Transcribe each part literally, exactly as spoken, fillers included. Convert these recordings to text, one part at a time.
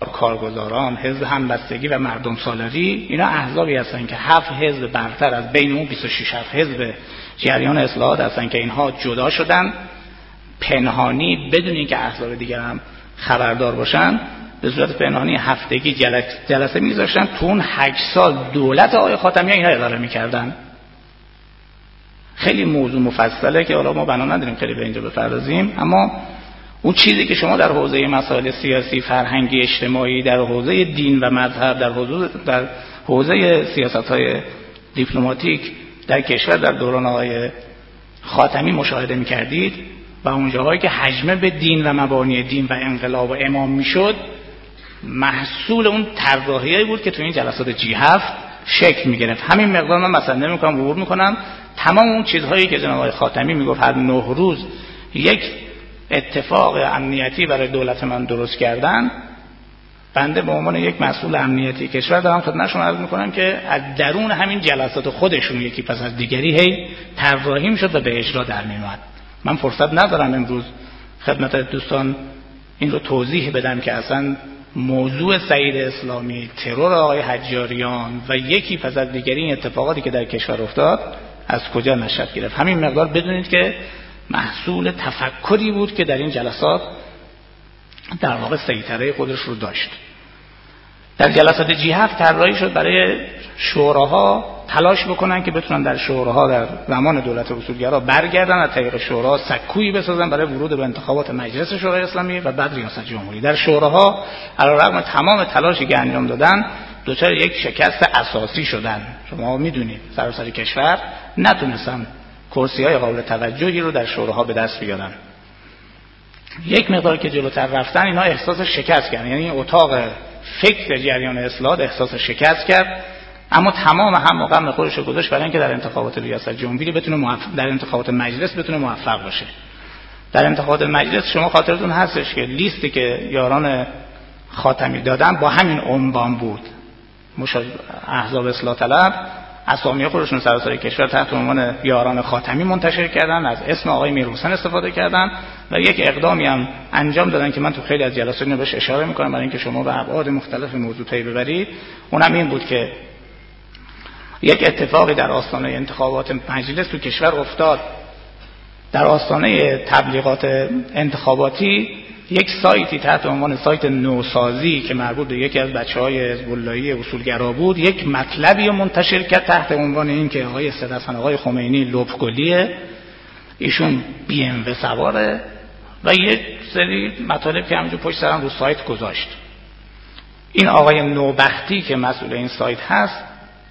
کارگزاران، حزب همبستگی و مردم سالاری، اینا احزابی هستن که هفت حزب برتر از بین اون بیست و شش حزب جریان اصلاحات هستن که اینها جدا شدن پنهانی بدون اینکه احزاب دیگر هم خبردار باشن، به صورت پنهانی هفتگی جلسه, جلسه می‌گذاشتن. تو اون هشت سال دولت آقای خاتمی اینا اداره می‌کردن. خیلی موضوع مفصله که حالا ما بنا نداریم خیلی به اینجا بپردازیم، اما اون چیزی که شما در حوزه مسائل سیاسی، فرهنگی، اجتماعی، در حوزه دین و مذهب، در حوزه در حوزه سیاست‌های دیپلماتیک در کشور در دوران آقای خاتمی مشاهده می‌کردید و اون جاهایی که حجمه به دین و مبانی دین و انقلاب و امام میشد، محصول اون طراحیایی بود که تو این جلسات جی هفت شکل می‌گرفت. همین مقدار من مثلا نمی‌کنم عبور می‌کنم تمام اون چیزهایی که جناب آقای خاتمی میگفت هر نه روز یک اتفاق امنیتی برای دولت من درست کردن، بنده به عنوان یک مسئول امنیتی کشور دارم خدمتشون عرض میکنم که از درون همین جلسات خودشون یکی پس از دیگری هی طراحی میشد و به اجرا در میومد. من فرصت ندارم امروز خدمت دوستان این رو توضیح بدم که اصلا موضوع سعید اسلامی، ترور آقای حجاریان و یکی پس از دیگری این اتفاقاتی که در کشور افتاد از کجا نشأت گرفت. همین مقدار بدونید که محصول تفکری بود که در این جلسات در واقع سیطره خودش رو داشت. در جلسات جی هفت طراحی شد برای شوراها تلاش بکنن که بتونن در شوراها در زمان دولت اصولگرا برگردن از طریق شورا سکویی بسازن برای ورود به انتخابات مجلس شورای اسلامی و بعد ریاست جمهوری. در شوراها علیرغم تمام تلاشی که انجام دادن دچار یک شکست اساسی شدن. شما میدونید سراسر کشور نتونستن کرسی‌های قابل توجهی رو در شوراها به دست بیارن. یک مقدار که جلوتر رفتن اینا احساس شکست کردن، یعنی اتاق فکر جریان اصلاحات احساس شکست کرد، اما تمام هم و غم خودش رو گذاشت برای اینکه در انتخابات ریاست جمهوری بتونه موفق، در انتخابات مجلس بتونه موفق باشه. در انتخابات مجلس شما خاطرتون هستش که لیستی که یاران خاتمی دادن با همین عنوان بود، احزاب اصلاح طلب اسامی خودشون سراسر کشور تحت عنوان یاران خاتمی منتشر کردن، از اسم آقای میرحسین استفاده کردن و یک اقدامی هم انجام دادن که من تو خیلی از جلسات اینو بهش اشاره میکنم برای اینکه شما به ابعاد مختلف موضوع پی ببرید. اونم این بود که یک اتفاقی در آستانه انتخابات مجلس تو کشور افتاد. در آستانه تبلیغات انتخاباتی یک سایتی تحت عنوان سایت نوسازی که مربوط به یکی از بچه‌های حزب اللهی اصولگرا بود یک مطلبی رو منتشر کرد تحت عنوان این که آقای صدفن آقای خمینی لپگلیه، ایشون بی ام و سواره و یک سری مطالب که همینجور پشت سرم رو سایت گذاشت. این آقای نوبختی که مسئول این سایت هست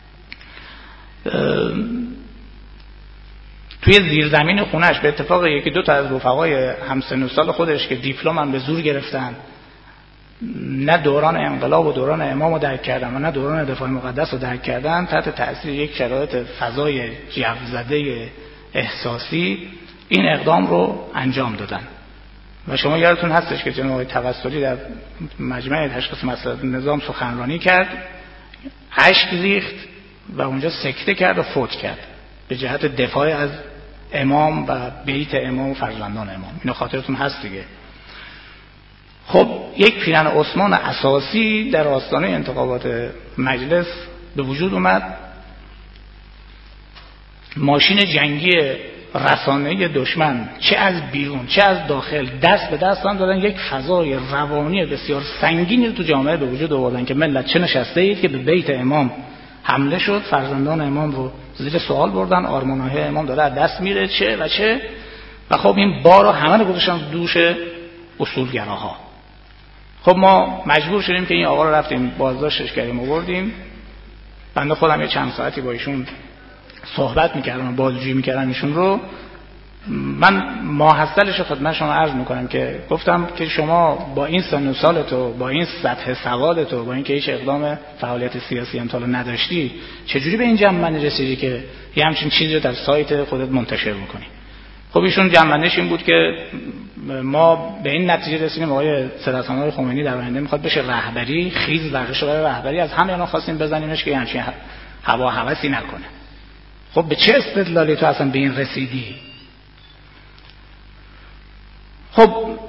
توی زیرزمین خونش به اتفاق یکی دو تا از رفقای همسن و سال خودش که دیپلم هم به زور گرفتن، نه دوران انقلاب و دوران امام رو درک کردن و نه دوران دفاع مقدس رو درک کردن، تحت تأثیر یک شرایط فضای جو زده احساسی این اقدام رو انجام دادن. و شما یادتون هستش که جناب آقای توسلی در مجمع تشخیص مسائل نظام سخنرانی کرد، اشک ریخت و اونجا سکته کرد و فوت کرد به جهت دفاع از امام و بیت امام و فرزندان امام. اینو خاطرتون هست دیگه. خب یک پیرن عثمان اساسی در آستانه انتخابات مجلس به وجود اومد. ماشین جنگی رسانه‌ای دشمن چه از بیرون چه از داخل دست به دست هم دادن، یک فضای روانی بسیار سنگینی رو تو جامعه به وجود آوردن که ملت چه نشسته اید که به بیت امام حمله شد، فرزندان امام رو زیر سوال بردن، آرمان‌های امام داره از دست میره چه و چه و خب این بار رو همه رو گذاشتن دوش اصولگراها. خب ما مجبور شدیم که این آقا رو رفتیم بازداشتش کردیم آوردیم. بنده خودم یه چند ساعتی با ایشون صحبت میکردم و بازجویی میکردم ایشون رو. من ماحصلش رو خدمت شما عرض میکنم که گفتم که شما با این سن و سالتو، با این سطح سوادتو، با این که هیچ اقدام فعالیت سیاسی هم تا حالا نداشتی، چجوری به این جنبندی رسیدی که یه همچین چیزی رو در سایت خودت منتشر بکنی؟ خب ایشون جنبندیش این بود که ما به این نتیجه رسیدیم آقای صدرحسن خمینی در آینده میخواد بشه رهبری، خیز ورزش برای رهبری، از همه اینا خواستیم بزنیمش که همچین هوا هوسی نکنه. خب به چه استدلالی تو اصلا به این رسیدی؟ خب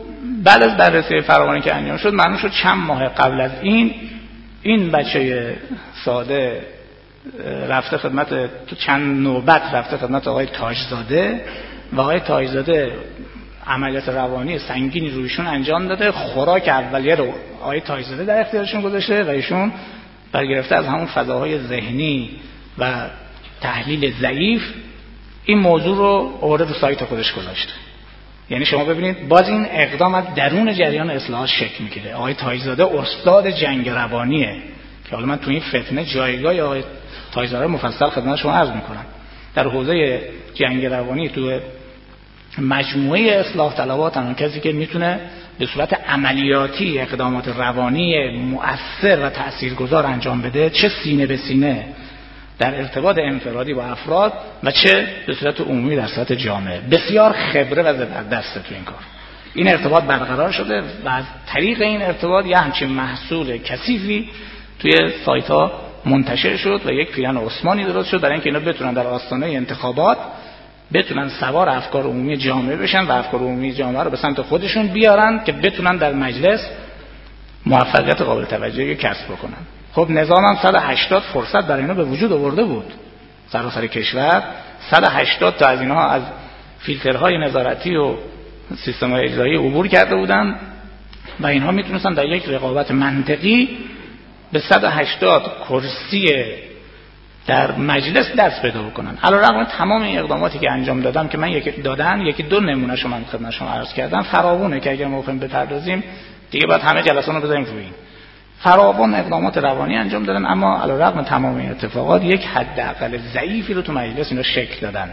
بعد از بررسی فراوانی که انجام شد معلوم شد چند ماه قبل از این این بچه ساده رفته خدمت تو چند نوبت رفته خدمت آقای تاجزاده و آقای تاجزاده عملیات روانی سنگینی رویشون انجام داده، خوراک اولیه رو آقای تاجزاده در اختیارشون گذاشته و ایشون برگرفته از همون فضاهای ذهنی و تحلیل ضعیف این موضوع رو آورده رو سایت خودش گذاشته. یعنی شما ببینید باز این اقدام از درون جریان اصلاحات شکل میگیره. آقای تاجزاده استاد جنگ روانیه که حالا من تو این فتنه جایگاه آقای تاجزاده مفصل خدمت شما عرض میکنم. در حوزه جنگ روانی تو مجموعه اصلاح طلبات هم کسی که میتونه به صورت عملیاتی اقدامات روانی مؤثر و تاثیرگذار انجام بده، چه سینه به سینه در ارتباط انفرادی با افراد و چه به صورت عمومی در سطح جامعه، بسیار خبره و زبردسته تو این کار. این ارتباط برقرار شده و از طریق این ارتباط یه همچین محصول کثیفی توی سایت ها منتشر شد و یک پیرن عثمانی درست شد برای اینکه اینا بتونن در آستانه انتخابات بتونن سوار افکار عمومی جامعه بشن و افکار عمومی جامعه رو به سمت خودشون بیارن که بتونن در مجلس موفقیت قابل توجهی کسب بکنن. خب نظام هم صد و هشتاد فرصت برای اینا به وجود آورده بود سراسر کشور. صد و هشتاد تا از اینها از فیلترهای نظارتی و سیستم‌های اجرایی عبور کرده بودن و اینها میتونستن در یک رقابت منطقی به صد و هشتاد کرسی در مجلس دست پیدا بکنن. علیرغم تمام این اقداماتی که انجام دادم که من یکی دادن یکی دو نمونه شما خدمت شما عرض کردم، فراوونه که اگر ما بخوایم بپردازیم دیگه باید همه جلسات رو بذاریم روی این. فراوان اقدامات روانی انجام دادن، اما علیرغم تمام این اتفاقات یک حداقل ضعیفی رو تو مجلس اینا شکل دادن.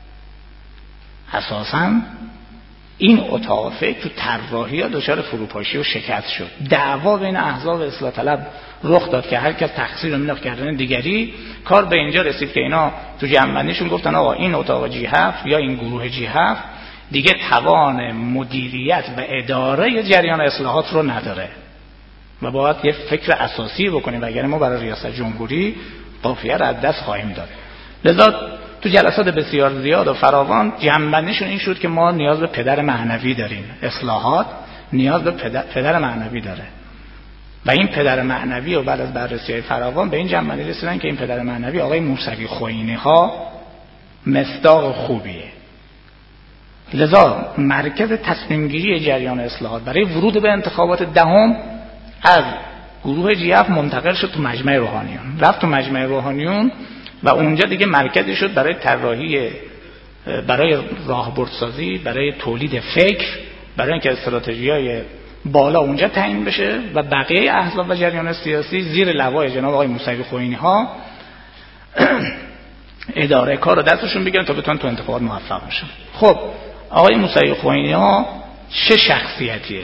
اساساً این اتاق فکر تو طراحی‌ها دچار فروپاشی و شکست شد. دعوا بین احزاب اصلاح طلب رخ داد که هر کس تقصیر رو مینداخت کردن دیگری. کار به اینجا رسید که اینا تو جمع‌بندیشون گفتن آقا این اتاق جی هفت یا این گروه جی هفت دیگه توان مدیریت و اداره جریان اصلاحات رو نداره و باید یه فکر اساسی بکنیم وگرنه ما برای ریاست جمهوری قافیه رو از دست خواهیم داد. لذا تو جلسات بسیار زیاد و فراوان جنبندیشون این شد که ما نیاز به پدر معنوی داریم. اصلاحات نیاز به پدر, پدر معنوی داره و این پدر معنوی و بعد از بررسی فراوان به این جنبندی رسیدن که این پدر معنوی آقای موسوی خوئینی ها مصداق خوبیه. لذا مرکز تصمیم گیری جریان اصلاحات برای ورود به انتخابات دهم از گروه جی اف منتقل شد تو مجمع روحانیون، رفت تو مجمع روحانیون و اونجا دیگه مرکزی شد برای طراحی، برای راهبردسازی، برای تولید فکر، برای اینکه استراتژی‌های بالا اونجا تعیین بشه و بقیه احزاب و جریان سیاسی زیر لوای جناب آقای موسوی خوئینی ها اداره کار رو دستشون بگیرن تا بتونن تو انتخابات موفق بشن. خب آقای موسوی خوئینی ها چه شخصیتیه؟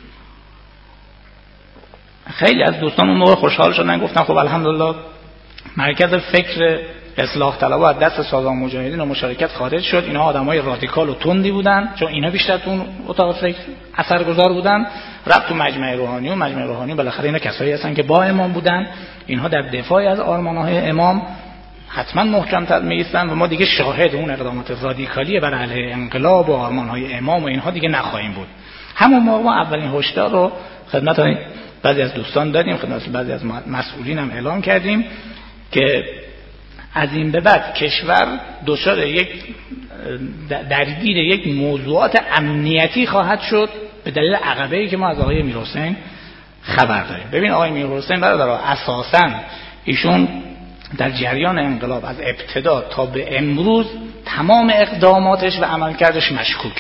خیلی از دوستان اون موقع خوشحال شدن، گفتن خب الحمدلله مرکز فکر اصلاح طلبها از دست سازمان مجاهدین و مشارکت خارج شد. اینا آدمای رادیکال و تندی بودن چون اینا بیشتر تو اتاق فکر اثرگذار بودن. رفت تو مجمع روحانی و مجمع روحانی بالاخره اینا کسایی هستن که با امام بودن، اینها در دفاع از آرمان‌های امام حتما محکم‌تر می‌ایستن و ما دیگه شاهد اون اقدامات رادیکالی بر علیه انقلاب و آرمان‌های امام و اینها دیگه نخواهیم بود. همون موقع ما اولین هشدار رو خدمت بعضی از دوستان دادیم، خدمت بعضی از مسئولین هم اعلام کردیم که از این به بعد کشور دچار یک درگیر یک موضوعات امنیتی خواهد شد به دلیل عقبه‌ای که ما از آقای میرحسین خبر داریم. ببین آقای میرحسین برادر اساساً ایشون در جریان انقلاب از ابتدا تا به امروز تمام اقداماتش و عملکردش مشکوکه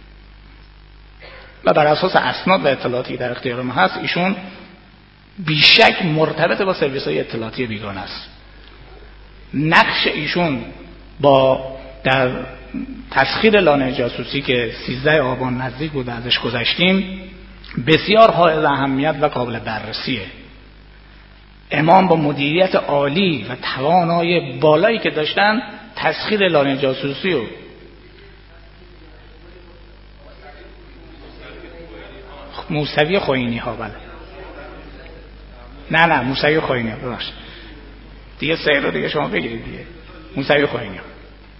و بر اساس اسناد و اطلاعاتی در اختیار ما هست ایشون بیشک مرتبط با سرویس‌های اطلاعاتی بیگانه است. نقش ایشون با در تسخیر لانه جاسوسی که سیزده آبان نزدیک بود ازش گذشتیم بسیار حائز اهمیت و قابل بررسیه. امام با مدیریت عالی و توانایی بالایی که داشتن تسخیر لانه جاسوسی و موسوی خوئینی ها بله نه نه موسوی خوئینی ها ببخشید دیگه سه رو دیگه شما بگیرید دیگه موسوی خوئینی ها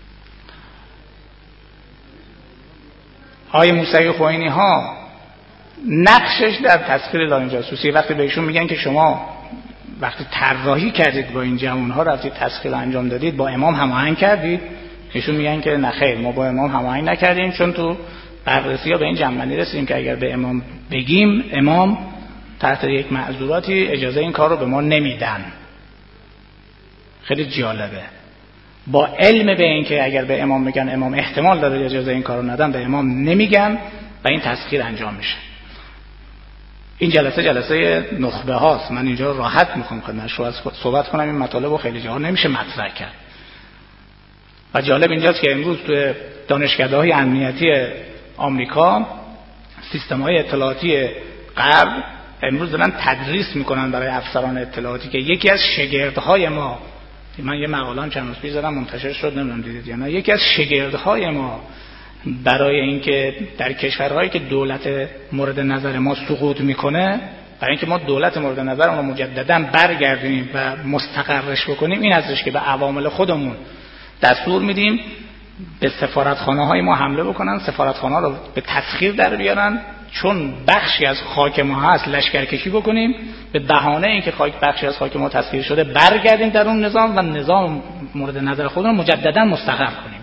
آقای موسوی خوئینی ها نقشش در تسخیر لانه جاسوسی. وقتی بهشون میگن که شما وقتی طراحی کردید با این جوانها رفتید تسخیر انجام دادید، با امام هماهنگ کردید؟ ایشون میگن که نه خیر، ما با امام هماهنگ نکردیم، چون تو بررسی‌ها به این جنبندی رسیدیم که اگر به امام بگیم امام تحت یک معذوراتی اجازه این کار رو به ما نمیدن. خیلی جالبه. با علم به این که اگر به امام میگن امام احتمال داره اجازه این کار رو ندن، به امام نمیگن و این تسخیر انجام میشه. این جلسه جلسه نخبه هاست، من اینجا راحت میخوام خدمت شما صحبت کنم، این مطالب رو خیلی جاها نمیشه مطرح کرد. و جالب اینجاست که امروز توی دانشکده‌های امنیتی آمریکا سیستم‌های اطلاعاتی غرب امروز دارن تدریس میکنن برای افسران اطلاعاتی که یکی از شاگردهای ما، من یه مقاله هم چند روز پیش زدم منتشر شد، نمیدونم دیدید یا نه، یکی از شاگردهای ما برای اینکه در کشورهایی که دولت مورد نظر ما سقوط میکنه، برای اینکه ما دولت مورد نظر ما مجددا برگردیم و مستقرش بکنیم، این ازش که به عوامل خودمون دستور میدیم به سفارتخانه های ما حمله بکنن، سفارتخانه رو به تسخیر در بیارن، چون بخشی از خاک ما هست لشکرکشی بکنیم، به بهانه اینکه خاک بخشی از خاک ما تسخیر شده برگردیم در اون نظام و نظام مورد نظر خودمون مجددا مستقر کنیم.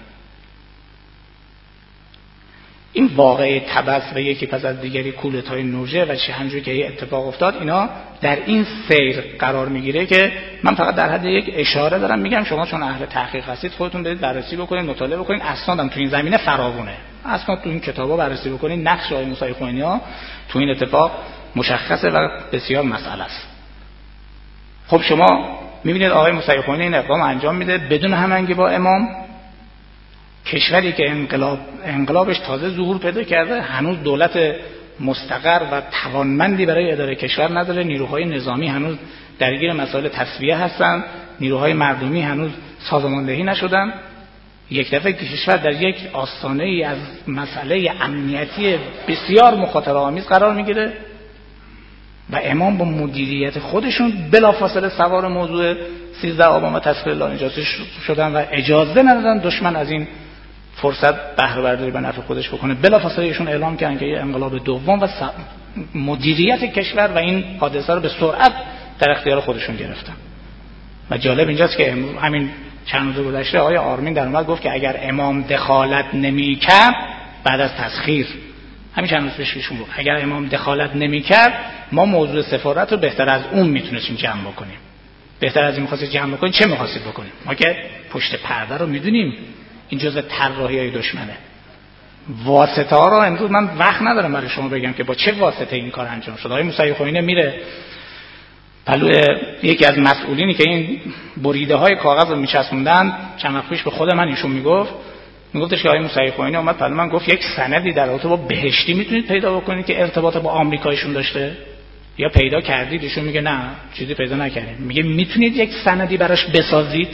این واقعه تبس و یکی پس از دیگری کودتای نوژه و چه همجوری که اتفاق افتاد، اینا در این سیر قرار میگیره که من فقط در حد یک اشاره دارم میگم، شما چون اهل تحقیق هستید خودتون برید بررسی بکنید، مطالعه بکنید. اسنادم تو این زمینه فراوونه، اسناد تو این کتابا بررسی بکنید، نقش آقای موسی خوئینی تو این اتفاق مشخصه و بسیار مسئله است. خب شما میبینید آقای موسی خوئینی این اقدام انجام میده بدون هماهنگی با امام. کشوری که انقلاب انقلابش تازه ظهور پیدا کرده، هنوز دولت مستقر و توانمندی برای اداره کشور نداره، نیروهای نظامی هنوز درگیر مسائل تصفیه هستن، نیروهای مردمی هنوز سازماندهی نشدن. یک دفعه کشور در یک آستانه ای از مسئله امنیتی بسیار مخاطره آمیز قرار میگیره و امام با مدیریت خودشون بلافاصله سوار موضوع سیزده آبان و تسخیر لانه جاسوسی شدن و اجازه ندادن دشمن از این فرصت بهره برداری به نفع خودش بکنه. بلافاصله ایشون اعلام کردن که یه انقلاب دوم و مدیریت کشور و این حادثه رو به سرعت در اختیار خودشون گرفتن. و جالب اینجاست که همین چند روز گذشته آقای آرمین در اومد گفت که اگر امام دخالت نمی‌کرد بعد از تسخیر، همین چند روز پیش ایشون گفت اگر امام دخالت نمی‌کرد ما موضوع سفارت رو بهتر از اون میتونستیم جمع بکنیم. بهتر از این می‌خواستید جمع بکنید، چه می‌خواستید بکنید؟ ما که پشت پرده رو می‌دونیم این جزء طراحی‌های دشمنه. واسطه ها رو امروز من وقت ندارم برای شما بگم که با چه واسطه این کار انجام شد. آقای موسی خوئینی میره پلوی یکی از مسئولینی که این بریده های کاغذ رو میچسبوندن، چند وقت پیش به خود من ایشون میگفت، میگفتش که آقای موسی خوئینی اومد پلو من گفت یک سندی در رابطه با بهشتی میتونید پیدا بکنید که ارتباط با آمریکایشون داشته یا پیدا کردید؟ ایشون میگه نه چیزی پیدا نکردیم. میگه میتونید یک سندی براش بسازید؟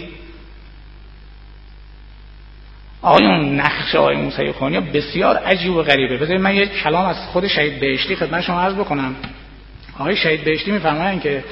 آقایون نقش آقای موسی خوئینی بسیار عجیب و غریبه. بذارید من یک کلام از خود شهید بهشتی خدمت شما عرض بکنم. آقای شهید بهشتی میفرمایند که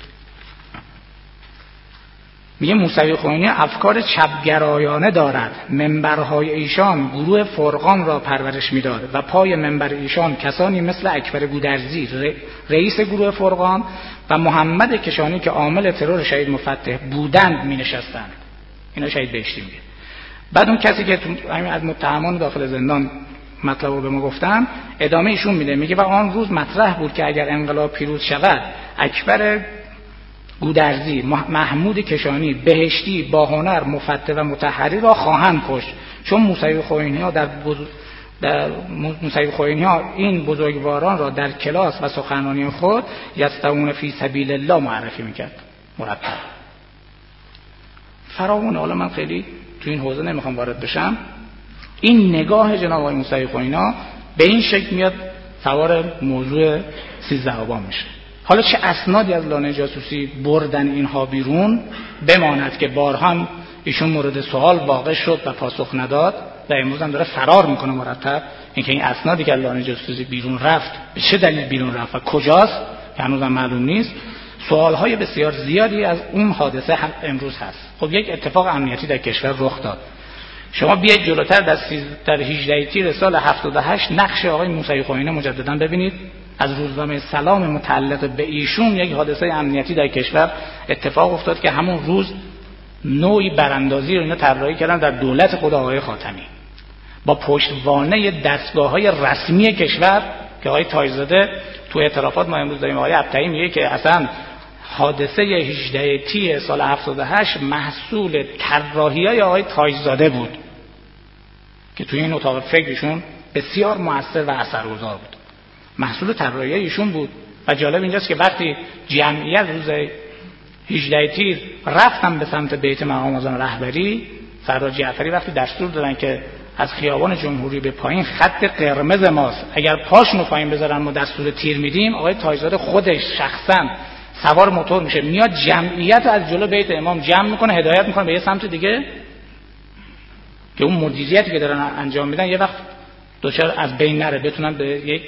میگه موسی خوئینی افکار چپگرایانه دارد، منبرهای ایشان گروه فرقان را پرورش میداد و پای منبر ایشان کسانی مثل اکبر گودرزی رئیس گروه فرقان و محمد کشانی که عامل ترور شهید مفتح بودند می نشستند. اینا شهید بهشتی میگه. بعد اون کسی که از متهمان داخل زندان مطلب رو به ما گفتن ادامه ایشون میده، میگه و آن روز مطرح بود که اگر انقلاب پیروز شود اکبر گودرزی، محمود کشانی، بهشتی، با هنر، مفتح و مطهری را خواهند کشت، چون موسی خوئینی ها در بزرگ در موسی خوئینی ها این بزرگواران را در کلاس و سخنرانی خود یستعون فی سبیل الله معرفی میکرد. مرتب فراوونه. حالا من خیلی تو این حوزه نمیخوام وارد بشم. این نگاه جناب آقای موسی خوئینی به این شکل میاد سوار موضوع سیزده آبان میشه. حالا چه اسنادی از لانه جاسوسی بردن اینها بیرون بماند که بارها ایشون مورد سوال واقع شد و پاسخ نداد و امروز هم داره فرار میکنه مرتب. اینکه این اسنادی که از لانه جاسوسی بیرون رفت به چه دلیل بیرون رفت و کجاست که هنوزم معلوم نیست. سوالهای بسیار زیادی از اون حادثه هم امروز هست. خب یک اتفاق امنیتی در کشور رخ داد. شما بیاید جلوتر در در هجده تیر سال هفتاد و هشت نقش آقای موسی خوئینی مجددا ببینید. از روزنامه سلام متعلق به ایشون یک حادثه امنیتی در کشور اتفاق افتاد که همون روز نوعی براندازی رو اینا طراحی کردن در دولت خود آقای خاتمی با پشتوانه دستگاه‌های رسمی کشور که آقای تاج‌زاده تو اعترافات ما امروز داریم. آقای ابطحی میگه که اصلا حادثه هجده تی سال هفتاد و هشت محصول طراحی‌های آقای تاج‌زاده بود که توی این اتاق فکرشون بسیار مؤثر و اثرگذار بود. محصول طراحی ایشون بود. و جالب اینجاست که وقتی جمعیت روز هجده تیر رفتن به سمت بیت مقام آذان رهبری، سردار جعفری وقتی دستور دادن که از خیابان جمهوری به پایین خط قرمز ماست، اگر پاشونو پایین بذارن ما دستور تیر میدیم، آقای تاج‌زاده خودش شخصا سوار موتور میشه میاد جمعیت رو از جلو بیت امام جمع میکنه، هدایت میکنه به یه سمت دیگه که اون مدیریتی که دارن انجام میدن یه وقت دوچار از بین نره، بتونن به یک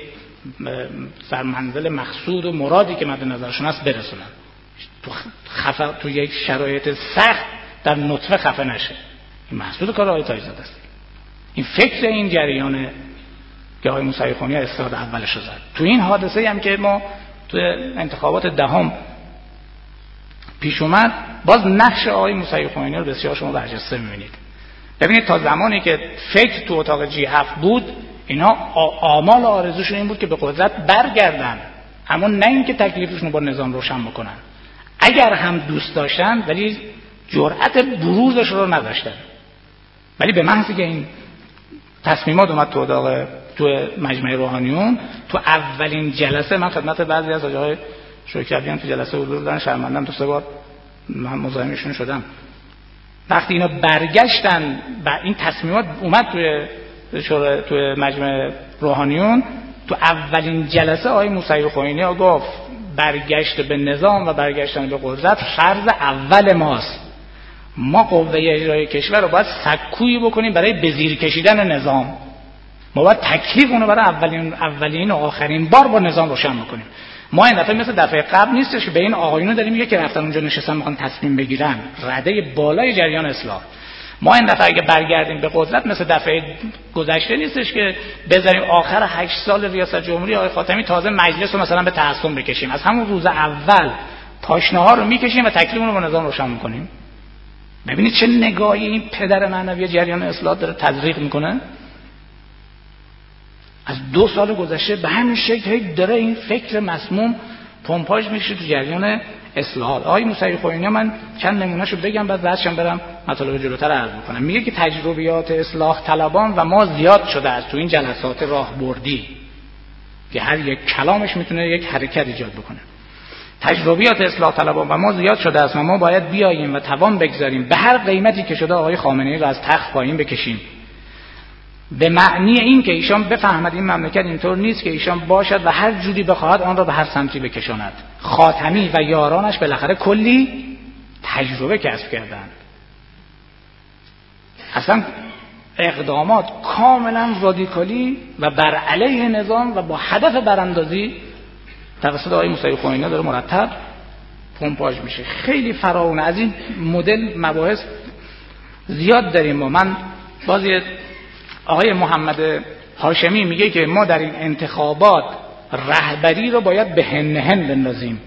سرمنزل مقصود و مرادی که مد نظرشون هست برسونن، تو خفه تو یک شرایط سخت در نطفه خفه نشه. این محصول کار آقای تاج‌زاده است. این فکر این جریان که آقای موسوی خونی استاد اولش رو زد. تو این حادثه هم که ما تو انتخابات دهم پیش اومد، باز نقش آقای موسوی خونی رو بسیار شما برجسته می‌بینید. ببینید تا زمانی که فکر تو اتاق جی هفت بود، اینا آمال آرزوشون این بود که به قدرت برگردن، اما نه اینکه تکلیفشون با نظام روشن بکنن. اگر هم دوست داشتن ولی جرأت بروزش رو نداشتن. ولی به محضی که این تصمیمات اومد تو اتاق تو مجمع روحانیون، تو اولین جلسه من خدمت بعضی از آقای شوکتیان تو جلسه حضور داشتن، شرمندم تو سه بار من مزاحمشون شدم. وقتی اینا برگشتن و این تصمیمات اومد توی شورای توی مجمع روحانیون، تو اولین جلسه آقای موسوی خمینی گفت برگشت به نظام و برگشتن به قدرت فرض اول ماست. ما قوه اجرایی کشور رو باید سکویی بکنیم برای به زیر کشیدن نظام. ما باید تکلیف اون رو برای اولین اولین و آخرین بار با نظام روشن بکنیم. ما این دفعه مثل دفعه قبل نیستش که به این آقایونو داریم میگه که رفتن اونجا نشستن میخوان تصمیم بگیرن، رده بالای جریان اصلاح. ما این دفعه اگه برگردیم به قدرت مثل دفعه گذشته نیستش که بذاریم آخر هشت سال ریاست جمهوری آقای خاتمی تازه مجلس رو مثلا به تعصب بکشیم. از همون روز اول پاشنه ها رو میکشیم و تکلیف اون رو با نظام روشن میکنیم. ببینید چه نگاهی این پدر معنوی جریان اصلاح داره تزریق میکنه. از دو سال گذشته به همین شکل داره این فکر مسموم پمپاژ میشه تو جریان اصلاحات. آقای موسوی خمینی من چند نمونهشو بگم بعد بعدشم برم مطالب جلوتر عرض میکنم. میگه که تجربیات اصلاح طلبان و ما زیاد شده است تو این جلسات راهبردی که هر یک کلامش میتونه یک حرکت ایجاد بکنه. تجربیات اصلاح طلبان و ما زیاد شده است و ما باید بیاییم و توان بگذاریم به هر قیمتی که شده آقای خامنه‌ای رو از تخت پایین بکشیم، به معنی این که ایشان بفهمد این مملکت اینطور نیست که ایشان باشد و هر جوری بخواهد آن را به هر سمتی بکشاند. خاتمی و یارانش بالاخره کلی تجربه کسب کردند. اصلا اقدامات کاملا رادیکالی و بر علیه نظام و با هدف براندازی توسط آقای موسوی خمینی داره مرتب پمپاژ میشه. خیلی فراوونه از این مدل مباحث زیاد داریم. ما من بازی آقای محمد هاشمی میگه که ما در این انتخابات رهبری رو باید به هن هن بندازیم.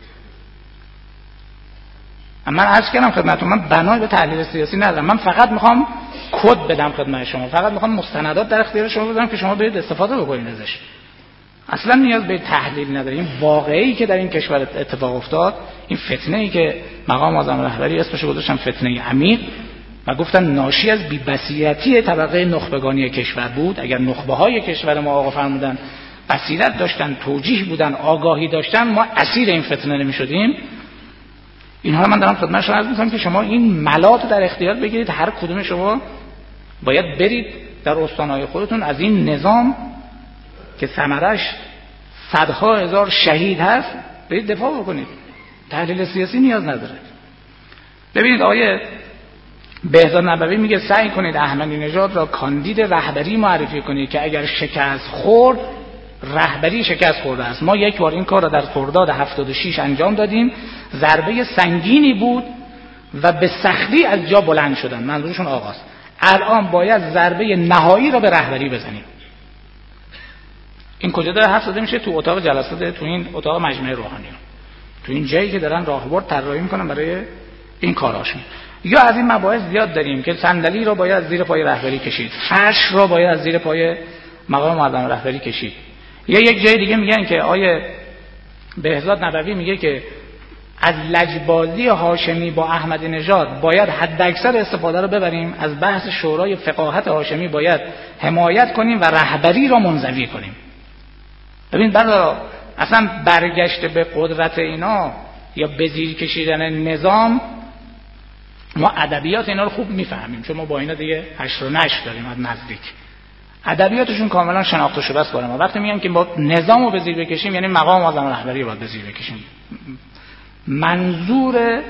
من عرض کردم خدمتتون من بنای به تحلیل سیاسی ندارم، من فقط میخوام کد بدم خدمت شما، فقط میخوام مستندات در اختیار شما بذارم که شما برید استفاده بکنید ازش. اصلا نیاز به تحلیل نداریم. این واقعی که در این کشور اتفاق افتاد، این فتنه‌ای که مقام آذان رهبری اسمش رو گذاشتن فتنه عمیق و گفتن ناشی از بی‌بصیرتی طبقه نخبگانی کشور بود. اگر نخبه‌های کشور ما آقا فرمودن بصیرت داشتن، توجیه بودن، آگاهی داشتن، ما اسیر این فتنه نمی‌شدیم. اینها رو من دارم خدمت شما عرض می‌کنم که شما این ملات در اختیار بگیرید. هر کدوم شما باید برید در استان‌های خودتون از این نظام که ثمرش صدها هزار شهید هست برید دفاع بکنید. تحلیل سیاسی نیاز نداره. ببینید آقای بهزاد نبوی میگه سعی کنید احمدی نژاد را کاندید رهبری معرفی کنید که اگر شکست خورد رهبری شکست خورده است. ما یک بار این کار را در خرداد هفتاد و شش انجام دادیم، ضربه سنگینی بود و به سختی از جا بلند شدن. منظورشون آقاست. الان باید ضربه نهایی را به رهبری بزنیم. این کجا داره حرف زده میشه؟ تو اتاق جلسات، تو این اتاق مجمع روحانیون، تو این جایی که دارن راهبرد طراحی میکنن برای این کاراشون. یا از این مباحث زیاد داریم که صندلی رو باید از زیر پای رهبری کشید، فرش رو باید از زیر پای مقام معظم رهبری کشید. یا یک جای دیگه میگن که آیه بهزاد نبوی میگه که از لجبازی هاشمی با احمدی نژاد باید حداکثر استفاده رو ببریم، از بحث شورای فقاهت هاشمی باید حمایت کنیم و رهبری رو منزوی کنیم. ببین برادر، اصلا برگشت به قدرت اینا یا به زیر کشیدن نظام، ما ادبیات اینا رو خوب میفهمیم چون ما با اینا دیگه هشت و نشت داریم از نزدیک. ادبیاتشون کاملا شناخته شده است برای ما. وقتی میگن که با نظام رو به زیر بکشیم یعنی مقام معظم رهبری رو باید به زیر بکشیم. منظور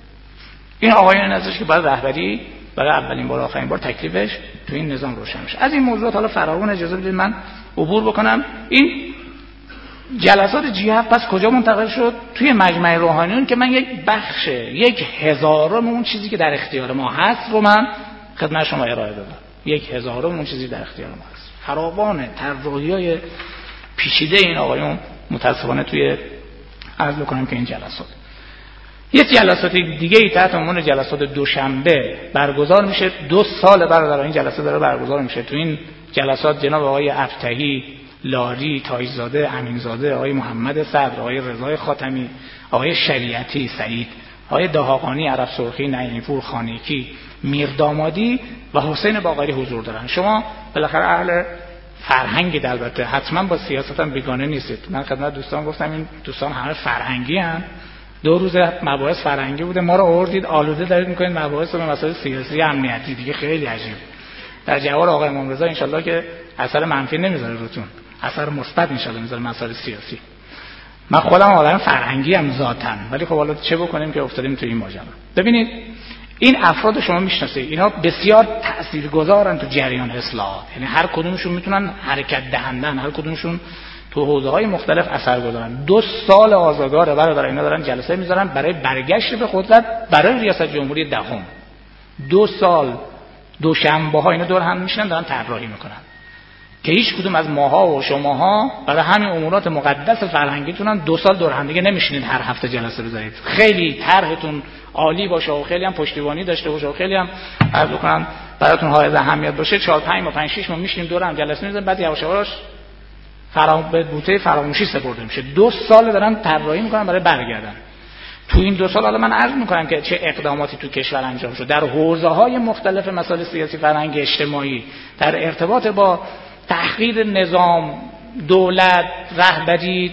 این آقایان هستش که باید رهبری برای اولین بار و آخرین بار تکلیفش تو این نظام روشن بشه. از این موضوعات حالا فراوان اجازه بدید من عبور بکنم. این جلسات جی هفت پس کجا منتقل شد؟ توی مجمع روحانیون که من یک بخش یک هزارم اون چیزی که در اختیار ما هست رو من خدمت شما ارائه دادم. یک هزارم اون چیزی در اختیار ما هست. فراوان طراحی‌های پیچیده این آقایون متأسفانه توی عرض بکنم که این جلسات. یک جلسات دیگه ای تحت عنوان جلسات دوشنبه برگزار میشه. دو سال برادر این جلسه داره برگزار میشه. تو این جلسات جناب آقای افتحی، لاری، تاجزاده، امینزاده، آقای محمد صدر، آقای رضای خاتمی، آقای شریعتی سعید، آقای دهاقانی، عرب سرخی، نعیمی‌پور، خانیکی، میردامادی و حسین باقری حضور دارن. شما بالاخره اهل فرهنگی البته حتما با سیاست هم بیگانه نیستید. من خدمت دوستان گفتم این دوستان همه فرهنگی ان. دو روز مباحث فرهنگی بوده، ما رو آوردید آلوده دارید میکنید مباحث به مسائل سیاسی امنیتی دیگه، خیلی عجیب. در جوار آقای امام رضا ان شاءالله که اثر منفی نمیذاره روتون، اثر مثبت ان شاءالله میذاره مسائل سیاسی. من خودم آدم فرهنگی ام ذاتاً، ولی خب حالا چه بکنیم که افتادیم تو این ماجرا. ببینید این افراد شما میشناسید، اینا بسیار تاثیرگذارن تو جریان اصلاحات، یعنی هر کدومشون میتونن حرکت دهندن، هر کدومشون تو حوزه‌های مختلف اثر گذارن. دو سال آزگار برادر اینا دارن جلسه میذارن برای برگشت به قدرت برای ریاست جمهوری دهم. دو سال دوشنبه‌ها اینا دور هم میشینن دارن طراحی میکنن که هیچ کدوم از ماها و شماها برای همین امورات مقدس فرهنگیتون هم دو سال دور هم دیگه نمیشینید هر هفته جلسه بذارید. خیلی طرحتون عالی باشه و خیلی هم پشتیبانی داشته باشه و خیلی هم عرض بکنم براتون حائز اهمیت باشه، چهار پنج ماه پنج شش ماه میشینیم دور هم جلسه میذاریم، بعد یواش یواش فرام به بوته فراموشی سپرده میشه. دو سال دارن طراحی میکنن برای برگردن. تو این دو سال حالا من عرض میکنم که چه اقداماتی تو کشور انجام شد در حوزه‌های مختلف مسائل سیاسی، فرهنگی، اجتماعی، در ارتباط با تحقیر نظام، دولت، رهبری،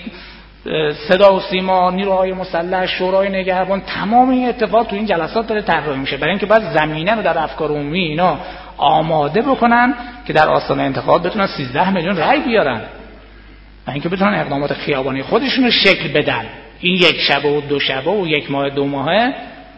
صدا و سیما، نیروهای مسلح، شورای نگهبان، تمام این اتفاق تو این جلسات داره طراحی میشه برای اینکه بعد زمینه رو در افکار عمومی اینا آماده بکنن که در آستانه انتخابات بتونن سیزده میلیون رأی بیارن و اینکه بتونن اقدامات خیابانی خودشون رو شکل بدن. این یک شبه و دو شبه و یک ماه دو ماهه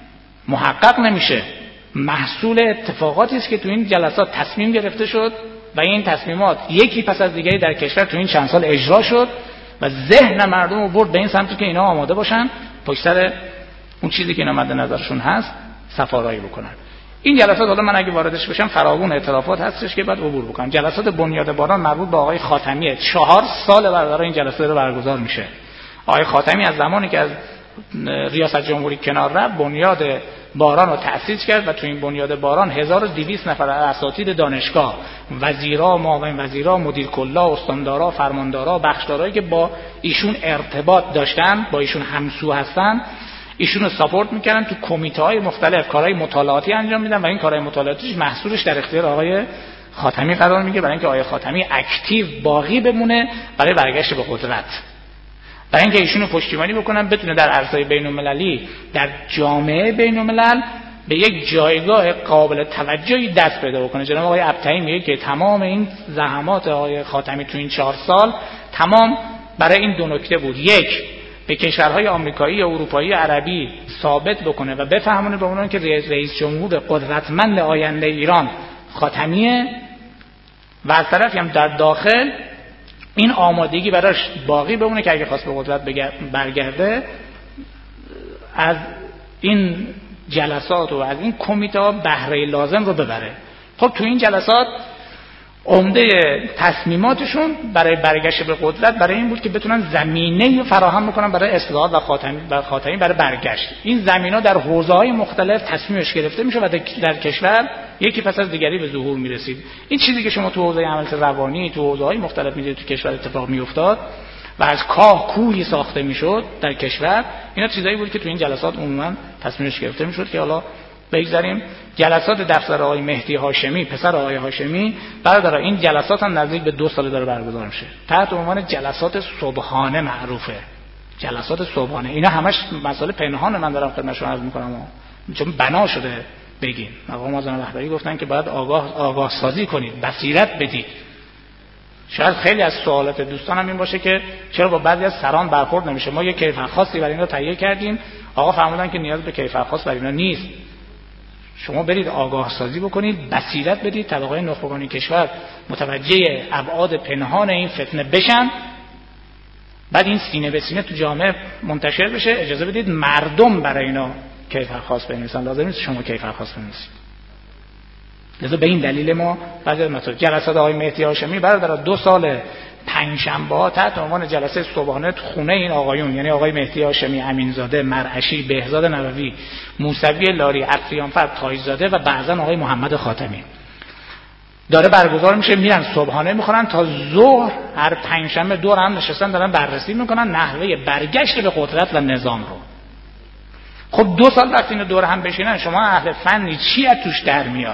محقق نمیشه، محصول اتفاقاتی است که تو این جلسات تصمیم گرفته شد و این تصمیمات یکی پس از دیگری در کشور تو این چند سال اجرا شد و ذهن مردم رو برد به این سمتی که اینا آماده باشن پشت سر اون چیزی که اینا مد نظرشون هست سفارایی بکنن. این جلسات حالا من اگه واردش بشم فراوون اعترافات هستش که بعد عبور بکنم. جلسات بنیاد باران مربوط به آقای خاتمیه. چهار سال برای این جلسه رو برگزار میشه. آقای خاتمی از زمانی که از ریاست جمهوری کنار رفت بنیاد باران رو تأسیس کرد و تو این بنیاد باران هزار و دویست نفر اساتید دانشگاه، وزیرا، معاون وزیرا، مدیر کلا، استاندارا، فرماندارا، بخشدارایی که با ایشون ارتباط داشتن، با ایشون همسو هستن، ایشون رو ساپورت میکردن، تو کمیته‌های مختلف کارهای مطالعاتی انجام میدن و این کارهای مطالعاتیش محصولش در اختیار آقای خاتمی قرار میگیره برای اینکه آقای خاتمی اکتیو باقی بمونه برای برگشت به قدرت، برای اینکه ایشونو پشتیبانی بکنن بتونه در عرصه بین‌المللی در جامعه بین‌الملل به یک جایگاه قابل توجهی دست پیدا بکنه. جناب آقای ابطحی میگه که تمام این زحمات آقای خاتمی تو این چهار سال تمام برای این دو نکته بود: یک، به کشورهای آمریکایی، اروپایی، عربی ثابت بکنه و بفهمونه به اونها که رئیس جمهور قدرتمند آینده ایران خاتمیه، و از طرفی هم در داخل این آمادگی براش باقی بمونه که اگه خواست به قدرت برگرده از این جلسات و از این کمیته بهره لازم رو ببره. خب تو این جلسات عمده تصمیماتشون برای برگشت به قدرت برای این بود که بتونن زمینه فراهم بکنن برای اصلاحات و خاتمی و خاتمی برای برگشت. این زمینا در حوزه‌های مختلف تصمیمش گرفته میشه و در کشور یکی پس از دیگری به ظهور میرسید. این چیزی که شما تو حوزه عملیات روانی تو حوزه‌های مختلف میدید تو کشور اتفاق میافتاد و از کاه کوهی ساخته میشد در کشور، اینا چیزایی بود که تو این جلسات عموما تصمیمش گرفته میشد که حالا بگذاریم. جلسات دفتر آقای مهدی هاشمی پسر آقای هاشمی برادر، این جلسات هم نزدیک به دو سال داره برگزار میشه، تحت عنوان جلسات صبحانه معروفه. جلسات صبحانه اینا همش مسائل پنهان من دارم خدمت شما عرض میکنم چون بنا شده بگین. آقا معظم رهبری گفتن که باید آگاه آگاه سازی کنید، بصیرت بدید. شاید خیلی از سوالات دوستانم این باشه که چرا با بعضی از سران برخورد نمیشه. ما یک کیفر خاصی برای اینا تهیه کردیم، آقا فرمودن که نیاز به کیفر خاص برای اینا نیست. شما برید آگاه سازی بکنید، بصیرت بدید، طبقه نخبگان کشور متوجه ابعاد پنهان این فتنه بشن، بعد این سینه به سینه تو جامعه منتشر بشه. اجازه بدید مردم برای اینا کیفر خاص بنویسن، لازم نیست شما کیفر خاص بنویسید. لذا به این دلیل ما بعد از مثلا جلسات آقای مهدی هاشمی برادر دو سال پنجشنبه ها تحت عنوان جلسه صبحانه خونه این آقایون، یعنی آقای مهدی هاشمی، امینزاده، مرعشی، بهزاد نووی، موسوی لاری، عطریانفر، تاجزاده و بعضا آقای محمد خاتمی داره برگزار میشه. میرن صبحانه میخورن تا ظهر، هر پنجشنبه دور هم نشستن دارن بررسی میکنن نحوه برگشت به قدرت و نظام رو. خب دو سال وقتی اینو دور هم بشینن، شما اهل فنی چی از توش در میاد؟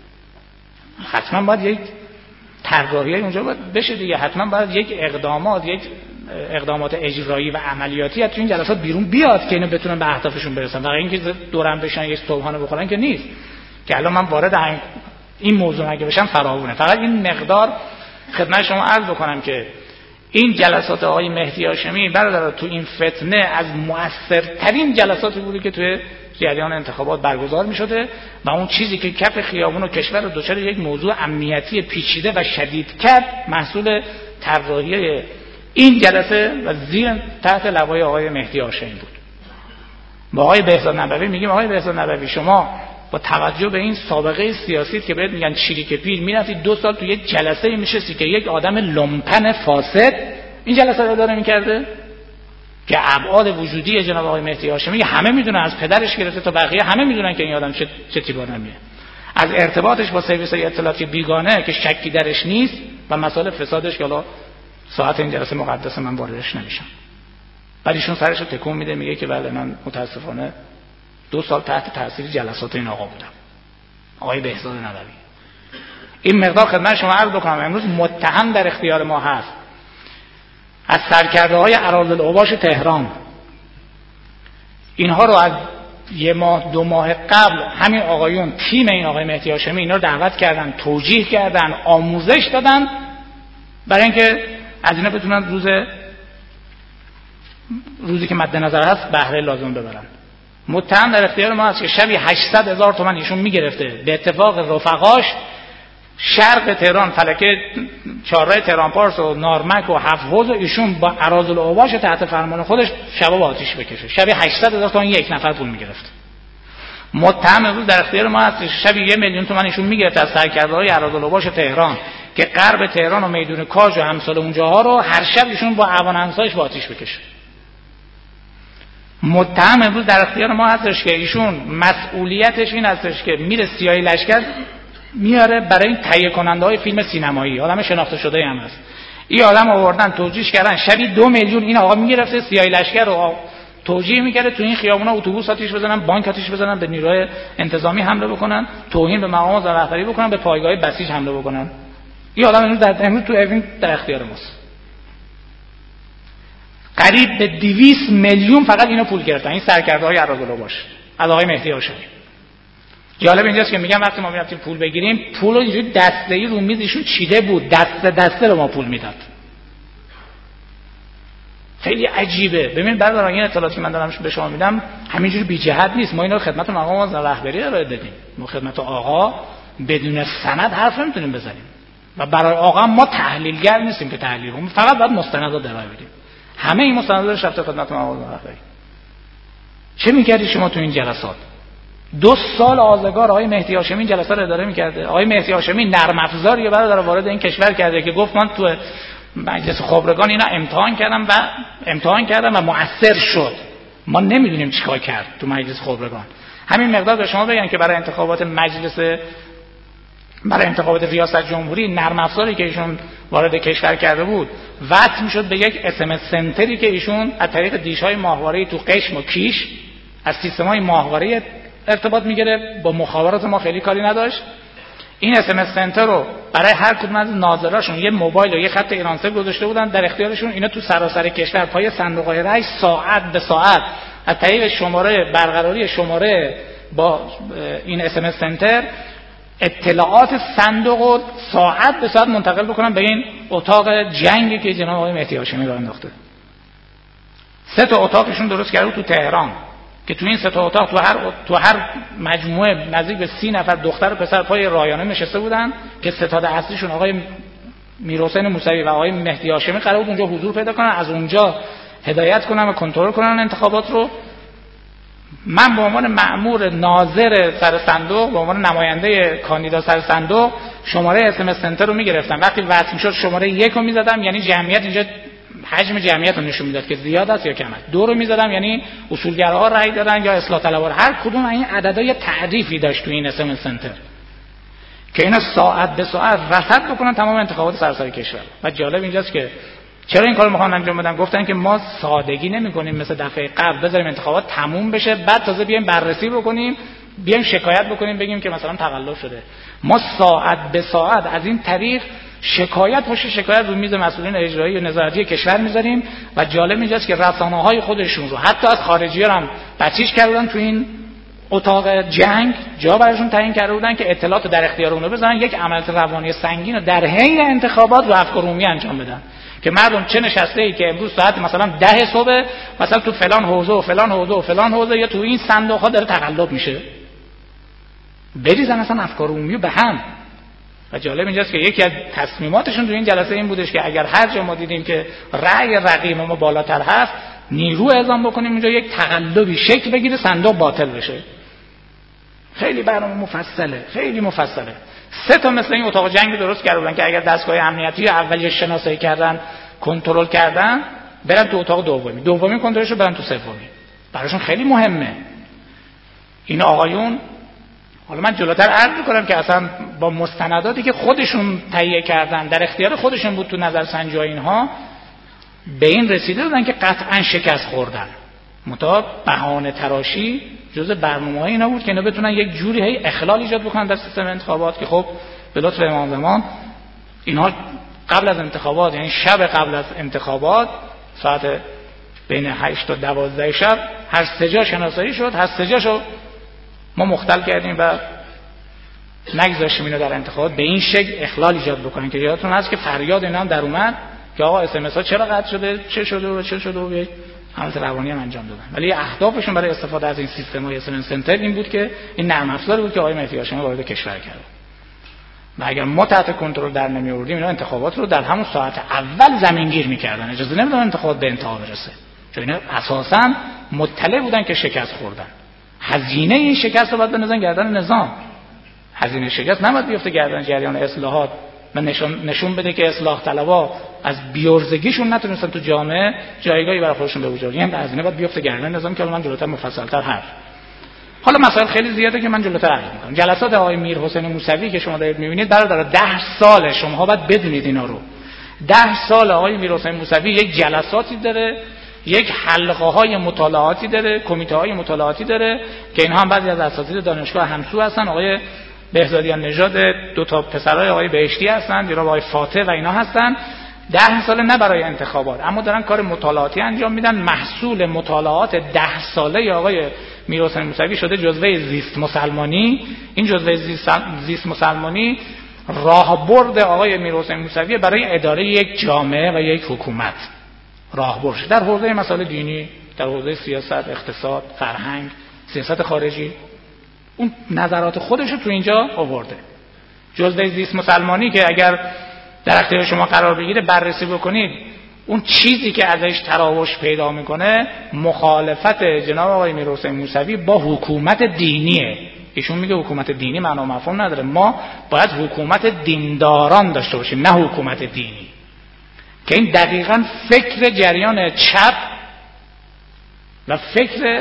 حتما باید یک طراحی اونجا باید بشه دیگه، حتما باید یک اقدامات یک اقدامات اجرایی و عملیاتی از تو این جلسات بیرون بیاد که اینا بتونن به اهدافشون برسن. فقط اینکه دورم بشن یک صبحانه بخورن که نیست، که الان من وارد این موضوع اگه بشم فراوونه. فقط این مقدار خدمت شما عرض بکنم که این جلسات آقای مهدی هاشمی برادر تو این فتنه از مؤثرترین جلساتی بوده که توی جریان انتخابات برگزار می شده و اون چیزی که کف خیابون و کشور رو دچار یک موضوع امنیتی پیچیده و شدید کرد محصول طراحی این جلسه و زیر تحت لوای آقای مهدی هاشمی بود. با آقای بهزاد نبوی میگیم آقای بهزاد نبوی شما با توجه به این سابقه سیاسی که بهت میگن چریک پیر میرفتی دو سال تو یک جلسه میشستی که یک آدم لومپن فاسد این جلسه رو اداره میکرده که ابعاد وجودی جناب آقای مهدی هاشمی همه میدونن، از پدرش گرفته تا بقیه همه میدونن که این آدم چه چه تیپ آدمیه، از ارتباطش با سرویس اطلاعاتی بیگانه که شکی درش نیست و مسائل فسادش که حالا ساعت این جلسه مقدس من واردش نمیشم. بعد ایشون سرش رو تکون میده میگه که بله من متاسفانه دو سال تحت تاثیر جلسات این آقا بودم، آقای بهزاد نووی. این مقدار خدمت شما عرض بکنم امروز متهم در اختیار ما هست از سرکرده‌های اراذالاوباش تهران. اینها رو از یه ماه دو ماه قبل همین آقایون تیم این آقای مهدی هاشمی اینا رو دعوت کردن، توجیه کردن، آموزش دادن برای اینکه از اینا بتونن روز روزی که مد نظر هست بهره لازم ببرن. متهم در اختیار ما هست که شبی هشتصد هزار تومان ایشون میگرفته به اتفاق رفقاش شرق تهران، فلکه چهارراه تهران پارس و نارمک و هفت حوض ایشون با اراذالاوباش تحت فرمان خودش شبا با آتیش بکشه. شبی هشتصد هزار تومان یک نفر پول میگرفت. متهم امروز در اختیار ما هست که شبی یک میلیون تومان ایشون میگرفت از سرکرده‌های اراذالاوباش تهران که غرب تهران و میدون کاج و همسال اونجاها رو هر شب ایشون با اوان همسایش با آتیش بکشه. متهم امروز در اختیار ما هستش که ایشون مسئولیتش این هستش که میره سیاهی لشکر میاره برای این تهیه کننده های فیلم سینمایی، آدم شناخته شده هم هست. این آدم آوردن توجیهش کردن شبی دو میلیون این آقا میگرفته سیاهی لشکر رو توجیه میکرده تو این خیابونا اتوبوس آتیش بزنن، بانک آتیش بزنن، به نیروهای انتظامی حمله بکنن، توهین به مقامات رهبری بکنن، به پایگاه بسیج حمله بکنن. این آدم امروز در امروز تو اوین در اختیار ماست. قریب به دویست میلیون فقط اینا پول گرفتن این سرکرده‌های اراذالاوباش از آقای مهدی هاشمی. جالب اینجاست که میگم وقتی ما میرفتیم پول بگیریم پول رو اینجوری دسته‌ای رو میز ایشون چیده بود، دسته دسته رو ما پول میداد. خیلی عجیبه. ببین برادر این اطلاعاتی که من دارم به شما میدم همینجوری بی جهت نیست. ما اینا رو خدمت مقام رهبری ارائه دادیم. ما خدمت آقا بدون سند حرف نمیتونیم بزنیم و برای آقا ما تحلیلگر نیستیم که تحلیل کنیم، فقط باید مستندات ارائه بدیم. همه این مستندات رفته خدمت مقام رهبری. چه می‌کردی شما تو این جلسات؟ دو سال آزگار آقای مهدی هاشمی این جلسه رو اداره می‌کرده. آقای مهدی هاشمی نرم افزاری برادر وارد این کشور کرده که گفت من تو مجلس خبرگان اینا امتحان کردم و امتحان کردم و مؤثر شد. ما نمیدونیم چیکار کرد تو مجلس خبرگان. همین مقدار به شما بگم که برای انتخابات مجلس برای انتخابات ریاست جمهوری نرم افزاری که ایشون وارد کشور کرده بود وصل میشد به یک اس ام اس سنتری که ایشون از طریق دیش‌های ماهواره‌ای تو قشم و کیش از سیستم‌های ماهواره‌ای ارتباط میگرفت. با مخابرات ما خیلی کاری نداشت. این اس ام اس سنتر رو برای هر کدوم از ناظراشون یه موبایل و یه خط ایرانسل گذاشته بودن در اختیارشون. اینا تو سراسر کشور پای صندوق‌های رأی ساعت به ساعت از طریق شماره برقراری شماره با این اس ام اس سنتر اطلاعات صندوق رو ساعت به ساعت منتقل بکنن به این اتاق جنگی که جناب آقای مهدی هاشمی راه انداخته. سه تا اتاقشون درست کرده تو تهران که تو این سه تا اتاق تو هر تو هر مجموعه نزدیک به سی نفر دختر و پسر پای رایانه نشسته بودن که ستاد اصلیشون آقای میرحسین موسوی و آقای مهدی هاشمی قرار بود اونجا حضور پیدا کنن، از اونجا هدایت کنن و کنترل کنن انتخابات رو. من به عنوان مأمور ناظر سر صندوق، به عنوان نماینده کاندیدا سر صندوق، شماره اس ام اس سنتر رو میگرفتم. وقتی وصل میشد شماره یک رو میزدم، یعنی جمعیت اینجا حجم جمعیت رو نشون میداد که زیاد است یا کم است. دو رو میزدم یعنی اصولگراها رأی دادن یا اصلاح طلبها. هر کدوم این عددا یه تعریفی داشت تو این اس ام اس سنتر که اینا ساعت به ساعت رصد بکنن تمام انتخابات سراسر کشور. و جالب اینجاست که چرا این کارو میخوان انجام بدن؟ گفتن که ما سادگی نمی‌کنیم مثل دفعه قبل بذاریم انتخابات تموم بشه بعد تازه بیایم بررسی بکنیم، بیایم شکایت بکنیم بگیم که مثلا تقلب شده. ما ساعت به ساعت از این طریق شکایت پشت شکایت رو میز مسئولین اجرایی و نظارتی کشور میذاریم. و جالب اینجاست که رسانه‌های خودشون رو حتی از خارجی‌ها هم بچیش کردن تو این اتاق جنگ، جا براشون تعیین کرده بودن که اطلاعات در اختیار اونها بذارن، یک عملیات روانی سنگین رو در حین انتخابات رو افکار عمومی انجام بدن که مردم چه نشسته ای که امروز ساعت مثلا ده صبح مثلا تو فلان حوزه و فلان حوزه و فلان حوزه یا تو این صندوق ها داره تقلب میشه، بریزن اصلا افکار عمومی به هم. و جالب اینجاست که یکی از تصمیماتشون تو این جلسه این بودش که اگر هر جا ما دیدیم که رأی رقیب ما بالاتر هست نیرو اعزام بکنیم اونجا یک تقلبی شکل بگیره صندوق باطل بشه. خیلی برنامه مفصله، خیلی مفصله. سه تا مثل این اتاق جنگ درست کرده بودن که اگر دستگاه امنیتی اولیه شناسایی کردن، کنترل کردن، برن تو اتاق دومی، دومی کنترلشو برن تو سومی. براشون خیلی مهمه. این آقایون، حالا من جلوتر عرض می‌کنم که اصلا با مستنداتی که خودشون تهیه کردن در اختیار خودشون بود تو نظرسنجی اینها به این رسیده بودن که قطعا شکست خوردن. متأ بهانه تراشی جزء برنامه‌های اینا بود که اینا بتونن یک جوری هی اخلال ایجاد بکنن در سیستم انتخابات که خب به لطف امام زمان اینها قبل از انتخابات، یعنی شب قبل از انتخابات ساعت بین هشت تا دوازده شب هر سه جا شناسایی شد، هر سه جاشو ما مختل کردیم و نگذاشتیم اینو در انتخابات به این شکل اخلال ایجاد بکنن که یادتون هست که فریاد اینا هم در اومد که آقا اس ام اس ها چرا قطع شده، چه شده و چه شده و بیاید عملیات روانی هم انجام دادن. ولی اهدافشون برای استفاده از این سیستم‌های اس ام اس سنتر این بود که این نرم افزاری بود که آقای مهدی هاشمی وارد کشور کرد. و اگر ما تحت کنترل در نمی‌آوردیم اینا انتخابات رو در همون ساعت اول زمینگیر می‌کردن، اجازه نمیدادن انتخابات به انتها برسه. چون اینا اساساً مطلع بودن که شکست خوردن. هزینه این شکست رو باید بندازن گردن نظام. هزینه شکست نباید بیفته گردن جریان اصلاحات و نشون, نشون بده که اصلاح طلبها از بیورزگیشون نتونستن تو جامعه جایگاهی برای خودشون به وجود بیارن. هزینه باید بیفته گردن نظام که من جلوتر مفصل‌تر حرف. حالا مسائل خیلی زیاده که من جلوتر عرض می‌کنم. جلسات آقای میرحسین موسوی که شما دارید می‌بینید برادر ده سال شماها باید بدونید اینا رو. ده سال آقای میرحسین موسوی یک جلساتی داره، یک حلقه های مطالعاتی داره، کمیته های مطالعاتی داره که اینها هم بعضی از اساتید دانشگاه همسو هستن. آقای بهزادیان نژاد، دو تا پسرای آقای بهشتی هستن، جناب آقای فاتح و اینا هستن. ده ساله نه برای انتخابات، اما دارن کار مطالعاتی انجام میدن. محصول مطالعات ده ساله آقای میرحسین موسوی شده جزوه زیست مسلمانی. این جزوه زیست مسلمانی راهبرد آقای میرحسین موسوی برای اداره یک جامعه و یک حکومت. راهبرش در حوزه مسائل دینی، در حوزه سیاست، اقتصاد، فرهنگ، سیاست خارجی، اون نظرات خودش رو تو اینجا آورده. جزوه زیست مسلمانی که اگر در اختیار شما قرار بگیره بررسی بکنید اون چیزی که ازش تراوش پیدا میکنه مخالفت جناب آقای میرحسین موسوی با حکومت دینیه. ایشون میگه حکومت دینی معنا و مفهوم نداره، ما باید حکومت دینداران داشته باشیم نه حکومت دینی، که این دقیقاً فکر جریان چپ و فکر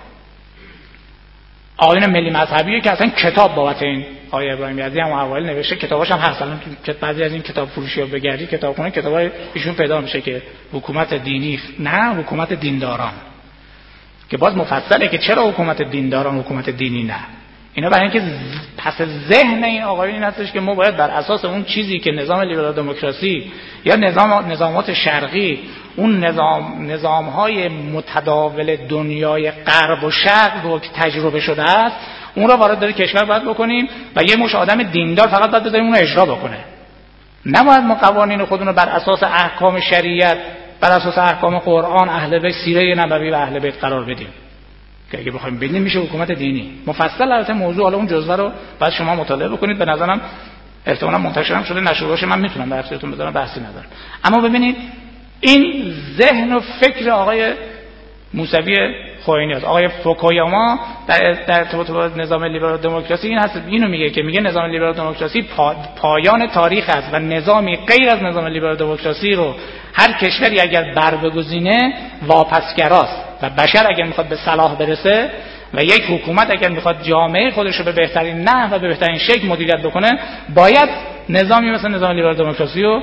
آیین ملی مذهبیه که اصلا کتاب بابت این آقای ابراهیم یزدی هم اوایل نوشته، کتاباش هم هست. الان تو بعضی از این کتاب فروشی‌ها بگردی کتابخونه کتابای ایشون پیدا میشه که حکومت دینی نه حکومت دینداران، که باز مفصله که چرا حکومت دینداران حکومت دینی نه. اینا برای اینکه پس ذهن این آقایون این هستش که ما باید بر اساس اون چیزی که نظام لیبرال دموکراسی یا نظام نظامات شرقی، اون نظام نظام‌های متداول دنیای غرب و شرق رو که تجربه شده است، اون رو وارد کشور باید بکنیم و یه مش آدم دیندار فقط باید بذاریم اون رو اجرا بکنه. نباید ما قوانین خودمون رو بر اساس احکام شریعت، بر اساس احکام قرآن، اهل بیت، سیره نبوی و اهل بیت قرار بدیم که اگه بخوایم بدیم میشه حکومت دینی. مفصل البته موضوع، حالا اون جزوه رو بعد شما مطالعه بکنید. به نظرم احتمالاً منتشرم شده، نشر باشه، من میتونم در اختیارتون بذارم، بحثی ندارم. اما ببینید این ذهن و فکر آقای موسوی خوئینی است. آقای فوکویاما در در ارتباط با نظام لیبرال دموکراسی این هست، اینو میگه که میگه نظام لیبرال دموکراسی پا، پایان تاریخ است و نظامی غیر از نظام لیبرال دموکراسی رو هر کشوری اگر بر بگزینه واپسگراست و بشر اگر میخواد به صلاح برسه و یک حکومت اگر میخواد جامعه خودش رو به بهترین نحو و به بهترین شکل مدیریت بکنه، باید نظامی مثل نظام لیبرال دموکراسی رو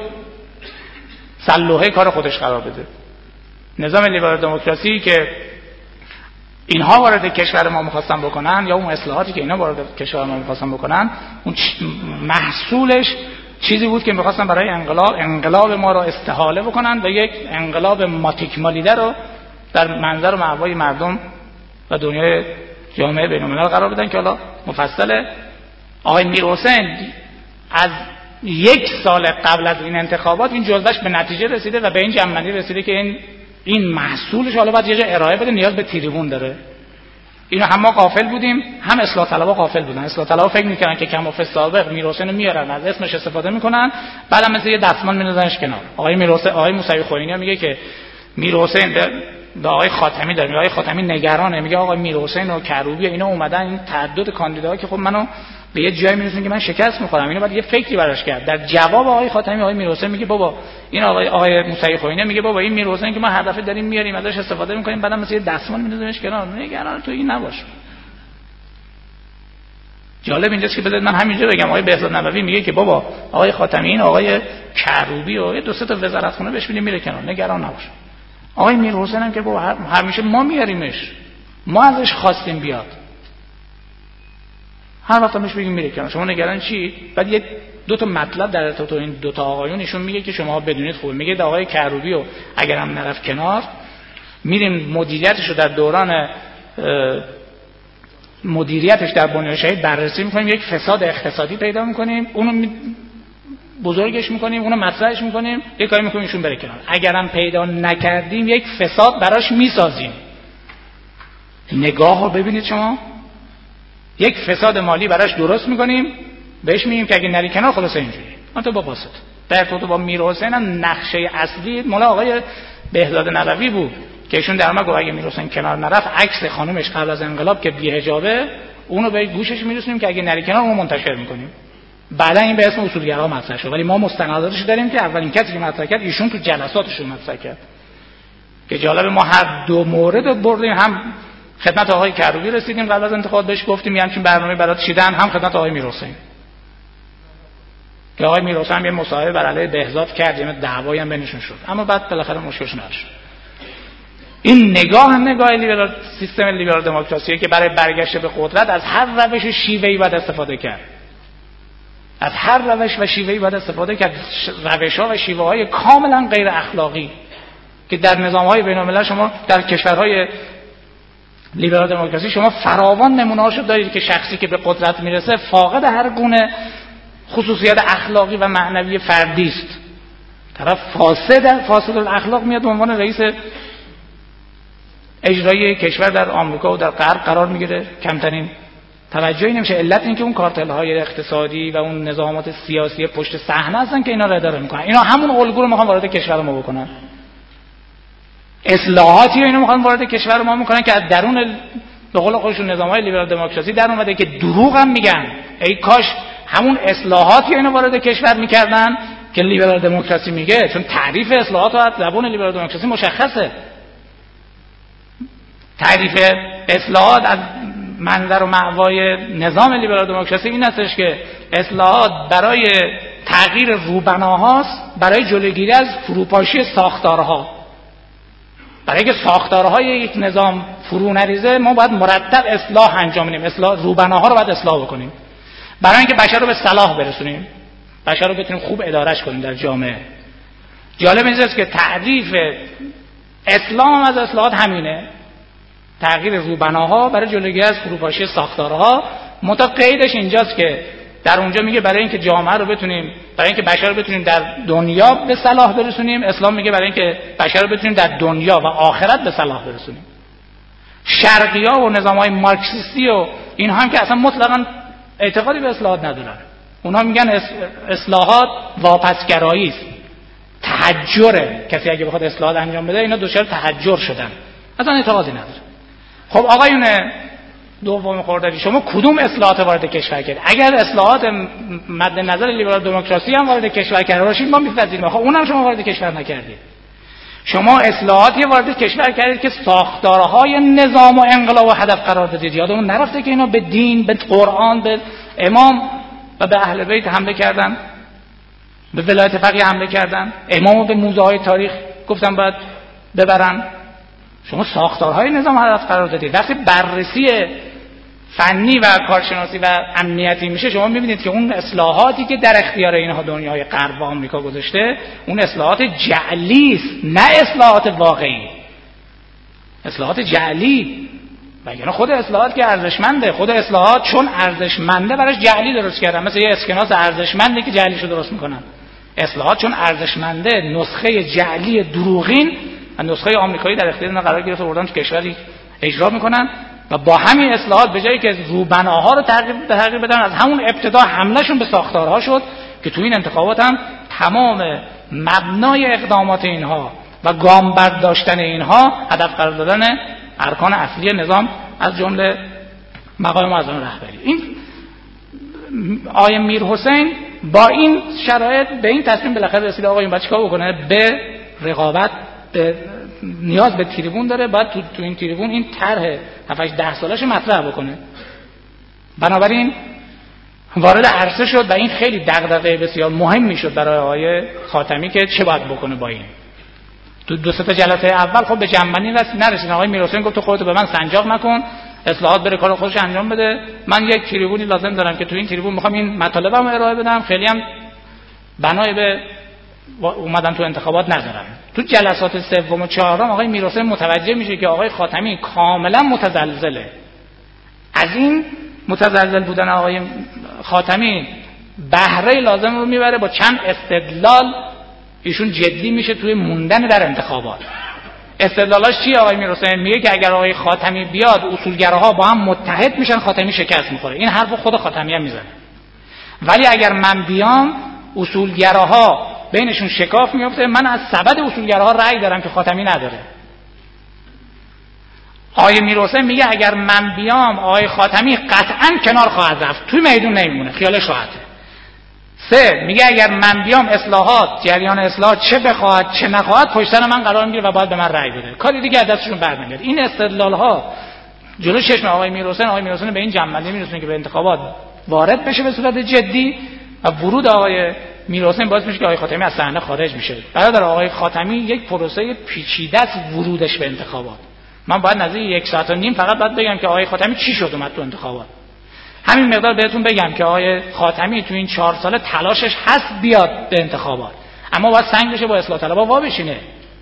سلوحه کار خودش قرار بده. نظام لیبرال دموکراسی که اینها وارد کشور ما می‌خواستن بکنن یا اون اصلاحاتی که اینا وارد کشور ما می‌خواستن بکنن، اون محصولش چیزی بود که می‌خواستن برای انقلاب انقلاب ما رو استحاله بکنن و یک انقلاب ماتیک مالیده رو در منظر و مأوای مردم و دنیای جامعه بین‌الملل قرار بدن که حالا مفصله. آقای میرحسین از یک سال قبل از این انتخابات این جزوهش به نتیجه رسیده و به این جمع‌بندی رسیده که این این محصولش حالا باید یه جا ارائه بده، نیاز به تریبون داره. اینو هم ما غافل بودیم، هم اصلاح طلبها غافل بودن. اصلاح طلبها فکر می‌کردن که کمافه سابق میرحسین رو میارن، از اسمش استفاده میکنن، بعدم مثل یه دستمال میندازنش کنار. آقای میرحسین آقای موسوی خوئینی میگه که میرحسین به آقای خاتمی داره، آقای خاتمی نگرانه، میگه آقای میرحسین و کروبی اینا اومدن این تعدد کاندیداها که خب منو به یه جایی میرسونه که من شکست میخورم، اینو باید یه فکری براش کرد. در جواب آقای خاتمی آقای میرحسین میگه بابا این آقای آقای موسوی خوئینی میگه بابا این میرحسین که ما هر دفعه داریم میاریم ازش استفاده میکنیم، بعدم مثل یه دستمال میندازیمش کنار، نگران تو این نباش. جالب اینجاست که بذارید من همینجا بگم آقای بهزاد نبوی میگه که بابا آقای خاتمی این آقای کروبی و دو سه تا وزارتخونه بهش میدیم میره کنار، نگران نباش. آقای میرحسین هم که بابا همیشه ما میاریمش، ما ازش خواستیم بیاد، هر وقت همش بگیم میره کنار، شما نگران چی؟ بعد یه دو تا مطلب در ارتباط این دو تا آقایون ایشون میگه که شما بدونید خوبه. میگه آقای کروبی و اگر هم نرفت کنار، میریم مدیریتش رو در دوران مدیریتش در بنیاد شهید بررسی میکنیم، یک فساد اقتصادی پیدا میکنیم، اونو بزرگش میکنیم، اونو مطرحش میکنیم، یک کاری میکنیم ایشون بره کنار. اگرم پیدا نکردیم یک فساد براش میسازیم. نگاه رو ببینید شما، یک فساد مالی براش درست میکنیم، بهش میگیم که اگه نری کنار خلاص اینجوری. من تو با واسط در تو با میرحسین هم نقشه اصلی مال آقای بهزاد نبوی بود که ایشون در ما گفت اگه میرحسین کنار نرفت عکس خانومش قبل از انقلاب که بی حجابه اونو به گوشش میرسونیم که اگه نری کنار اونو منتشر میکنیم. بعدا این به اسم اصولگرا مطرح شد، ولی ما مستنداتش داریم که اولین کسی که مطرح کرد ایشون تو جلساتش مطرح کرد. که جالب ما هر دو مورد بردیم، هم خدمت آقای کروبی رسیدیم قبل از انتخابات بهش گفتیم یه همچین برنامه برات چیدن، هم خدمت آقای میرحسین که آقای میرحسین هم یه مصاحبه بر علیه بهزاد کرد، یه دعوایی هم بینشون شد، اما بعد بالاخره مشکلش حل شد. این نگاه نگاه لیبرال سیستم لیبرال دموکراسی که برای برگشت به قدرت از هر روش و شیوهی باید استفاده کرد، از هر روش و شیوهی باید استفاده کرد، روش‌ها و شیوه‌های کاملا غیر اخلاقی که در نظام‌های بین‌الملل شما در کشورهای لیبرال دموکراسی شما فراوان نمونه‌هاشو دارید که شخصی که به قدرت میرسه فاقد هر گونه خصوصیات اخلاقی و معنوی فردی است. طرف فاسد فاسد الاخلاق میاد به عنوان رئیس اجرایی کشور در آمریکا و در غرب قرار میگیره، کمترین توجهی نمیشه. علت این که اون کارتل‌های اقتصادی و اون نظامات سیاسی پشت صحنه هستن که اینا رو اداره میکنن. اینا همون الگو رو میخوان وارد کشور ما بکنن. اصلاحاتی رو اینا میخوان وارد کشور ما میکنن که از درون به قول خودشون نظامهای لیبرال دموکراسی در اومده که دروغ هم میگن. ای کاش همون اصلاحاتی اینا وارد کشور میکردن که لیبرال دموکراسی میگه، چون تعریف اصلاحات از زبان لیبرال دموکراسی مشخصه. تعریف اصلاحات از منظر و مأوای نظام لیبرال دموکراسی این هستش که اصلاحات برای تغییر روبناهاست، برای جلوگیری از فروپاشی ساختارها. برای که ساختارهای یک نظام فرو نریزه ما باید مرتب اصلاح انجام بدیم، اصلاح روبناها رو باید اصلاح بکنیم برای اینکه بشر رو به صلاح برسونیم، بشر رو بتونیم خوب ادارهش کنیم در جامعه. جالب اینجاست که تعریف اسلام از اصلاحات همینه، تغییر روبناها برای جلوگیری از فروپاشی ساختارها. متا قیدش اینجاست که در اونجا میگه برای اینکه جامعه رو بتونیم، برای اینکه بشر رو بتونیم در دنیا به صلاح برسونیم، اسلام میگه برای اینکه بشر رو بتونیم در دنیا و آخرت به صلاح برسونیم. شرقی‌ها و نظام‌های مارکسیستی و اینها هم که اصلا مطلقاً اعتقادی به اصلاحات ندارن. اونها میگن اصلاحات واپسگرایی است، تحجره. کسی اگه بخواد اصلاحات انجام بده اینا دچار تحجر شدن، اصلا اعتقادی نداره. خب آقایون دوم خردادی، شما کدوم اصلاحات وارد کشور کرد؟ اگر اصلاحات مد نظر لیبرال دموکراسی هم وارد کشور کرده باشید ما می‌پذیریم. خب اونم شما وارد کشور نکردید. شما اصلاحاتی وارد کشور کردید که ساختارهای نظام و انقلاب و هدف قرار دادید. یادمون نرفته که اینا به دین، به قرآن، به امام و به اهل بیت حمله کردن، به ولایت فقیه حمله کردن، امامو به موزه‌های تاریخ گفتن باید ببرن. شما ساختارهای نظام هدف قرار دادید. وقتی بررسی فنی و کارشناسی و امنیتی میشه شما میبینید که اون اصلاحاتی که در اختیار اینها دنیای غرب و آمریکا گذاشته اون اصلاحات جعلی است، نه اصلاحات واقعی. اصلاحات جعلی. وگرنه خود اصلاحات که ارزشمنده، خود اصلاحات چون ارزشمنده براش جعلی درست کردن، مثل یه اسکناس ارزشمندی که جعلیشو درست میکنن. اصلاحات چون ارزشمنده نسخه جعلی دروغین و نسخه آمریکایی در اختیار قرار گرفت و بردن تو کشوری اجرا میکنن و با همین اصلاحات به جایی که روبناها رو تغییر تغییر بدن از همون ابتدا حملهشون به ساختارها شد که تو این انتخابات هم تمام مبنای اقدامات اینها و گام برداشتن اینها هدف قرار دادن ارکان اصلی نظام از جمله مقام معظم رهبری. این آقای میرحسین با این شرایط به این تصمیم بالاخره رسید آقا این بچه چیکار بکنه؟ به رقابت، به نیاز به تریبون داره، باید تو, تو این تریبون این طرح هفت ده سالش مطرح بکنه. بنابراین وارد عرصه شد و این خیلی دغدغه بسیار مهمی شد برای آقای خاتمی که چه باید بکنه با این. تو دو سه تا جلسه اول خب به جنبندی نرسید. آقای میرحسین گفت تو خودت به من سنجاق نکن، اصلاحات بره کار خودش انجام بده، من یک تریبونی لازم دارم که تو این تریبون میخوام این مطالبم ارائه بدم، خیلی هم بنای به اومدن تو انتخابات ندارم. تو جلسات سوم و چهارم آقای میرحسین متوجه میشه که آقای خاتمی کاملا متزلزله. از این متزلزل بودن آقای خاتمی بهره لازم رو میبره، با چند استدلال ایشون جدی میشه توی موندن در انتخابات. استدلالاش چیه آقای میرحسین؟ میگه که اگر آقای خاتمی بیاد اصولگراها با هم متحد میشن، خاتمی شکست میخوره. این حرف خود خاتمی هم میزنه. ولی اگر من بیام اصولگراها بینشون شکاف میفته، من از سبد اصولگراها رأی دارم که خاتمی نداره. آقای میرحسین میگه اگر من بیام آقای خاتمی قطعا کنار خواهد رفت، توی میدون نمیمونه، خیالش راحته. سه میگه اگر من بیام اصلاحات، جریان اصلاحات چه بخواهد چه نخواهد پشت سر من قرار میگیره و باید به من رأی بده، کاری دیگه از دستشون برنمیاد. این استدلال ها جلو چشم آقای میرحسین آقای میرحسین به این جنبندی میرسونه که به انتخابات وارد بشه به صورت جدی و ورود آقای میرحسین باعث میشه که آقای خاتمی از صحنه خارج میشه. برادر آقای خاتمی یک پروسه پیچیده است ورودش به انتخابات. من باید نزدیک یک ساعت و نیم فقط باید بگم که آقای خاتمی چی شد اومد تو انتخابات. همین مقدار بهتون بگم که آقای خاتمی تو این چهار ساله تلاشش هست بیاد به انتخابات، اما باید سنگ بشه با اصلاح طلبها وا بشینه.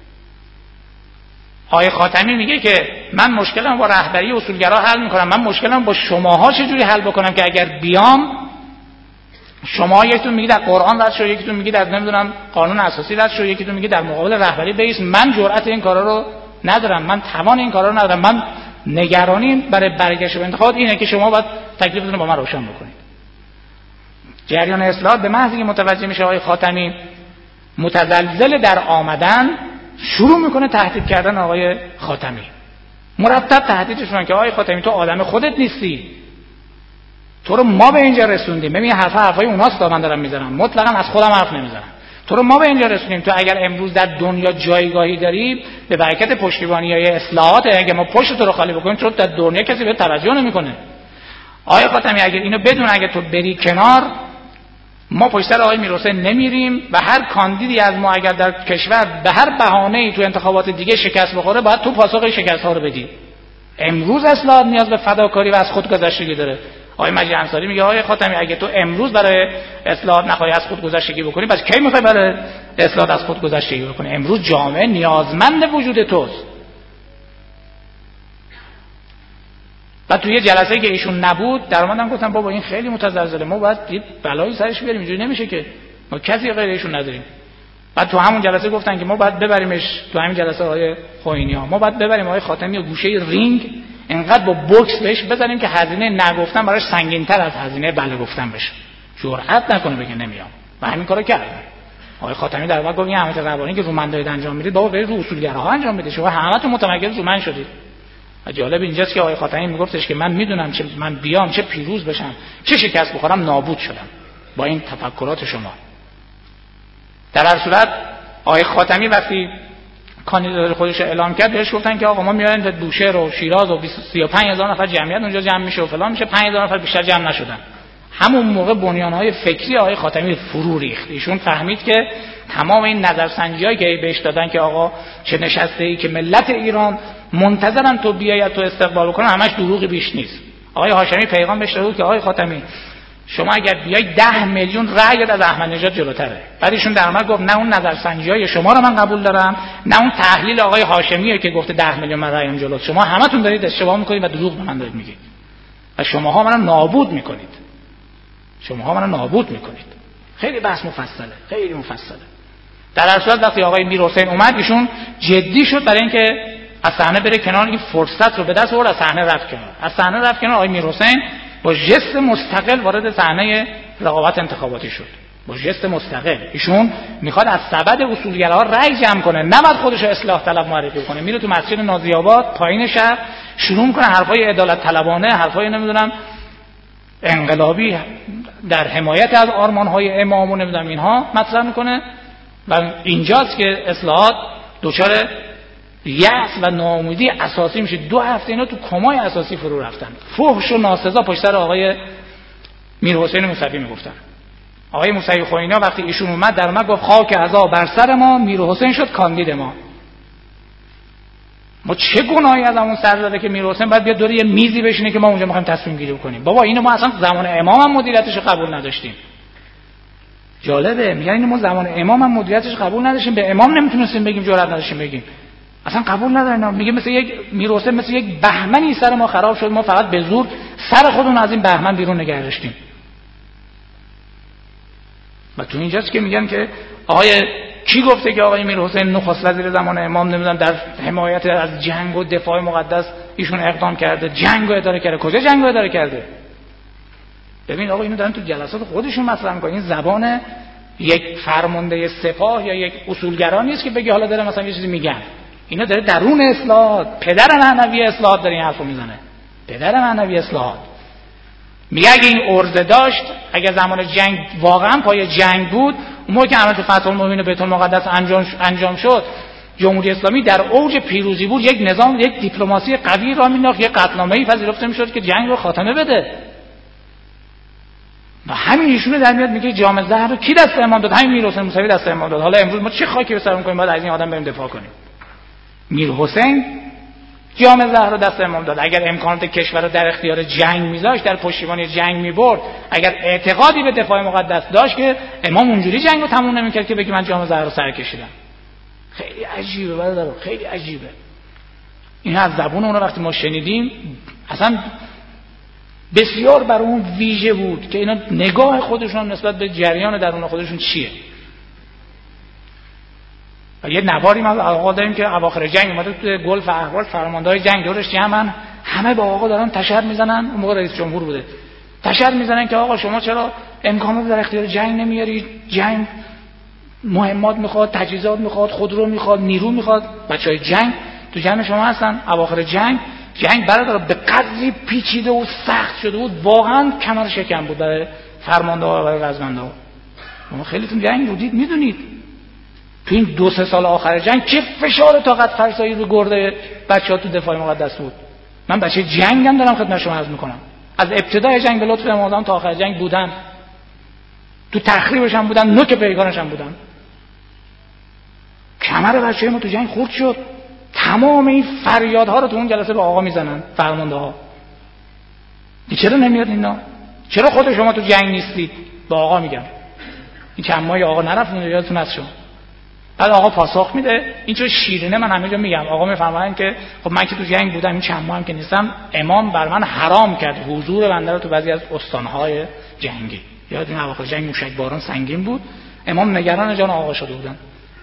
آقای خاتمی میگه که من مشکلم با رهبری اصولگرا حل میکنم، من مشکلم با شماها چجوری حل بکنم که اگر بیام شما یکیتون میگید در قرآن رد شو، یکیتون میگید در نمیدونم قانون اساسی رد شو، یکیتون میگید در مقابل رهبری بیس. من جرأت این کارا رو ندارم، من توان این کارا رو ندارم. من نگرانی برای برگشت به انتخابات اینه که شما باید تکلیفتون رو با من روشن بکنید. جریان اصلاحات به محض اینکه متوجه میشه آقای خاتمی متزلزل در آمدن، شروع میکنه تهدید کردن آقای خاتمی. مرتب تهدیدشون که آقای خاتمی تو آدم خودت نیستی، تو رو ما به اینجا رسوندیم. ببین حرف حرفای اوناست من دارم میزنم، مطلقاً از خودم حرف نمیزنم. تو رو ما به اینجا رسوندیم. تو اگر امروز در دنیا جایگاهی داری به برکت پشتیبانی‌های اصلاحات، اگه ما پشت تو رو خالی بکنیم تو در دنیا کسی به توجه نمیکنه. آقای خاتمی اگر اینو بدون، اگه تو بری کنار، ما پشت سر آقای میرحسین نمیریم و هر کاندیدی از ما اگر در کشور به هر بهانه‌ای تو انتخابات دیگه شکست بخوره باید تو پاسخ شکست‌ها رو بدی. امروز اصلاحات نیاز به فداکاری و از خودگذشتگی داره. آقای مجید انصاری میگه آقای خاتمی اگه تو امروز برای اصلاحات نخواهی از خودگذشتگی بکنی، پس کی میخوای برای اصلاحات از خودگذشتگی بکنی؟ امروز جامعه نیازمند وجود توست. و توی جلسه که ایشون نبود در اومدم گفتم بابا این خیلی متزلزله، ما باید یه بلایی سرش بیاریم، اینجوری نمیشه که، ما کسی غیر ایشون نداریم. بعد تو همون جلسه گفتن که ما باید ببریمش تو همین جلسه آقای خوئینی ها، ما باید ببریم آقای خاتمی و گوشه رینگ اینقدر با بوکس بهش بزنیم که هزینه نگفتن براش سنگین‌تر از هزینه بله گفتن بشه، جرئت نکنه بگه نمیام. و همین کارو کردن. آقای خاتمی در واقع گفت این احمد ربانی که رو من دارید انجام میدید بابا برید رو اصولگراها انجام بدید، شما همتون متمرکز رو من شدید. و جالب اینجاست که آقای خاتمی میگفتش که من میدونم چه من بیام چه پیروز بشم چه شکست بخورم نابود شدم با این تفکرات شما. در هر صورت آقای خاتمی وقتی کاندیدات خودش اعلام کرد بهش گفتن که آقا ما میاریم به بوشهر و شیراز و سی و پنج هزار نفر جمعیت اونجا جمع میشه و فلان میشه، پنج هزار نفر بیشتر جمع نشدن. همون موقع بنیان‌های فکری آقای خاتمی فرو ریخت. ایشون فهمید که تمام این نظرسنجی‌هایی که بهش دادن که آقا چه نشسته‌ای که ملت ایران منتظرن تو بیای تو استقبال کنن همش دروغی بیش نیست. آقای هاشمی پیغام بهش داد که آقای خاتمی شما اگر بیای ده میلیون رأی از احمدی نژاد جلوتره. بعد ایشون در اومد گفت نه اون نظرسنجی‌های شما رو من قبول دارم، نه اون تحلیل آقای هاشمیه که گفته ده میلیون من رأیم جلوت. شما همتون دارید اشتباه می‌کنید و دروغ به من دارید میگید. و شماها منو نابود می‌کنید. شماها منو نابود می‌کنید. خیلی بحث مفصله، خیلی مفصله. در هر صورت وقتی آقای میرحسین اومد ایشون جدی شد برای اینکه از صحنه بره کنار، این فرصت رو به دست آورد، از صحنه رفت کنار. از صحنه رفت کنار. آقای میرحسین با ژست مستقل وارد صحنه رقابت انتخاباتی شد. با ژست مستقل ایشون میخواد از سبد اصولگراها رأی جمع کنه، نباید خودش رو اصلاح طلب معرفی کنه. میره تو مسجد نازی آباد پایین شهر شروع میکنه حرفای عدالت طلبانه، حرفای نمیدونم انقلابی در حمایت از آرمان‌های امام و نمیدونم اینها مطرح میکنه. و اینجاست که اصلاحات دچار یأس و ناامیدی اساسی میشه. دو هفته اینا تو کمای اساسی فرو رفتن. فحش و ناسزا پشت سر آقای میرحسین موسوی میگفتن. آقای موسوی خوئینی وقتی ایشون اومد در اومد گفت خاک عزا بر سر ما، میرحسین شد کاندید ما. ما چه گناهی از همون سر داده که میرحسین باید بیاد دور یه میزی بشینه که ما اونجا میخوایم تصمیم گیری کنیم؟ بابا اینو ما اصلا زمان امام هم مدیریتش قبول نداشتیم. جالبه میگن اینو ما زمان امام هم مدیریتش قبول نداشتیم، به امام نمیتونستیم بگیم، جرئت نداشتیم بگیم، اصلا قبول ندارن. میگه مثل یک میرحسین مثل یک بهمنی سر ما خراب شد، ما فقط به زور سر خودمون از این بهمن بیرون نگه داشتیم. و تو اینجاست که میگن که آقای کی گفته که آقای میرحسین نخست وزیر زمان امام نمیدونم در حمایت از جنگ و دفاع مقدس ایشون اقدام کرده، جنگ رو اداره کرده؟ کجا جنگ رو اداره کرده؟ ببین آقا اینو دارن تو جلسات خودشون مطرح میکنن. این زبان یک فرمانده سپاه یا یک اصولگرا نیست که بگه حالا داره مثلا یه چیزی میگن. اینا داره درون اصلاحات، پدر معنوی اصلاحات داره این حرفو میزنه. پدر معنوی اصلاحات میگه اگه این عرضه داشت، اگه زمان جنگ واقعا پای جنگ بود، اون موقع که عملیات فتح المبین بیت المقدس انجام انجام شد، جمهوری اسلامی در اوج پیروزی بود، یک نظام، یک دیپلماسی قوی را مینداخت، یک قطعنامه‌ای پذیرفته میشد که جنگ رو خاتمه بده. و همین ایشونه در میاد میگه جام زهر رو کی دست امام داد؟ همین میرحسین موسوی دست امام داد. حالا امروز ما چه خاکی به سرمون کنیم؟ باید از این آدم بریم دفاع کنیم. میرحسین جام زهر رو دست امام داد. اگر امکانات کشور رو در اختیار جنگ میذاشت، در پشتیبانی جنگ میبرد، اگر اعتقادی به دفاع مقدس داشت، که امام اونجوری جنگ رو تموم نمیکرد که بگه من جام زهر رو سر کشیدم. خیلی عجیبه برادر، خیلی عجیبه. این از زبون اون وقتی ما شنیدیم اصلا بسیار بر اون ویژه بود که اینا نگاه خودشون نسبت به جریان درون خودشون چیه. و یه نواری ما آقا داریم که اواخر جنگ اومده تو گلف احوال فرماندهای جنگ دورش جمعن، همه با آقا دارن تشر میزنن. اون موقع رئیس جمهور بوده. تشر میزنن که آقا شما چرا امکانات در اختیار جنگ نمیارید؟ جنگ مهمات میخواد، تجهیزات میخواد، خودرو میخواد، نیرو میخواد. بچهای جنگ تو جمع شما هستن. اواخر جنگ جنگ برادر به قدری پیچیده و سخت شده بود واقعا کمر شکم بود برای فرمانده‌ها و برای رزمنده‌ها. شما خیلیتون جنگ بودید میدونید تو این دو سه سال آخر جنگ چه فشار طاقت فرسایی رو گرده بچه‌ها تو دفاع مقدس بود. من بچه جنگم دارم خدمت شما عرض میکنم. از ابتدای جنگ به لطف امام تا آخر جنگ بودن، تو تخریبش هم بودن، نوک پیکانش هم بودن. کمر بچه ما تو جنگ خورد شد. تمام این فریادها رو تو اون جلسه به آقا میزنن فرمانده ها. چرا نمیاد اینا؟ چرا خود شما تو جنگ نیستید؟ به آقا میگم. این چند ماهی آقا نرفت یادتون از شما. بعد آقا پاسخ میده. این چه شیرینه. من همه جا میگم آقا میفرمایند که خب من که تو جنگ بودم این چند ماه هم که نیستم امام بر من حرام کرد حضور بنده رو تو بعضی از استانهای جنگی. یادتون اواخر جنگ موشک باران سنگین بود. امام نگران جان آقا شده بودن.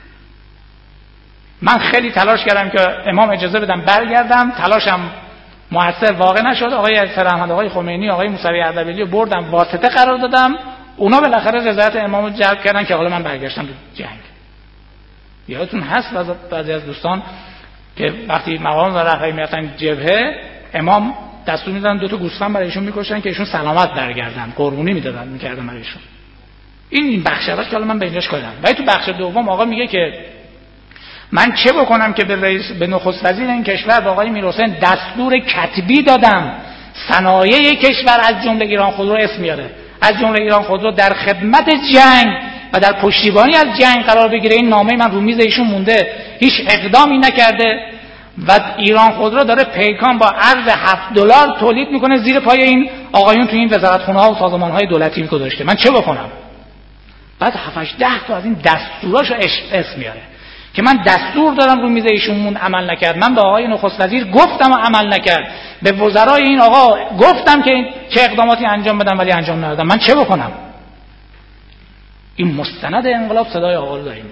من خیلی تلاش کردم که امام اجازه بدم برگردم. تلاشم موثر واقع نشد. آقای سر احمد آقای خمینی آقای موسوی اردبیلی رو بردم واسطه قرار دادم. اونا بالاخره رضایت امامو جلب کردن که حالا من برگشتم تو جنگ. یادتون هست بعضی از دوستان که وقتی مقام و رفعی میرفتن جبهه امام دستور میدادن دو تا گوسفند برای ایشون میکشن که ایشون سلامت برگردن، قربونی میدادن میکردن برای ایشون. این این بخش اول که حالا من به اینجاش کردم. ولی تو بخش دوم آقا میگه که من چه بکنم که به رئیس به نخست وزیر این کشور با آقای میرحسین دستور کتبی دادم صنایع کشور از جمله ایران خودرو اسم میاره، از جمله ایران خودرو در خدمت جنگ و در پشتیبانی از جنگ قرار بگیره. این نامه من رو میز ایشون مونده، هیچ اقدامی نکرده و ایران خودرو داره پیکان با ارز هفت دلار تولید میکنه زیر پای این آقایون تو این وزارتخونه ها و سازمان های دولتی گذاشته. من چه بکنم؟ بعد هفت ده تا از این دستوراشو اسم میاره که من دستور دارم رو میز ایشون مون عمل نکرد. من به آقای نخست وزیر گفتم و عمل نکرد. به وزرای این آقا گفتم که چه اقداماتی انجام بدم ولی انجام ندادم. من چه بکنم؟ این مستند انقلاب صدای آقا رو داریم.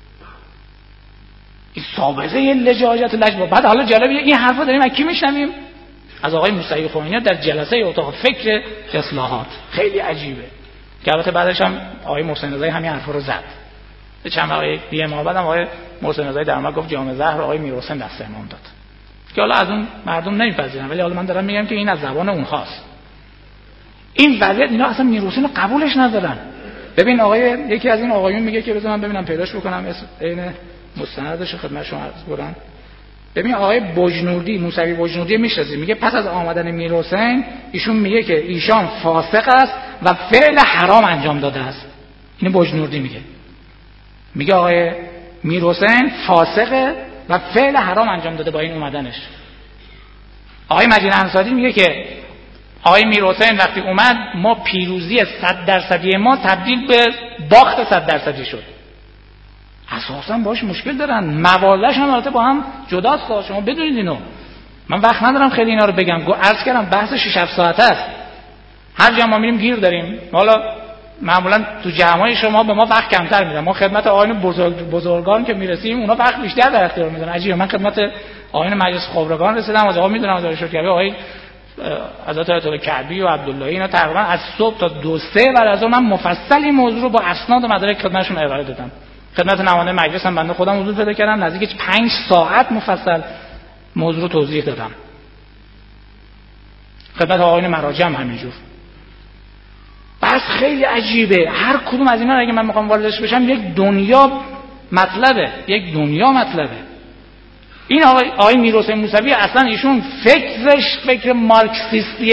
این سابقه لجاجت لجبا. بعد حالا جالبه این حرفا داریم از کی میشنویم؟ از آقای موسوی خمینی در جلسه اتاق فکر اصلاحات. خیلی عجیبه که البته بعدش هم آقای محسن رضایی همین حرفا رو زد. به چند وقت دیگه ما بعدم آقای محسن رضایی در اومد گفت جام زهر آقای میرحسین دست امام داد که حالا از اون مردم نمیپذیرن ولی حالا من دارم میگم که این از زبان اونهاست. این وضعیت اینا اصلا میرحسین رو قبولش ندارن. ببین آقای یکی از این آقایون میگه که بذار من ببینم پیداش بکنم اسم عین مستندش خدمت شما عرض بردم. ببین آقای بجنوردی موسوی بجنوردی میشناسید میگه پس از آمدن میرحسین ایشون میگه که ایشان فاسق است و فعل حرام انجام داده است. این بجنوردی میگه میگه آقای میرحسین فاسقه و فعل حرام انجام داده با این اومدنش. آقای مجید انصاری میگه که آقای میرحسین وقتی اومد ما پیروزی صد درصدی ما تبدیل به باخت صد درصدی شد. اساسا باش مشکل دارن. موالش هم البته با هم جداست. شما بدونید اینو. من وقت ندارم خیلی اینا رو بگم. عرض کردم بحث شش هفت ساعته است. هر جا ما میریم گیر داریم. حالا معمولا تو جمعای شما به ما وقت کمتر میدن. ما خدمت آقایون بزرگ بزرگان که میرسیم اونا وقت بیشتر در اختیار میذارن. عجیبه. من خدمت آقایون مجلس خبرگان رسیدم. از آقا میدونم از شکر کبی آقای حضرت آیت الله کعبی و عبدالله اینا تقریبا از صبح تا دو سه بعد از اون من مفصل این موضوع رو با اسناد و مدارک خدمتشون ارائه دادم. خدمت نماینده مجلس هم بنده خودم حضور پیدا کردم. نزدیک پنج ساعت مفصل موضوع رو توضیح دادم. خدمت آقایون مراجع هم همینجور. بس خیلی عجیبه. هر کدوم از اینا اگه من میخوام واردش بشم یک دنیا مطلبه، یک دنیا مطلبه. این آقای آقای میرحسین موسوی اصلا ایشون فکرش فکر مارکسیستی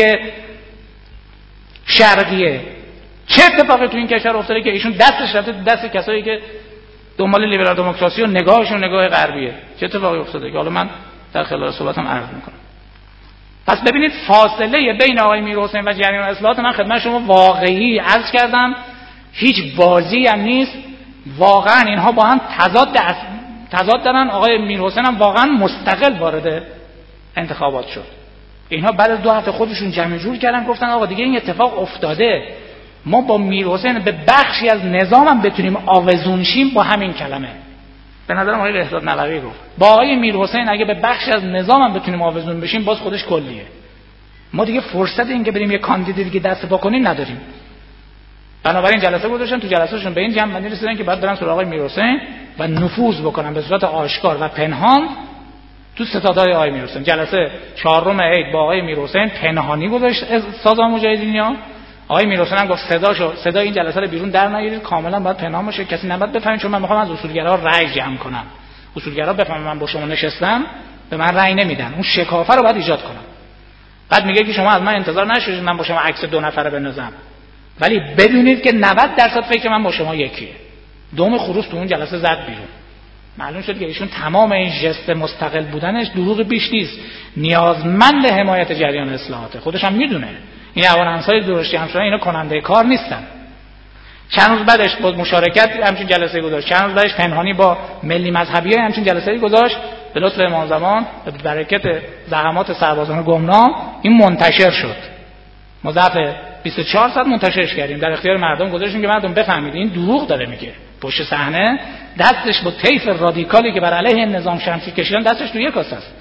شرقیه. چه اتفاقی تو این کشور افتاده که ایشون دستش رفته دست کسایی که دنبال لیبرال دموکراسی و نگاهشون نگاه غربیه؟ چه اتفاقی افتاده که حالا من در خلال صحبتم عرض میکنم. پس ببینید فاصله بین آقای میرحسین و جریان اصلاحات من خدمت شما واقعی عرض کردم. هیچ بازی هم نیست. واقعا اینها با هم تضاد تضاد دارن. آقای میرحسین هم واقعا مستقل وارد انتخابات شد. اینها بعد از دو هفته خودشون جمع جور کردن گفتن آقا دیگه این اتفاق افتاده. ما با میرحسین به بخشی از نظام هم بتونیم آویزون شیم با همین کلمه. به نظرم آقای بهزاد نووی گفت با آقای میرحسین اگه به بخشی از نظام هم بتونیم آویزون بشیم باز خودش کلیه. ما دیگه فرصت این که بریم یه کاندید دیگه دست پا کنیم نداریم. بنابراین جلسه گذاشتن. تو جلسهشون به این جمع رسیدن که بعد برن سراغ آقای میرحسین و نفوذ بکنن به صورت آشکار و پنهان تو ستادهای آقای میرحسین. جلسه چهارم عید با آقای میرحسین پنهانی گذاشت سازمان مجاهدینیا. آقای میرحسین هم گفت صداشو صدا این جلسه رو بیرون در نیارید، کاملا باید پنهان باشه، کسی نباید بفهمه، چون من میخوام از اصولگرا رأی جمع کنم. اصولگرا بفهمن من با شما نشستم به من رأی نمیدن. اون شکافه رو باید ایجاد کنم. بعد میگه که شما از من انتظار نشید من با شما عکس دو نفره بندازم، ولی بدونید که نود درصد فکر من با شما یکیه. دوم خروس تو اون جلسه زد بیرون. معلوم شد که ایشون تمام این ژست مستقل بودنش دروغ بیش نیست، نیازمند حمایت جریان اصلاحاته. خودش هم میدونه این اوانانسای درشتی همشون اینا کننده کار نیستن. چند روز بعدش با مشارکت همچین جلسه گذاشت، چند روز بعدش پنهانی با ملی مذهبیای همچین جلسه‌ای گذاشت. به لطف امام زمان به برکت زحمات سربازان گمنام این منتشر شد. ما ظرف بیست و چهار ساعت منتشرش کردیم، در اختیار مردم گذاشتیم که مردم بفهمید این دروغ داره میگه. پشت صحنه دستش با طیف رادیکالی که بر علیه نظام شمسی کشیدن دستش تو یک کاسه است.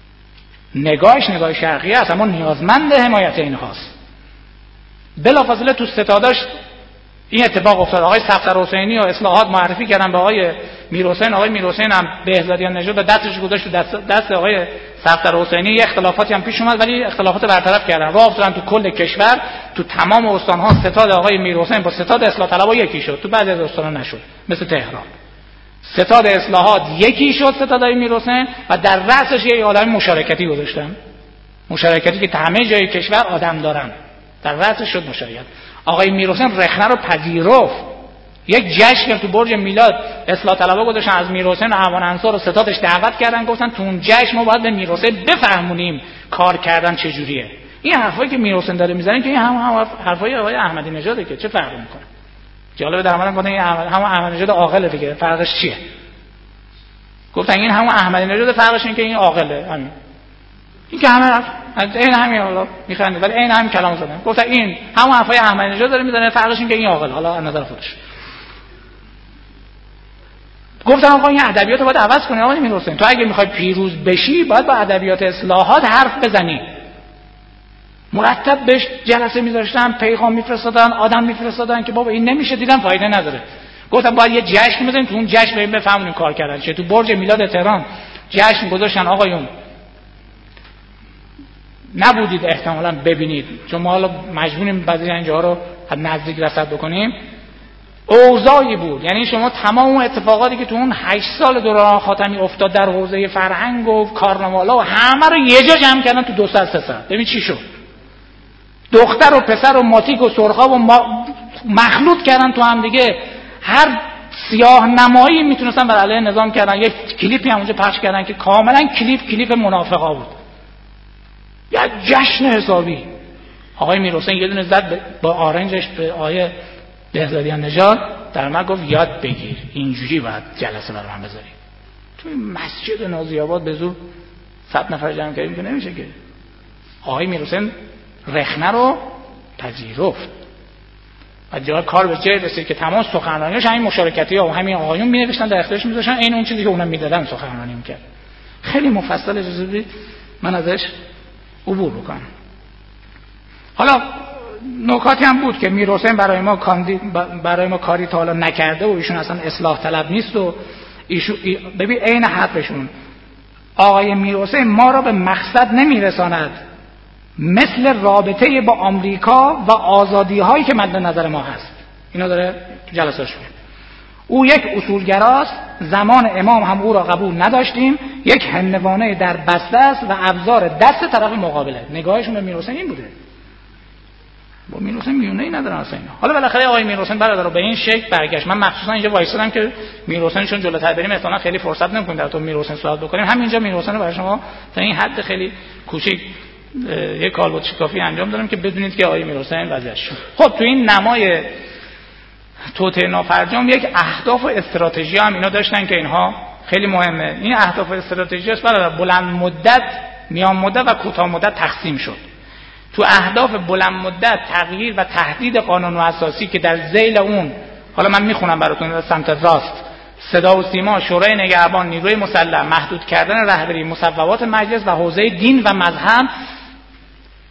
نگاهش نگاه شرقی است، اما نیازمند حمایت اینهاست. بلافاصله تو ستاداش این اتفاق افتاد. آقای صفدر حسینی و اصلاحات معرفی کردن به آقای میرحسین. آقای میرحسین هم بهزادیان نژاد دستش گذاشت تو دست دست آقای صفدر حسینی. یه اختلافاتی هم پیش اومد ولی اختلافات برطرف کردن. راه افتادن تو کل کشور، تو تمام استان‌ها ستاد آقای میرحسین با ستاد اصلاح طلبها یکی شد. تو بعضی از استان‌ها نشد، مثل تهران. ستاد اصلاحات یکی شد ستاد آقای میرحسین و در رأسش یه عالم مشارکتی گذاشتن. مشارکتی که همه جای کشور آدم دارن. در رأسش شد مشارکت. آقای میرحسین رخنه رو پذیرفت. یک جشن تو برج میلاد اصلاح طلبها گذاشتن، از میرحسین و اعوان انصار و ستادش دعوت کردن، گفتن تو اون جشن ما باید به میرحسین بفهمونیم کار کردن چجوریه. این حرفایی که میرحسین داره میزنه که این هم, هم حرفای آقای احمدی نژاده که چه فرقی میکنه. جالب در مورد گفتن این هم احمدی نژاد عاقله دیگه، فرقش چیه؟ گفتن این هم احمدی نژاد، فرقش این که این عاقله. همین. این که همه این همین حالا میخنده ولی این همین کلام زدن. گفتن این همون حرفای احمدی نژاد داره میزنه، فرقش این که این عاقل. حالا از نظر خودش گفتم آقا این ادبیاتو باید عوض کنی. آقا میرحسین تو اگه میخوای پیروز بشی باید با ادبیات اصلاحات حرف بزنی. مرتب بهش جلسه میذاشتن، پیغام میفرستادن، آدم میفرستادن که بابا این نمیشه، دیدم فایده نداره. گفتم باید یه جشن بزنیم، تو اون جشن بریم بفهمونیم کار کردن چه. تو برج میلاد تهران جشن گذاشتن. آقایون نبودید احتمالاً ببینید، چون ما حالا مجبوریم بعضی اینجاها رو از نزدیک رصد بکنیم. اوضاعی بود، یعنی شما تمام اون اتفاقاتی که تو اون هشت سال دوران خاتمی افتاد در حوزه فرهنگ و کارنامه‌ها و همه رو یه جا جمع کردن تو دو ساعت سه ساعت. ببین چی شد. دختر و پسر و ماتیک و سرخاب و مخلوط کردن تو هم دیگه. هر سیاه نمایی میتونستن بر علیه نظام کردن. یک کلیپی هم اونجا پخش کردن که کاملا کلیپ کلیپ منافقا بود. یا جشن حسابی. آقای میرحسین یه دونه زد با آرنجش به آیه بهزادیان نژاد، در من گفت یاد بگیر اینجوری باید جلسه برام بذاری. تو مسجد نازی آباد به زور صد نفر جمع کردیم که نمیشه که. آقای میرحسین رخنه رو پذیرفت و جا کار به جای رسید که تمام سخنرانیاش همین مشارکتی ها و همین آقایون مینوشتن در اختیارش میذاشتن، این اون چیزی که اونم میدادن سخنرانی میکرد. خیلی مفصل، اجازه بدید من ازش عبور بکنم. حالا نکاتی هم بود که میرحسین برای ما کاندید برای ما کاری تا حالا نکرده و ایشون اصلا اصلاح طلب نیست و ایشون ببین عین حرفشون. آقای میرحسین ما را به مقصد نمیرساند، مثل رابطه با آمریکا و آزادی هایی که مد نظر ما هست. اینا داره جلسه‌اش میگه. او یک اصولگراست، زمان امام هم او را قبول نداشتیم، یک هندوانه در بسته است و ابزار دست طرف مقابله. نگاهشون به میرحسین این بوده. با میرحسین میونه ای ندارن اصلا اینا. حالا بالاخره آقای میرحسین برادر رو به این شکل برگشت. من مخصوصا اینجا وایسادم که میرحسینشون جلوتر بریم، احتمالاً خیلی فرصت نمی‌کنیم در تو میرحسین صحبت بکنیم. همینجا میرحسین رو برای شما تا این حد خیلی کوچیک یک کالبد شکافی انجام دادم که بدونید که آقای میرحسین وضعش. خب تو این نمای توطئه نافرجام یک اهداف و استراتژی هم اینا داشتن که اینها خیلی مهمه. این اهداف و استراتژی است برای بلند مدت، میان مدت و کوتاه مدت تقسیم شد. تو اهداف بلند مدت تغییر و تهدید قانون اساسی که در ذیل اون، حالا من میخونم براتون از سمت راست، صدا و سیما، شورای نگهبان، نیروی مسلح، محدود کردن رهبری، مصوبات مجلس و حوزه دین و مذهب،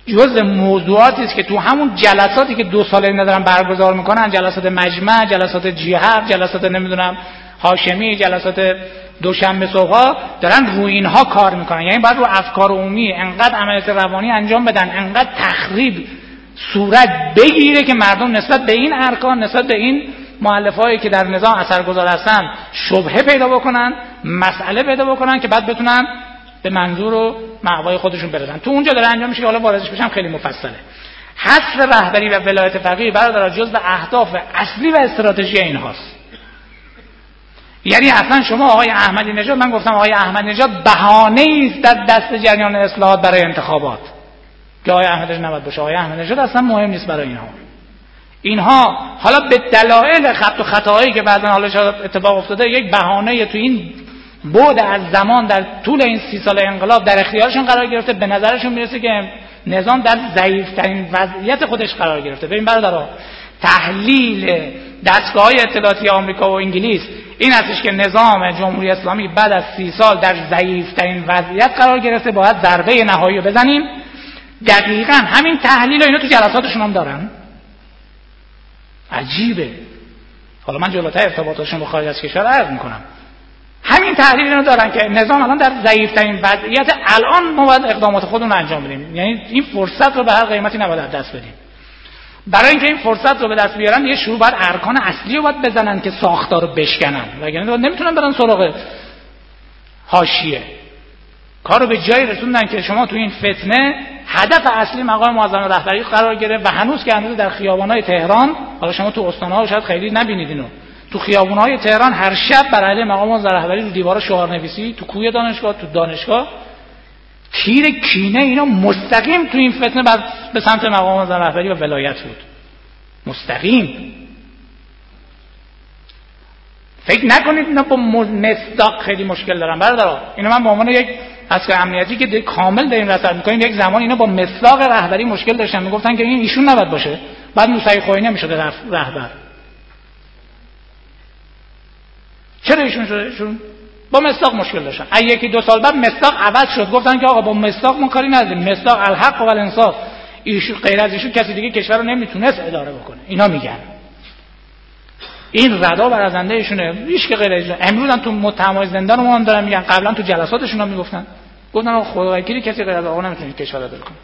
جزء موضوعاتی است که تو همون جلساتی که دو ساله اینا دارن برگزار میکنن، جلسات مجمع، جلسات جی هفت، جلسات نمیدونم هاشمی، جلسات دوشنبه صبحا، دارن روی اینها کار میکنن. یعنی باید رو افکار عمومی انقدر عملیات روانی انجام بدن، انقدر تخریب صورت بگیره که مردم نسبت به این ارکان، نسبت به این مؤلفه‌هایی که در نظام اثرگذار هستن شبهه پیدا بکنن، مسئله پیدا بکنن که بعد بتونن به منظور و مأوای خودشون برسن. تو اونجا داره انجام میشه که حالا واردش بشم خیلی مفصله. حذف رهبری و ولایت فقیه برادر جزء اهداف اصلی و استراتژی اینهاست. یعنی اصلا شما آقای احمدی نژاد، من گفتم آقای احمدی نژاد بهانه‌ای است در دست جریان اصلاحات برای انتخابات که آقای احمدی نژاد نباید باشه. آقای احمدی نژاد اصلا مهم نیست برای اینها. اینها حالا به دلایل خط و خطاهایی که بعضا حالا شاید اتفاق افتاده، یک بهانه تو این بعد از زمان در طول این سی سال انقلاب در اختیارشون قرار گرفته. به نظرشون میرسه که نظام در ضعیف‌ترین وضعیت خودش قرار گرفته. ببین برادرها، تحلیل دستگاه‌های اطلاعاتی آمریکا و انگلیس این هستش که نظام جمهوری اسلامی بعد از سی سال در ضعیف‌ترین وضعیت قرار گرفته، باید ضربه نهایی رو بزنیم. دقیقاً همین تحلیل رو اینا تو جلساتشون هم دارن. عجیبه. حالا من جلوتر ارتباطاتشون با خارج از کشور عرض میکنم. همین تحلیل اینو دارن که نظام الان در ضعیف‌ترین وضعیت، الان ما باید اقدامات خودمون انجام بدیم. یعنی این فرصت رو به هر قیمتی نباید از دست بدیم. برای اینکه این فرصت رو به دست بیارن یه شروع باید ارکان اصلی رو باید بزنن که ساختار رو بشکنن، وگرنه نمیتونن برن سراغ حاشیه. کارو به جایی رسوندن که شما تو این فتنه هدف اصلی مقام معظم رهبری قرار گرفت و هنوز که هنوز در خیابان‌های تهران، حالا شما تو استان‌ها شاید خیلی نبینید اینو، تو خیابان‌های تهران هر شب بر علیه مقام معظم رهبری رو دیوار شعار نویسی، تو کوی دانشگاه، تو دانشگاه، تیر کینه اینا مستقیم تو این فتنه به سمت مقام معظم رهبری و ولایت بود. مستقیم. فکر نکنید اینا با مصداق خیلی مشکل دارن برادرها. اینو من به عنوان یک عسکر امنیتی که کامل داریم رصد می‌کنیم، یک زمان اینا با مصداق رهبری مشکل داشتن، میگفتن که این ایشون نباید باشه، بعد موسی خوئینی نمی‌شده رهبر. چرا ایشون شده؟ ایشون با مصداق مشکل داشتن. اگه یکی دو سال بعد مصداق عوض شد، گفتن که آقا با مصداق ما کاری نداریم، مصداق الحق و الانصاف، ایشون غیر از ایشون کسی دیگه کشور رو نمیتونست اداره بکنه. اینا میگن این ردا برازنده ایشونه، هیچ که غیر ایشون. امروز هم تو متهمای زندان ما هم دارن میگن، قبلا تو جلساتشون هم میگفتن، گفتن آقا خدا وکیلی کسی غیر از آقا نمیتونه کشور رو اداره کنه.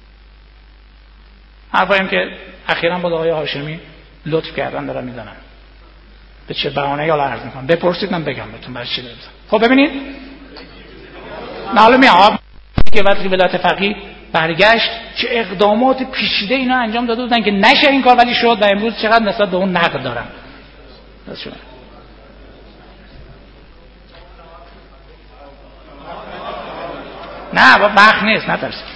حرفایم که اخیراً با آقای هاشمی لطف کردن دارن میزنن. به چه بهانه‌ای حالا عرض می‌کنم، بپرسید من بگم بهتون برای چی دارم. خب ببینید معلومه آب که وقتی ولایت فقیه برگشت چه اقدامات پیچیده اینا انجام داده بودن که نشه این کار، ولی شد و امروز چقدر نسبت به اون نقد دارن. نه با بخ نیست، نترسید.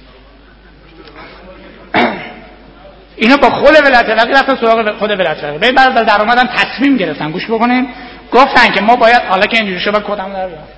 اینا با خود ولایت فقیه رفتن سراغ خود ولایت فقیه. ببین بعد در اومدن تصمیم گرفتن، گوش بکنین، گفتن که ما باید، حالا که اینجوری شد کدام در بیام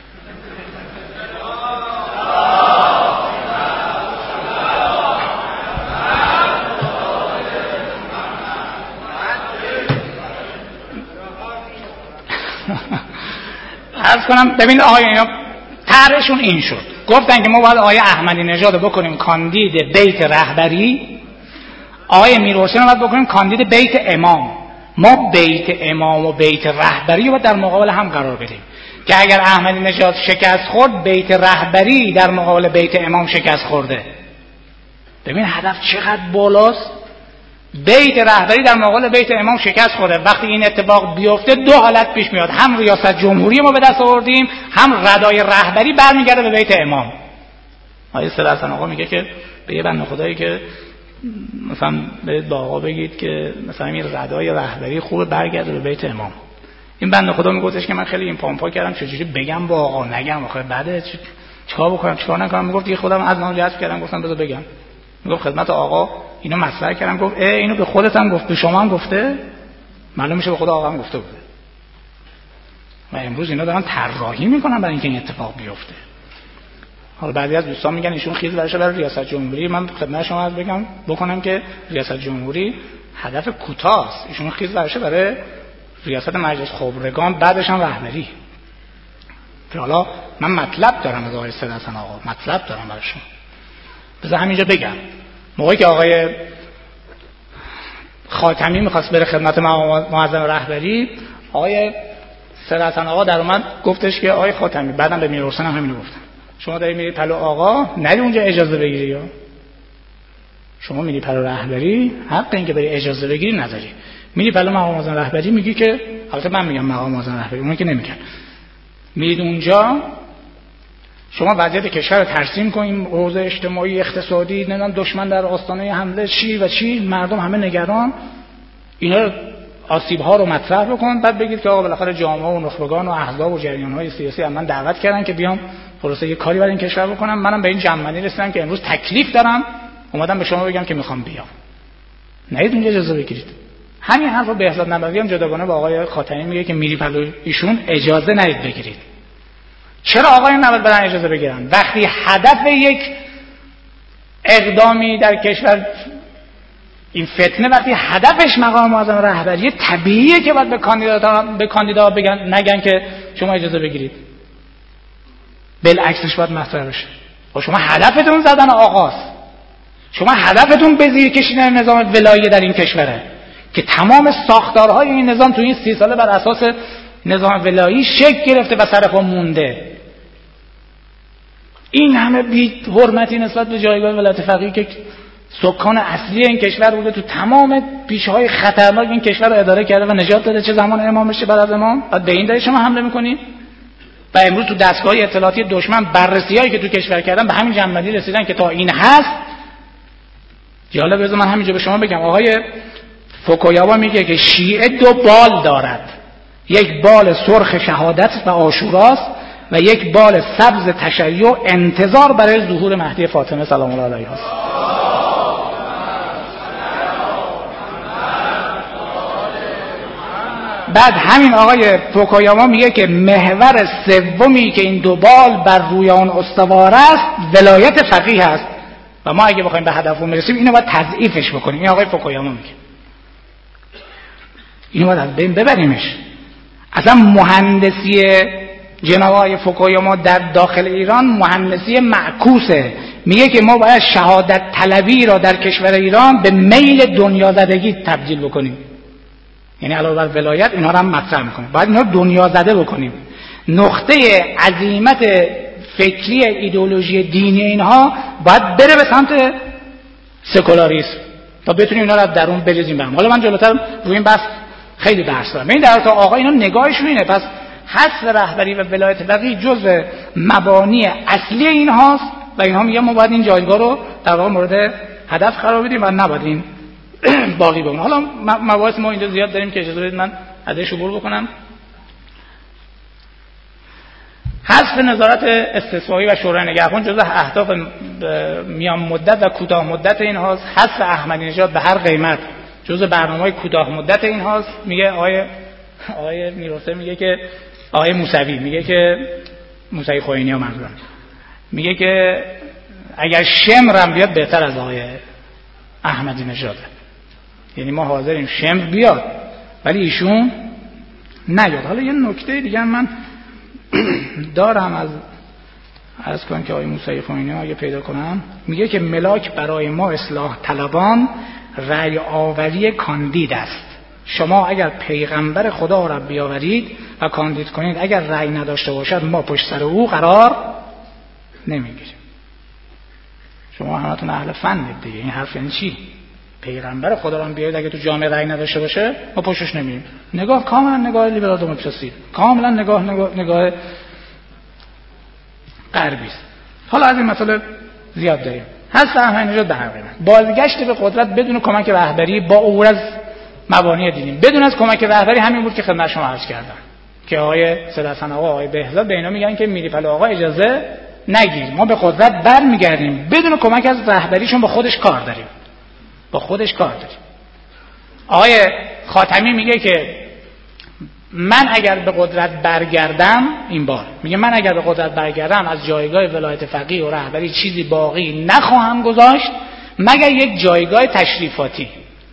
عرض کنم. ببین آقای اینا طرحشون این شد، گفتن که ما باید آقای احمدی نژاد بکنیم کاندید بیت رهبری، آقای میرحسین رو باید بکنیم کاندید بیت امام. ما بیت امام و بیت رهبری رو باید در مقابل هم قرار بدیم که اگر احمدی نژاد شکست خورد، بیت رهبری در مقابل بیت امام شکست خورده. ببین هدف چقدر بالاست. بیت رهبری در مقابل بیت امام شکست خورده. وقتی این اتفاق بیفته دو حالت پیش میاد، هم ریاست جمهوری ما به دست آوردیم، هم ردای رهبری برمیگرده به بیت امام. آیه سید حسن آقا میگه که به یه بنده خدایی که مثلا برید با آقا بگید که مثلا این ردای رهبری خوبه برگرده به بیت امام. این بنده خدا میگفتش که من خیلی این پامپا کردم چجوری بگم با آقا، نگم آخه بعد چیکار بکنم چیکار نکنم. میگفت دیگه خودم از نام جذب کردم، گفتم بذار بگم. میگفت خدمت آقا اینو مطرح کردم، گفت اه اینو به خودت هم گفت، به شما هم گفته؟ معلوم میشه به خدا آقا هم گفته بوده. و امروز اینا دارن طراحی میکنن برای اینکه این اتفاق بیفته. حالا بعضی از دوستان میگن ایشون خیز برشه برای ریاست جمهوری. من خدمت شما عرض بگم بکنم که ریاست جمهوری هدف کوتاست. ایشون خیز برشه برای ریاست مجلس خبرگان، بعدش هم رهبری. حالا من مطلب دارم از آقای سید حسن آقا، مطلب دارم برای شما. بذار همینجا بگم موقعی که آقای خاتمی میخواست بره خدمت مقام معظم رهبری، آقای سرحسن آقا در اومد گفتش که آقای خاتمی، بعدم به میرحسین هم همینو گفتم، شما داری میری پلو آقا نری اونجا اجازه بگیری، یا شما میری پلو رهبری حق این که بری اجازه بگیری نداری، میری پلو مقام معظم رهبری میگی که، البته من میگم مقام معظم رهبری، اون که نمیگن، میرید اونجا شما وضعیت کشور رو ترسیم کنیم، اوضاع اجتماعی اقتصادی، نمیدونم دشمن در آستانه حمله چی و چی، مردم همه نگران، اینا آسیب ها رو مطرح بکن، بعد بگید که آقا بالاخره جامعه و نخبگان و احزاب و جریان های سیاسی هم من دعوت کردن که بیام پروسه یه کاری برای این کشور بکنم، منم به این جمع‌بندی رسیدم که امروز تکلیف دارم، اومدم به شما بگم که میخوام بیام، نید اونجا اجازه بگیرید. همین حرفو بهزاد نبوی هم جداگانه با آقای خاتمی میگه که میری پلو ایشون اجازه نید بگیرید. چرا آقایون نباید برن اجازه بگیرن؟ وقتی هدف یک اقدامی در کشور این فتنه، وقتی هدفش مقام معظم رهبری، طبیعیه که باید به کاندیدا به کاندیدا بگن، نگن که شما اجازه بگیرید، بالعکسش باید مطرح بشه. و شما هدفتون زدن آقاست، شما هدفتون به زیر کشیدن نظام ولایی در این کشوره که تمام ساختارهای این نظام تو این سی ساله بر اساس نظام ولایی شکل گرفته و سر پا مونده. این همه بی حرمتی نسبت به جایگاه ولایت فقیه که سکان اصلی این کشور بوده، تو تمام پیشهای خطرناک این کشور رو اداره کرده و نجات داده، چه زمان امام بشه بعد از امام، بعد به این دلیل شما حمله میکنید. و امروز تو دستگاه اطلاعاتی دشمن بررسی‌هایی که تو کشور کردن به همین جنبندی رسیدن که تا این هست. جالب بذار من همینجا به شما بگم، آقای فوکویاما میگه که شیعه دو بال دارد، یک بال سرخ شهادت و عاشوراست و یک بال سبز تشیع انتظار برای ظهور مهدی فاطمه سلام الله علیها است. بعد همین آقای فوکویاما میگه که محور سومی که این دو بال بر روی آن استوار است ولایت فقیه است و ما اگه بخوایم به هدفمون برسیم اینو باید تضعیفش بکنیم. این آقای فوکویاما میگه اینو باید از بین ببریمش. اصلا مهندسی جناب آقای فوکویاما در داخل ایران مهندسی معکوسه، میگه که ما باید شهادت طلبی را در کشور ایران به میل دنیا زدگی تبدیل بکنیم، یعنی علاوه بر ولایت اینا رو هم مطرح میکنیم، باید اینا دنیا زده بکنیم. نقطه عزیمت فکری ایدئولوژی دینی اینها باید بره به سمت سکولاریسم تا بتونیم اینا رو از درون بریزیم برم. حالا من جلوتر روی این بحث خیلی بحث دارم. این در تا آقا اینا نگاهشون اینه، پس حذف رهبری و ولایت فقیه جزء مبانی اصلی اینهاست و اینها میگن ما باید این جایگاه رو در واقع مورد هدف قرار بدیم و نباید این باقی بمونه. حالا مباحث ما اینجا زیاد داریم که اجازه بدید من ازش عبور بکنم. حذف نظارت استثنایی و شورای نگهبان جزء اهداف میان مدت و کوتاه مدت اینهاست. حذف احمدی نژاد به هر قیمت جزء برنامه‌های کوتاه مدت اینهاست. میگه آقای آقای میرحسین میگه که آقای موسوی میگه که موسوی خوئینی ها منظورم میگه که اگر شمرم بیاد بهتر از آقای احمدی نژاده، یعنی ما حاضریم شمر بیاد ولی ایشون نیاد. حالا یه نکته دیگه من دارم از از کنم که آقای موسوی خوئینی ها اگه پیدا کنم، میگه که ملاک برای ما اصلاح طلبان رأی آوری کاندید است. شما اگر پیغمبر خدا را بیاورید و کاندید کنید، اگر رأی نداشته باشد ما پشت سر او قرار نمیگیریم. شما همتون اهل فنید دیگه، این حرف یعنی چی؟ پیغمبر خدا را بیارید اگه تو جامعه رأی نداشته باشه ما پشتش نمیریم. نگاه کاملا نگاه لیبرال دموکراسی، کاملا نگاه نگاه, نگاه غربی است. حالا از این مسئله زیاد داریم. هست احمدی نژاد به هر قیمت بازگشت به قدرت بدون کمک رهبری با عبور از مبانی دینی، بدون از کمک رهبری همین بود که خدمت شما عرض کردم که آقای سیدحسن آقا آقای بهزاد به اینا میگن که میری پلو آقا اجازه نگیر، ما به قدرت برمیگردیم بدون کمک از رهبریشون با خودش کار داریم با خودش کار داریم. آقای خاتمی میگه که من اگر به قدرت برگردم، این بار میگه من اگر به قدرت برگردم از جایگاه ولایت فقیه و رهبری چیزی باقی نخواهم گذاشت مگر یک جایگاه تشریفاتی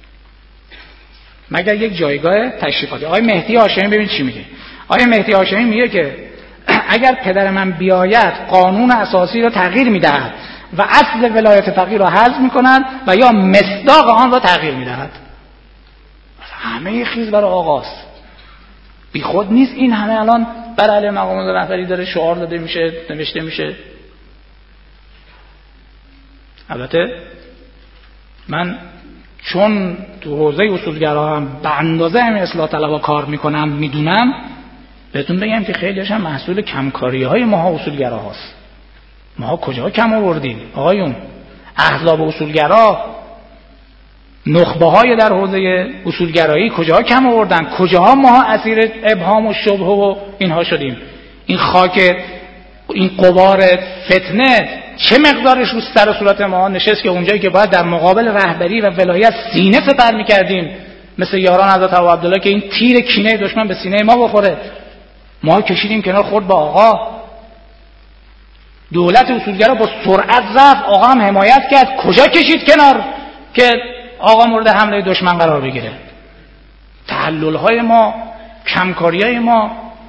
مگر یک جایگاه تشریفاتی. آقای مهدی هاشمی ببین چی میگه. آقای مهدی هاشمی میگه که اگر پدر من بیاید قانون اساسی را تغییر میدهد و اصل ولایت فقیه را حذف میکنند و یا مصداق آن را تغییر میدهد. همه خیز برای آقاست، بی خود نیست. این همه الان بر علیه مقامات رهبری داره شعار داده میشه، نوشته میشه. البته من چون تو حوزه اصولگرا هم به اندازه همین اصلاح طلبا کار میکنم میدونم، بهتون بگم که خیلیش هم محصول کمکاری های ماها اصولگرا هاست. ماها کجا کم آوردیم آقایون؟ احزاب اصولگرا، نخبه های در حوزه اصولگرایی کجا کم آوردن؟ کجاها ماها اسیر ابهام و شبهه و اینها شدیم؟ این خاک، این غبار فتنه چه مقدارش رو سر و صورت ما نشست که اونجایی که باید در مقابل رهبری و ولایت سینه سپر می‌کردیم، مثل یاران حضرت ابو عبدالله که این تیر کینه دشمن به سینه ما بخوره، ما کشیدیم کنار خورد با آقا. دولت اصولگرا با سرعت رفت، آقا هم حمایت کرد. کجا کشید کنار که آقا مورد حمله دشمن قرار بگیره؟ تحلل‌های ما، کمکاری‌های ما،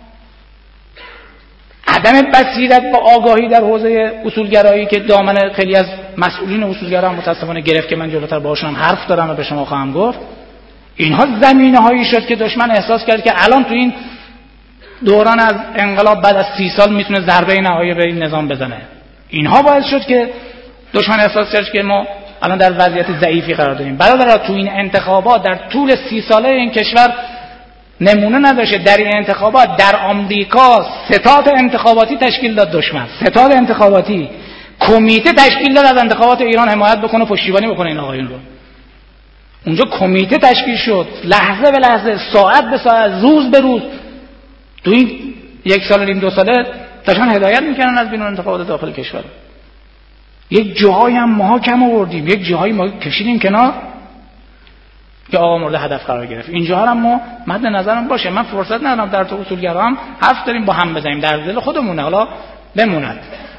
عدم بصیرت و آگاهی در حوزه اصولگرایی که دامن خیلی از مسئولین اصولگرا هم متاسفانه گرفت که من جلوتر باهاشون حرف دارم و به شما خواهم گفت، اینها زمینه‌هایی شد که دشمن احساس کرد که الان تو این دوران از انقلاب بعد از سی سال میتونه ضربه نهایی به این نظام بزنه. اینها باعث شد که دشمن احساس کرد که ما الان در وضعیت ضعیفی قرار داریم. برادرها تو این انتخابات در طول سی ساله این کشور نمونه نداشته. در این انتخابات در آمریکا ستاد انتخاباتی تشکیل داد دشمن، ستاد انتخاباتی، کمیته تشکیل داد از انتخابات ایران حمایت بکنه، پشتیبانی بکنه این آقایون رو. اونجا کمیته تشکیل شد، لحظه به لحظه، ساعت به ساعت، روز به روز. تو این یک سال و نیم دو ساله داشتن هدایت میکنن از بینون انتخابات داخل کشور. یک جاهایی هم ما کم آوردیم، یک جاهایی ما کشیدیم کنار که آقا مورد هدف قرار گرفت. اینجا هم ما مد نظرم باشه. من فرصت ندارم در تو اصولگرا هم حرف داریم با هم بزنیم، در دل خودمونه، حالا بموند.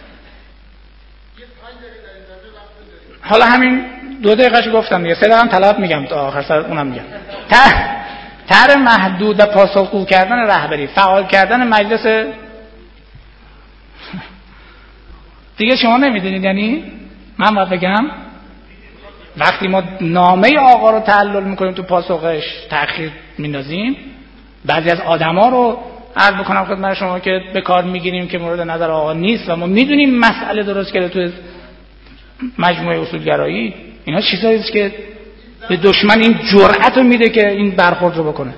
حالا همین دو دقیقه‌اش گفتم دیگه، سه دقیقه طلب میگم تا آخر سر اونم میگم. طرح محدود و پاسخگو کردن رهبری، فعال کردن مجلس دیگه شما نمیدونید. یعنی من باید بگم وقتی ما نامه آقا رو تعلل میکنیم تو پاسخش تأخیر میندازیم، بعضی از آدما رو عرض بکنم خدمت شما که به کار میگیریم که مورد نظر آقا نیست و ما میدونیم مسئله درست کرده تو مجموعه اصولگرایی. اینا چیزایی است که به دشمن این جرأت رو میده که این برخورد رو بکنه.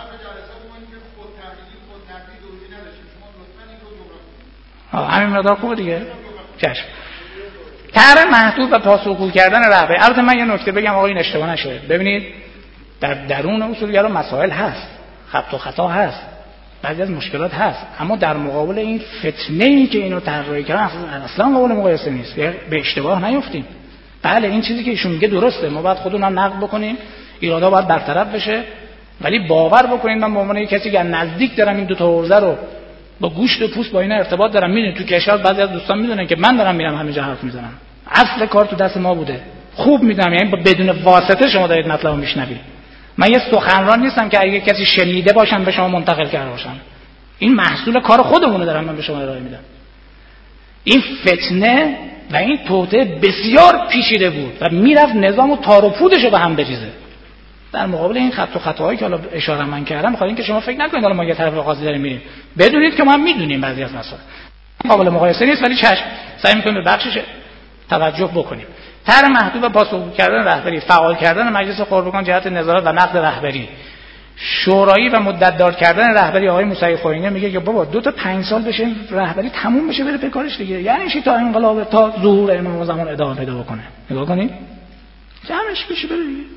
همین مقدار خوبه دیگه. چشم. طرح محدود و پاسخگو کردن رهبری. البته من یه نکته بگم آقا این اشتباه نشه. ببینید در درون اصولگرا مسائل هست، خط و خطا هست، بعضی از مشکلات هست، اما در مقابل این فتنه‌ای که اینو طراحی کردن اصلا قابل مقایسه نیست. به اشتباه نیفتیم. بله این چیزی که ایشون میگه درسته، ما باید خودمون نقد بکنیم، ایرادا باید برطرف بشه، ولی باور بکنید من به عنوان یک کسی که نزدیک دارم این دو تا حوزه رو با گوشت و پوست با اینا ارتباط دارم، میدونید تو کشور بعضی از دوستان میدونن که من دارم میرم همینجا حرف میزنم، اصل کار تو دست ما بوده، خوب میدونم، یعنی بدون واسطه شما دارید مطلبو میشنوید. من یه سخنران نیستم که اگه کسی شنیده باشم به شما منتقل کرده باشم. این محصول کار خودمونه دارم من به شما ارائه میدم. این فتنه و این توطئه بسیار پیچیده بود و میرفت نظام و تار و پودش رو به هم بریزه. در مقابل این خط و خطاهایی که حالا اشاره من کردم میخوام اینکه شما فکر نکنید حالا ما یه طرف قاضی داریم میریم، بدونید که ما هم میدونیم بعضی از مسائل قابل مقایسه نیست، ولی چشم سعی میکنیم به بخشش توجه بکنیم. طرح محدود و پاسخگو کردن رهبری، فعال کردن مجلس خبرگان جهت نظارت و نقد رهبری، شورایی و مدت‌دار کردن رهبری. آقای موسوی خوئینی میگه که بابا دو تا پنج سال بشه رهبری تموم بشه بره به کارش دیگه، یعنی چی تا انقلاب تا ظهور امام زمان ادامه پیدا بکنه. نگاه کنید جمعش بشه بره دیگه.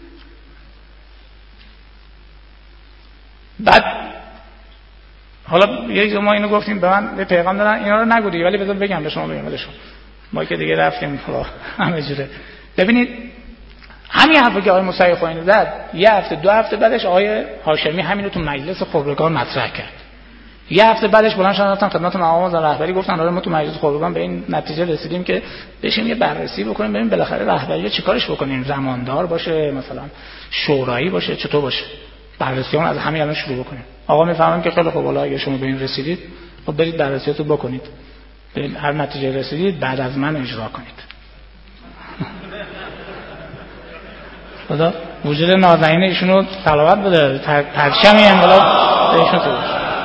بعد حالا یه ما اینو گفتیم به من به پیغام دادن اینا رو نگو دیگه، ولی بذار بگم به شما بگم ولشون ما که دیگه رفتیم خلاص همه جوره. ببینید همین حرفی که آقای موسوی خوئینی زد یه هفته دو هفته بعدش آقای هاشمی همین رو تو مجلس خبرگان مطرح کرد. یه هفته بعدش بلند شدن رفتن خدمت مقامات رهبری گفتن آره ما تو مجلس خبرگان به این نتیجه رسیدیم که بشیم یه بررسی بکنیم ببینیم بالاخره رهبری چیکارش بکنیم، زماندار باشه مثلا شورایی باشه چطور باشه، بررسیمون از همین الان شروع بکنیم. آقا میفهمن که خیلی خوب والا اگه شما به این رسیدید خب برید بررسیاتو بکنید، به هر نتیجه رسیدید بعد از من اجرا کنید. خدا وجود نازنین ایشون رو صلوات بده، پرچم انقلاب به ایشون تو.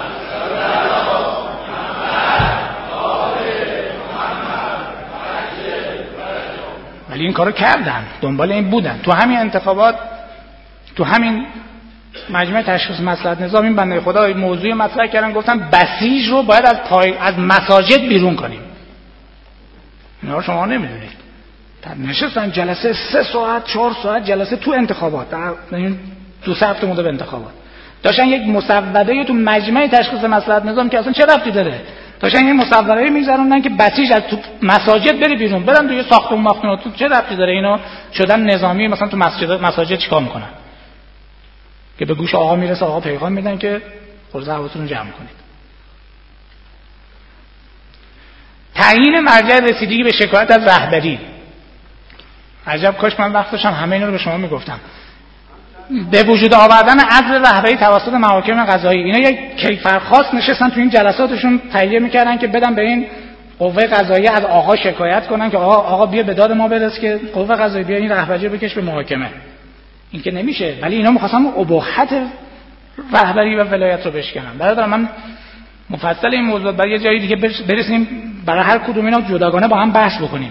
ولی این کارو کردن، دنبال این بودن. تو همین انتخابات، تو همین مجمع تشخیص مصلحت نظام، این بنده خدا موضوع مطرح کردن، گفتن بسیج رو باید از پای از مساجد بیرون کنیم. اینا رو شما نمیدونید. نشستن جلسه سه ساعت چهار ساعت جلسه تو انتخابات، این دو سه هفته مونده به انتخابات، داشتن یک مسوده تو مجمع تشخیص مصلحت نظام که اصلا چه ربطی داره، داشتن یک مسوده میذارونن که بسیج از تو مساجد بری بیرون، برن توی ساختمون ماختمون، تو چه ربطی داره؟ اینو شدن نظامی مثلا تو مسجد مساجد چیکار میکنن که به گوش آقا میرسه، آقا پیغام میدن که خود حواستون رو جمع کنید. تعیین مرجع رسیدگی به شکایت از رهبری، عجب کاش من وقت داشتم همه اینا رو به شما میگفتم. به وجود آوردن عدل رهبری توسط محاکم قضایی، اینا یک کیفر خاص نشستن تو این جلساتشون تهیه میکردن که بدن به این قوه قضاییه از آقا شکایت کنن که آقا آقا بیا به داد ما برس که قوه قضاییه بیا این رهبری رو بکش به محاکمه. این که نمیشه. ولی اینا می‌خواستن اباحت رهبری و ولایت رو بشکنن. برادر من مفصل این موضوع برای یه جایی دیگه برسیم، برای هر کدوم اینا جداگانه با هم بحث بکنیم.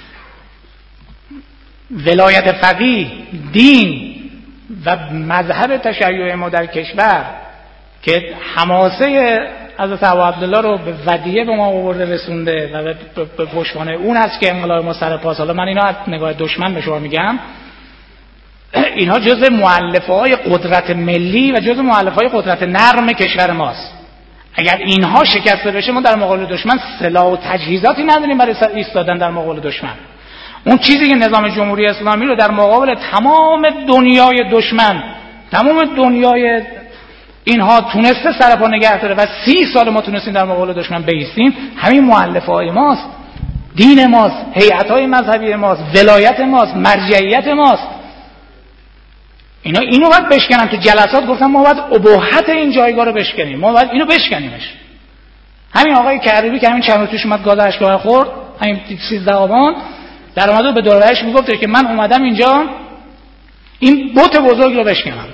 ولایت فقیه، دین و مذهب تشیع ما در کشور که حماسه حضرت ابا عبدالله رو به ودیعه به ما آورده رسونده و به پشتوانه اون هست که انقلاب ما سر پاست. حالا من اینا از نگاه دشمن به شما میگم، اینها جزء مؤلفه های قدرت ملی و جزء مؤلفه های قدرت نرم کشور ماست. اگر اینها شکسته بشه ما در مقابل دشمن سلاح و تجهیزاتی نداریم برای ایستادن در مقابل دشمن. اون چیزی که نظام جمهوری اسلامی رو در مقابل تمام دنیای دشمن، تمام دنیای اینها تونسته سرپا نگه داره و سی سال ما تونستیم در مقابل دشمن بایستیم، همین مؤلفه های ماست، دین ماست، هیئت های مذهبی ماست، ولایت ماست، مرجعیت ماست. اینا اینو باید بشکنن. تو جلسات گفتم ما باید اباحت این جایگاه رو بشکنیم، ما باید اینو بشکنیمش. همین آقای کریمی که همین چند روز پیش اومد گاز اشک‌ها خورد، همین سیزده آبان در اومد به دورهش میگفت که من اومدم اینجا این بت بزرگ رو بشکنم.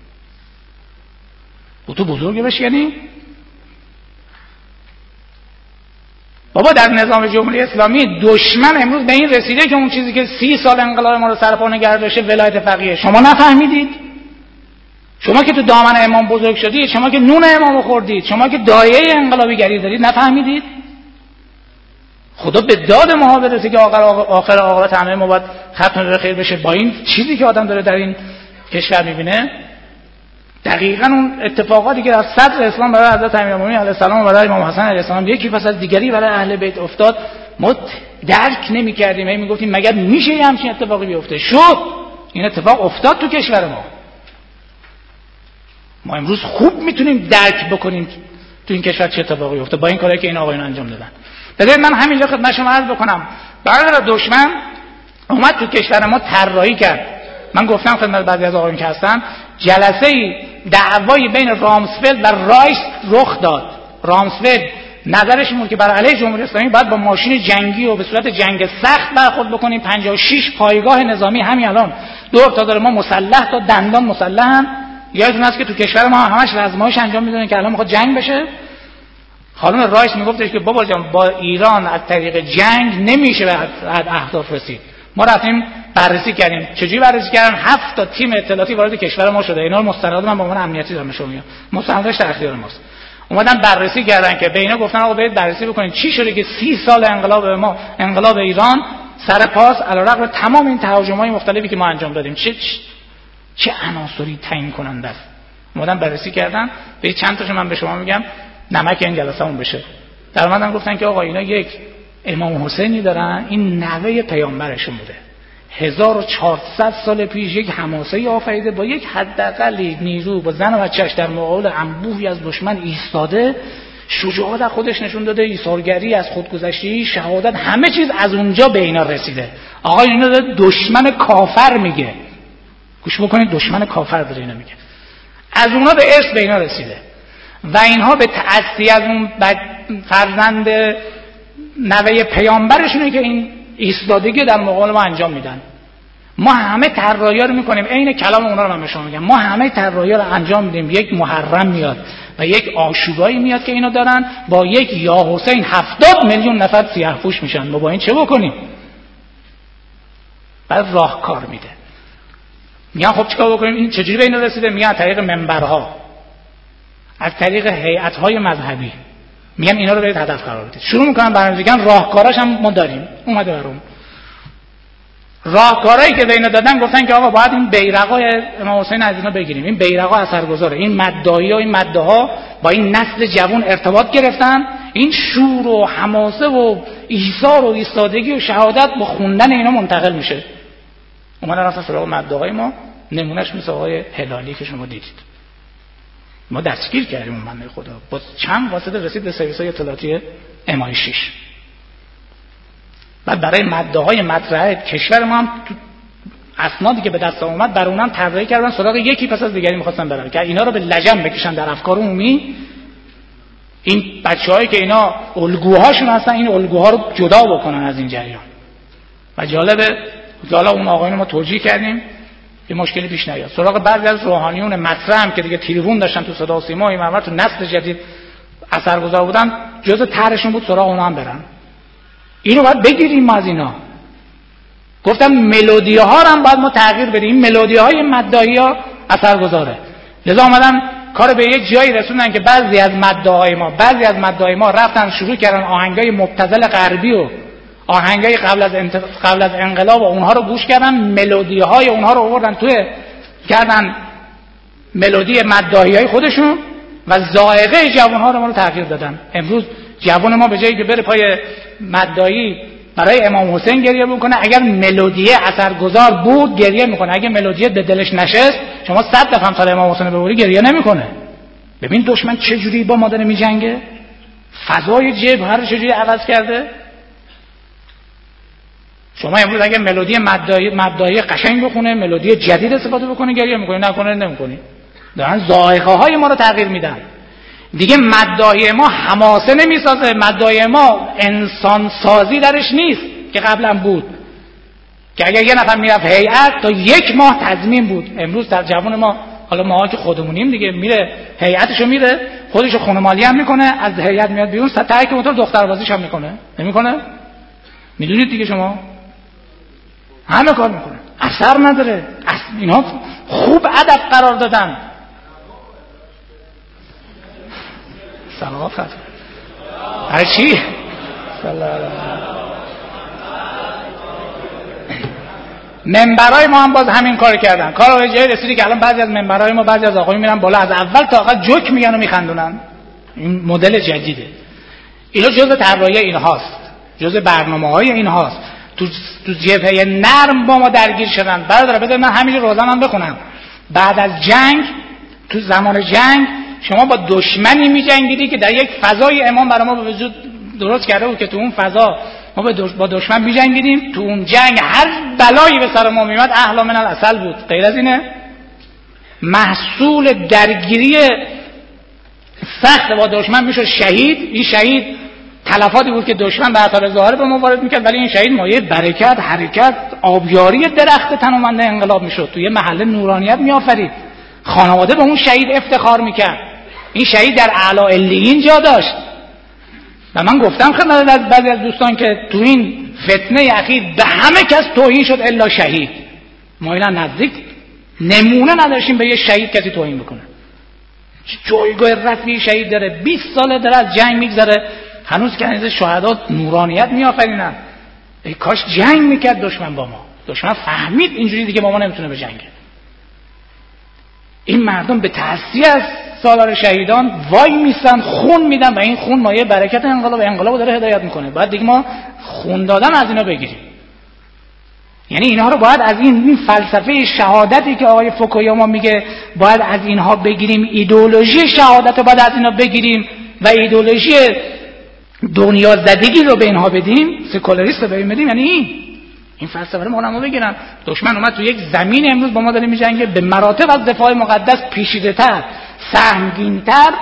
بت بزرگ رو بشکنی؟ بابا در نظام جمهوری اسلامی دشمن امروز به این رسیده که اون چیزی که سی سال انقلاب ما رو سرپا نگه داشته ولایت فقیه، شما نفهمیدید؟ شما که تو دامن امام بزرگ شدید، شما که نون امام خوردید، شما که دایه انقلابی گری دارید، نفهمیدید؟ خدا به داد ما برسه که آخر آخر عاقبت همه ما باید ختم خیر بشه. با این چیزی که آدم داره در این کشور میبینه، دقیقاً اون اتفاقاتی که در صدر اسلام برای حضرت امیرالمومنین علیه السلام و برای امام حسن علیه السلام یکی پس از دیگری برای اهل بیت افتاد، ما درک نمی‌کردیم. هی میگفتیم مگر میشه یه همچین اتفاقی بیفته؟ شد، این اتفاق افتاد تو کشور ما. ما امروز خوب میتونیم درک بکنیم تو این کشور چه اتفاقی افتاد با این کاری که این آقایون انجام دادن. بذارید من همینجا خدمت شما عرض بکنم، برادر دشمن اومد تو کشور ما طراحی کرد. من گفتم خدمت بعضی از آقایون که هستن، جلسه دعوایی بین رامسفلد و رایس رخ داد. رامسفلد نظرش این بود که برای علیه جمهوری اسلامی باید با ماشین جنگی و به صورت جنگ سخت برخورد بکنیم. پنجاه و شش پایگاه نظامی همین الان دور تا داره ما مسلح تا دندان مسلحن. یادتون هست که تو کشور ما همش رزمایش انجام میدن که الان میخواد جنگ بشه. خانم رایس میگفتش که بابا جان با ایران از طریق جنگ نمیشه به اهداف رسید. ما رفتیم بررسی کردیم. چجوری بررسی کردن؟ هفت تا تیم اطلاعاتی وارد کشور ما شده. اینا رو مستند من به عنوان امنیتی دارم شما میگم، مستندش در اختیار ماست. اومدن بررسی کردن که به اینا گفتن آقا برید بررسی بکنید چی شده که سی سال انقلاب ما، انقلاب ایران سر پاس علیرغم تمام این تهاجم‌های مختلفی که ما انجام دادیم، چه چه عناصری تعیین کننده است. اومدن بررسی کردن. به چند تاشو من به شما میگم نمک این جلسه‌مون بشه. در اومدن گفتن که آقا اینا یک امام حسینی دارن، این نوه پیامبرشون بوده. هزار و چهارصد سال پیش یک حماسه آفریده، با یک حداقل نیرو، با زن و بچه‌اش در مقابل انبوهی از دشمن ایستاده، شجاعت خودش نشون داده، ایثارگری، از خودگذشتگی، شهادت، همه چیز از اونجا به اینا رسیده. آقا اینا داره دشمن کافر میگه. گوش بکنید، دشمن کافر داره اینا میگه. از اونا به ارث به اینا رسیده و اینها به تعصی از اون فرزند نوه پیامبرشونه که این ایستادگی در مقابل ما انجام میدن. ما همه طراحی‌ها رو میکنیم، عین کلام اونا رو من به شما میگم، ما همه طراحی‌ها رو انجام میدیم، یک محرم میاد و یک آشورایی میاد که اینا دارن، با یک یا حسین هفتاد میلیون نفر سیاه‌پوش میشن، ما با این چه بکنیم؟ بعد راهکار میده. میگن خب چیکار بکنیم؟ این چجوری به اینا رسیده؟ میگن از طریق منبرها، از طریق هیئت‌های مذهبی. میگن اینا رو برید هدف قرار بدید. شروع میکنن برنامه‌ریزی، راهکاراش هم ما داریم، اومده برام. راهکارهایی که به اینا دادن گفتن که آقا باید این بیرقای امام حسین از اینا بگیریم، این بیرقا اثرگذاره، این مدعی ها این مدعا ها با این نسل جوان ارتباط گرفتن، این شور و حماسه و ایثار و ایستادگی و شهادت با خوندن اینا منتقل میشه. اومدن رفتن سراغ مدعای ما، نمونهش مثل آقای هلالی که شما دیدید. ما دستگیر کردیم اون بنده خدا، با چند واسطه رسید به سرویس‌های اطلاعاتی ام آی شش. بعد برای مدعاهای مطرح کشور ما هم تو اسنادی که به دست اومد برای اونم طراحی کردن، سراغ یکی پس از دیگری می‌خواستن برن که اینا رو به لجن بکشن در افکار عمومی. این بچه‌هایی که اینا الگوهاشون هستن، این الگوها رو جدا بکنن از این جریان. و جالبه حالا اون آقایون ما توجیه کردیم یه مشکلی پیش نیاد. سراغ بعضی از روحانیون مطرح هم که دیگه تریبون داشتن تو صدا و سیما، این معمر تو نسل جدید اثرگذار بودن، جزء طرحشون بود سراغ اونها هم برن. اینو باید بگیریم از اینا. گفتم ملودی ها رو هم باید ما تغییر بدیم. این ملودی های مدعی ها اثرگذاره. لذا آمدن کار به یک جایی رسوندن که بعضی از مدعای ما بعضی از مدعای ما رفتن شروع کردن آهنگای مبتذل غربی و آهنگای قبل از انت... قبل از انقلاب و اونها رو گوش کردن، ملودی های اونها رو آوردن توی کردن ملودی مدعی های خودشون و ذائقه جوان ها رو ما رو تغییر دادن. امروز جوان ما به جایی که بره پای مدعی برای امام حسین گریه بکنه، اگر ملودی اثرگذار بود گریه میکنه، اگر ملودی به دلش نشست شما صد دفعه هم سال امام حسین ببری گریه نمیکنه. ببین دشمن چه جوری با ما داره میجنگه، فضای جبهه رو چه جوری عوض کرده. شما امروز اگر ملودی مدعی مدعی قشنگ بخونه، ملودی جدید استفاده بکنه گریه میکنه، نکنه نمیکنی. دارن ذائقه های ما رو تغییر میدن. دیگه مدعای ما حماسه نمیسازه، مدعای ما انسان سازی درش نیست که قبلا بود، که اگر یه نفر میرفت هیئت تا یک ماه تضمین بود. امروز در جوان ما، حالا ما که خودمونیم دیگه، میره هیئتشو میره خودشو خونمالی هم میکنه، از هیئت میاد بیرون تا که موتور دختربازیش هم میکنه. نمیکنه؟ میدونید دیگه شما همه کار میکنه، اثر نداره. اینا خوب ادب قرار دادن. سلامات خواهد هر چی منبرای ما هم باز همین کار کردن. کار جایی رسیدی که الان بعضی از منبرای ما بعضی از آقایون میرن بالا، از اول تا آخر جوک میگن و میخندونن. این مدل جدیده. اینا جزء طراحی اینهاست، جزء برنامه‌های اینهاست. تو تو جبهه نرم با ما درگیر شدن. برادر بذار من همین روزانم بخونم. بعد از جنگ، تو زمان جنگ شما با دشمنی می‌جنگیدی که در یک فضای امام برای ما به وجود درست کرده بود که تو اون فضا ما با دشمن می‌جنگیدیم. تو اون جنگ هر بلایی به سر ما میومد اهلا من الاصل بود. غیر از اینه محصول درگیری سخت با دشمن میشد شهید. این شهید تلفاتی بود که دشمن به اثر ظاهر به ما وارد میکرد، ولی این شهید مایه برکت، حرکت، آبیاری درخت تنومنده انقلاب میشد. تو یه محله نورانیت میآفرید. خانواده به اون شهید افتخار میکرد. این شهید در اعلی علیین جا داشت. و من گفتم خدمت از بعضی از دوستان که تو این فتنه اخیر به همه کس توهین شد الا شهید. ما اینا نزدیک نمونه نداشتیم به یه شهید کسی توهین بکنه. جایگاه رفیعی شهید داره، بیست ساله داره از جنگ میگذره، هنوز که از شهدا نورانیت میآفرینن. ای کاش جنگ میکرد دشمن با ما. دشمن فهمید اینجوری دیگه با ما نمیتونه بجنگه. این مردم به تأثیر از سالار شهیدان وای میستن، خون میدن و این خون مایه برکت انقلاب انقلاب داره هدایت میکنه. باید دیگه ما خون دادن از اینا بگیریم. یعنی اینها رو باید از این, این فلسفه شهادتی که آقای فوکویاما میگه باید از اینها بگیریم، ایدئولوژی شهادت رو باید از اینا بگیریم و ایدئولوژی دنیا زدگی رو به اینها بدیم، سکولاریست رو بدیم. یعنی این این فلسفه رو ما بگیرن. دشمن اومد تو یک زمین امروز با ما داره میجنگه به مراتب از دفاع مقدس پیچیده‌تر، سهمگین‌تر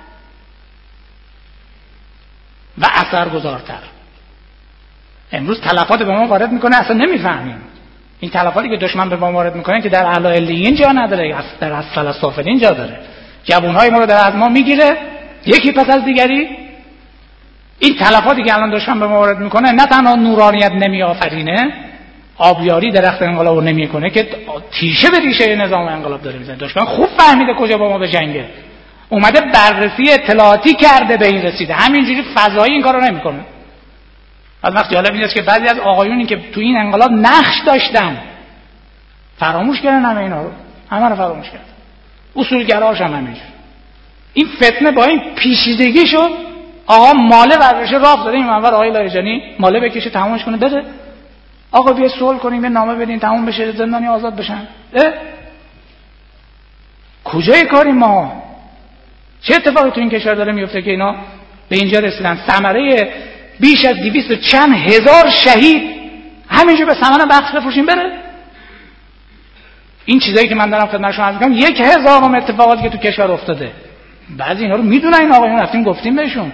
و اثرگذارتر. امروز تلفات به ما وارد میکنه اصلا نمیفهمیم. این تلفاتی که دشمن به ما وارد میکنه که در اعلی علیین جا نداره، در اسفل السافلین جا داره. جوانهای ما رو در از ما میگیره یکی پس از دیگری. این تلفاتی که الان دشمن به ما وارد میکنه نه تنها نورانیت نمیآفرینه، آبیاری درخت انقلاب رو نمیکنه که تیشه به ریشه نظام انقلاب داره میزنه. دشمن خوب فهمیده کجا با ما به جنگه، اومده بررسی اطلاعاتی کرده به این رسیده، همینجوری فضایی این کارو نمیکنه. از وقت جالب اینه که بعضی از آقایونی که تو این انقلاب نقش داشتن فراموش کردن همه اینا رو، همه رو فراموش کردن. اصولگراش هم همینجور. این فتنه با این پیچیدگی شد آقا ماله ورشه راه داده این منور آقای لاریجانی ماله بکشه تمامش کنه بده. آقا بیا صلح کنیم، یه نامه بدین تموم بشه، زندانی آزاد بشن. اه؟ کجای کاری ما؟ چه اتفاقی تو این کشور داره میفته که اینا به اینجا رسیدن؟ ثمره بیش از دویست و چند هزار شهید همینجا به ثمن بخش بفروشیم بره. این چیزایی که من دارم خدمت شما عرض می‌کنم یک هزارم اتفاقاتی که تو کشور افتاده. بعضی اینا رو میدونن این آقایون، رفتیم گفتیم بهشون.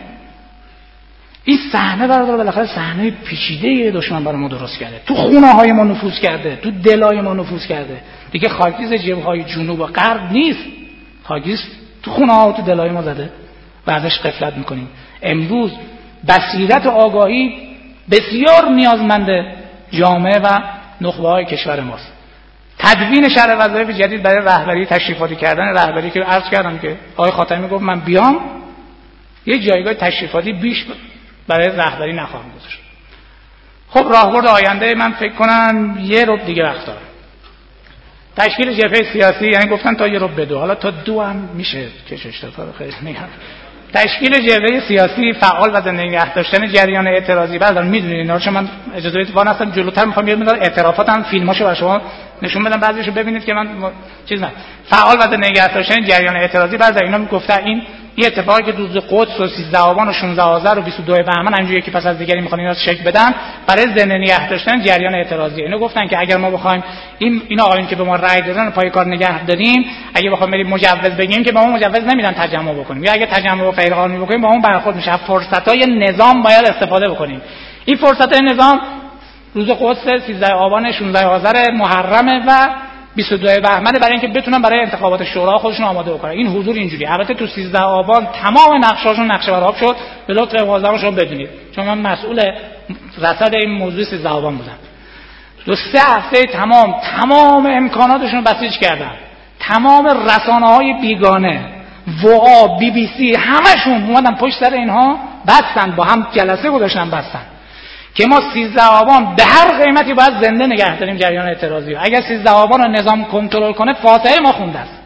این صحنه برادر بالاخره صحنه پیچیده دشمن برای ما درست کرده، تو خونه های ما نفوذ کرده، تو دلای ما نفوذ کرده. دیگه خاکریز جبهه‌های جنوب و غرب نیست، خاکریز تو خونه ها و تو دلای ما زده و ازش غفلت میکنیم. امروز بصیرت و آگاهی بسیار نیازمند جامعه و نخبه های کشور ماست. تدوین شرح وظایف جدید برای رهبری، تشریفاتی کردن رهبری که عرض کردم که آقای خاتمی گفت من بیام یه جایگاه تشریفاتی بیش برای رهبری نخواهم گذاشت. خب راهبرد آینده من فکر کنم یه ربع دیگه وقت دارم. تشکیل جبهه سیاسی، یعنی گفتن تا یه ربع به دو، حالا تا دو هم میشه کشش داد. خیلی میگم تشکیل جبهه سیاسی فعال و زنده نگه داشتن جریان اعتراضی. بعد میدونید اینا رو، چون من اجازه بدید وان هستم جلوتر میخوام یه مقدار اعترافاتم فیلماشو برای شما نشون بدم، بعضیشو ببینید که من چیز نه. فعال و زنده نگه داشتن جریان اعتراضی. بعد اینا میگفتن این این اتفاقی که روز قدس و سیزده آبان و شانزده آذر و بیست و دو بهمن همینجوری که پس از دیگری میخوان اینا شکل بدن برای زنده نگه داشتن جریان اعتراضی. اینو گفتن که اگر ما بخوایم این اینا آقایون که به ما رأی دادن پای کار نگه داریم، اگه بخوایم بریم مجوز بگیریم که به ما مجوز نمیدن تجمع بکنیم، یا اگه تجمع غیر قانونی بکنیم با اون برخورد میشه. فرصتای نظام باید استفاده بکنیم. این فرصتای نظام روز قدس سیزده آبان شانزده آذر محرم و بیست و دو بهمن برای اینکه بتونن برای انتخابات شورا خودشون آماده بکنن. این حضور اینجوری. البته تو سیزده آبان تمام نقشاشون نقشه برآب شد، به لطف وازدهم شما بدونید، چون من مسئول رصد این موضوع سیزده آبان بودم. دو سه هفته تمام تمام امکاناتشون بسیج کردن. تمام رسانه‌های بیگانه، وآ، بی بی سی، همشون اومدن پشت سر اینها بستن، با هم جلسه گذاشتن بستن که ما سیزده آبان به هر قیمتی باید زنده نگه داریم جریان اعتراضی. اگر سیزده آبان رو نظام کنترل کنه فاتحه ما خونده است.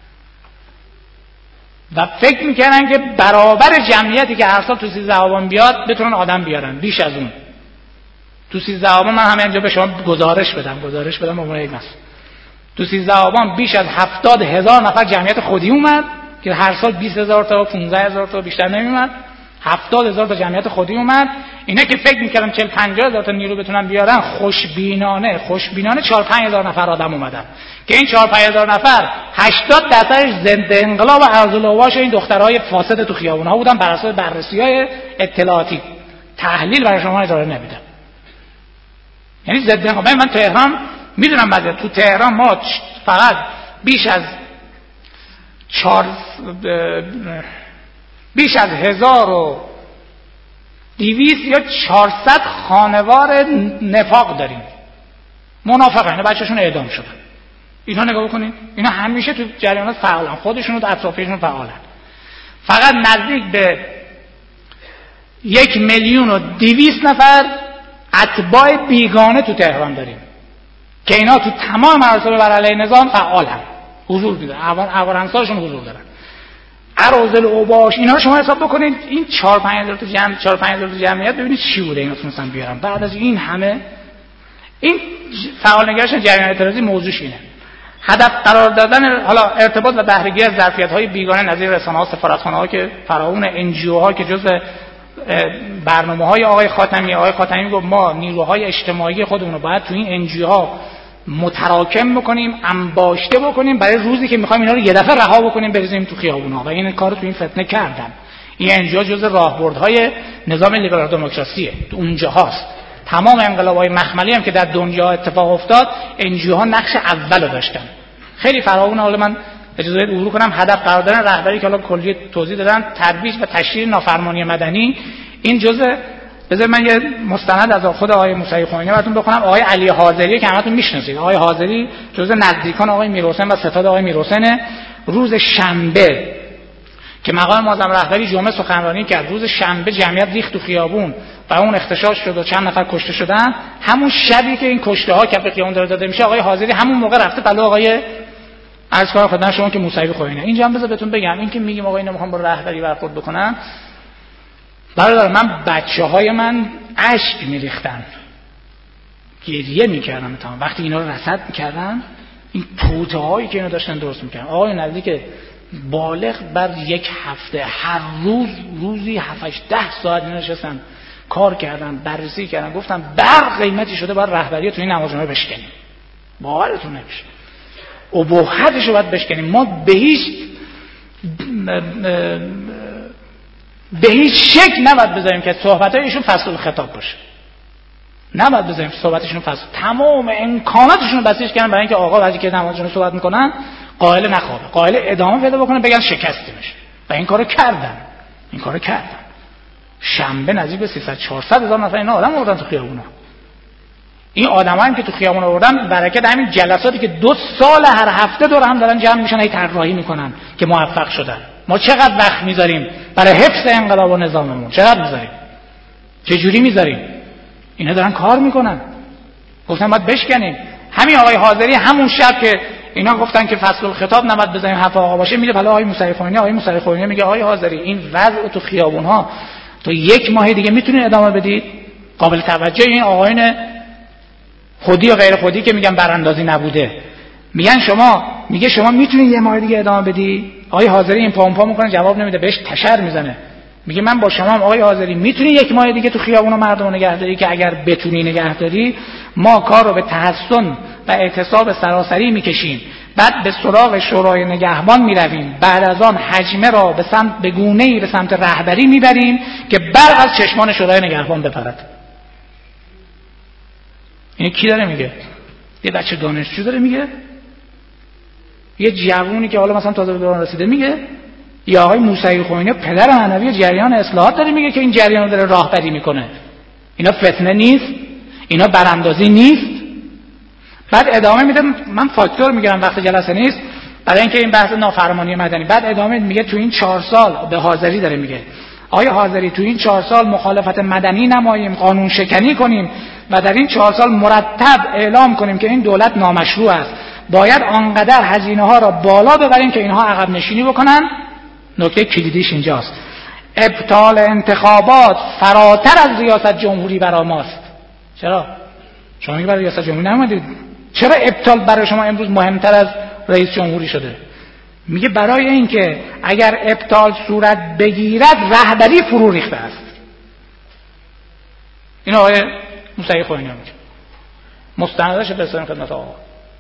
و فکر میکردن که برابر جمعیتی که هر سال تو سیزده آبان بیاد بتونن آدم بیارن، بیش از اون. تو سیزده آبان من همینجا به شما گزارش بدم گزارش بدم به عنوان یک مسئول. تو سیزده آبان بیش از هفتاد هزار نفر جمعیت خودی اومد که هر سال بیست هزار تا پانزده هزار تا بیشتر نمیومد. هفتاد هزار تا جمعیت خودی اومد. اینا که فکر میکردن چهل پنجاه هزار تا نیرو بتونن بیارن، خوشبینانه خوشبینانه چهار پنج هزار نفر آدم اومدن که این چهار پنج هزار نفر هشتاد درصدش ضد انقلاب و ارذلواش این دخترای فاسد تو خیابون‌ها بودن بر اساس بررسی‌های اطلاعاتی. تحلیل برای شما اجازه نمیدم. یعنی ضد انقلاب. من تهران میدونم بعد تو تهران ما فقط بیش از چهار بیش از هزار و دویست یا چهارصد خانوار نفاق داریم. منافقه، اینا بچه‌شون اعدام شدن. اینا نگاه بکنید، اینا همیشه تو جریانات فعالن، خودشون و اطرافیشون فعالن. فقط نزدیک به یک میلیون و دویست نفر اتباع بیگانه تو تهران داریم که اینا تو تمام مراسم بر علیه نظام فعالن، حضور میدن، اوارنساشون حضور دارن. اراذل اوباش اینا رو شما حساب بکنید، این چهار پنج هزار تا جمع چهار پنج هزار تا جمعیت ببینید چی بوده اینا تونستن بیارن. بعد از این همه این فعال نگرش جریان اعتراضی موضوعش اینه. هدف قرار دادن حالا ارتباط و بهره‌گیری از ظرفیت‌های بیگانه نظیر رسانه‌ها، سفارتخانه‌ها که فراوون، ان جی اوها که جزء برنامه‌های آقای خاتمی آقای خاتمی گفت ما نیروهای اجتماعی خودمون رو باید تو این ان جی اوها متراکم بکنیم، انباشته بکنیم برای روزی که می‌خوایم اینا رو یه دفعه رها بکنیم بریزیم تو خیابون‌ها. و این کارو تو این فتنه کردن. این ان جی او جزء راهبردهای نظام لیبرال دموکراسیه، تو اونجا هست. تمام انقلاب‌های مخملی هم که در دنیا اتفاق افتاد ان جی اوها نقش اولو داشتن. خیلی فراوونه. حالا من اجازه بدید عبور کنم. هدف قرار دادن رهبری که حالا کلی توضیح دادن، ترویج و تشویق نافرمانی مدنی، این جزء. بذار من یه مستند از خود آقای موسوی خمینی براتون بخونم. آقای علی حاضری که همتون میشناسید، آقای حاضری جزء نزدیکان آقای میرحسین و ستاد آقای میرحسین، روز شنبه که مقام معظم رهبری جمعه سخنرانی کرد، روز شنبه جمعیت ریخت تو خیابون و اون اغتشاش شد و چند نفر کشته شدن. همون شبی که این کشته ها کف خیابون داره داده میشه، آقای حاضری همون موقع رفته پلو آقای عرض کنم خدمت شما که موسوی خمینی. اینجا هم بذار بهتون بگم، این که میگیم آقا اینا میخوان با رهبری برخورد بکنن، برادر من بچه‌های من اشک میریختن، گریه میکردن تا وقتی اینا رو رصد میکردن، این توتهایی که اینا داشتن درست میکردن. آقای نزدیک بالغ بر یک هفته هر روز روزی هفت ده ساعت نشستن کار کردن، بررسی کردن، گفتن بر قیمتی شده باید رهبری تو این نمازجمعه بشکنیم. باورتون نمیشه. ابهتش رو باید بشکنیم. ما به هیچ به هیچ شکل نباید بذاریم که صحبت‌های ایشون فصل الخطاب باشه. نباید بذاریم صحبتشون فصل. تمام امکاناتشون رو بسیج کردن برای اینکه آقا وقتی که نمازشون صحبت میکنن قائل نخوابه، قائل ادامه پیدا بکنه، بگن شکستیمش. و این کارو کردن. این کارو کردن. شنبه نزدیک به سیصد چهارصد هزار نفر اینا آدم آوردن تو خیابونا. این آدمایی که تو خیابون آوردن برکت همین جلساتی که دو سال هر هفته دور هم دارن جمع میشن، هی طراحی میکنن که موفق شدن. ما چقدر وقت میذاریم برای حفظ انقلاب و نظاممون؟ چقدر میذاریم؟ چه جوری میذاریم؟ اینا دارن کار میکنن. گفتن باید بشکنیم. همین آقای حاضری همون شب که اینا گفتن که فصل الخطاب نباید بزنیم حرف آقا باشه، میره بالا آقای موسوی خمینی. آقای موسوی خمینی میگه آقای حاضری این وضع تو خیابون ها تو یک ماه دیگه میتونید ادامه بدید؟ قابل توجه این آقایون خودی و غیر خودی که میگن براندازی نبوده، میگن شما، میگه شما میتونید یه ماه دیگه ادامه بدی؟ آقای حاضری این پام پا میکنه، جواب نمیده، بهش تشر میزنه، میگه من با شما هم آقای حاضری میتونی یک ماه دیگه تو خیابون مردم نگهداری که اگر بتونی نگهداری ما کار رو به تحسن و اعتصاب سراسری میکشیم، بعد به سراغ شورای نگهبان میرویم، بعد از آن حجمه را به سمت به گونه‌ای به سمت رهبری میبریم که برق از چشمان شورای نگهبان بپرد. این کی داره میگه؟ یه بچه دانشجو داره میگه؟ یه جوونی که حالا مثلا تازه به دوران رسیده میگه؟ یا آقای موسوی خمینی پدر معنوی جریان اصلاحات داره میگه که این جریان رو داره راهبری میکنه؟ اینا فتنه نیست؟ اینا براندازی نیست؟ بعد ادامه میده، من فاکتور میگیرم وقت جلسه نیست برای اینکه این بحث نافرمانی مدنی. بعد ادامه میگه تو این چهار سال به حاضری داره میگه آیا حاضری تو این چهار سال مخالفت مدنی نماییم، قانون شکنی کنیم و در این چهار سال مرتب اعلام کنیم که این دولت نامشروع است، باید آنقدر هزینه ها را بالا ببریم که اینها عقب نشینی بکنن. نکته کلیدیش اینجاست. ابطال انتخابات فراتر از ریاست جمهوری برای ماست. چرا؟ شما میگه برای ریاست جمهوری نمیدید، چرا ابطال برای شما امروز مهمتر از رئیس جمهوری شده؟ میگه برای اینکه اگر ابطال صورت بگیرد رهبری فرو ریخته است. این آقای موسوی خمینی میگه، مستندش برسونیم خدمت آقا.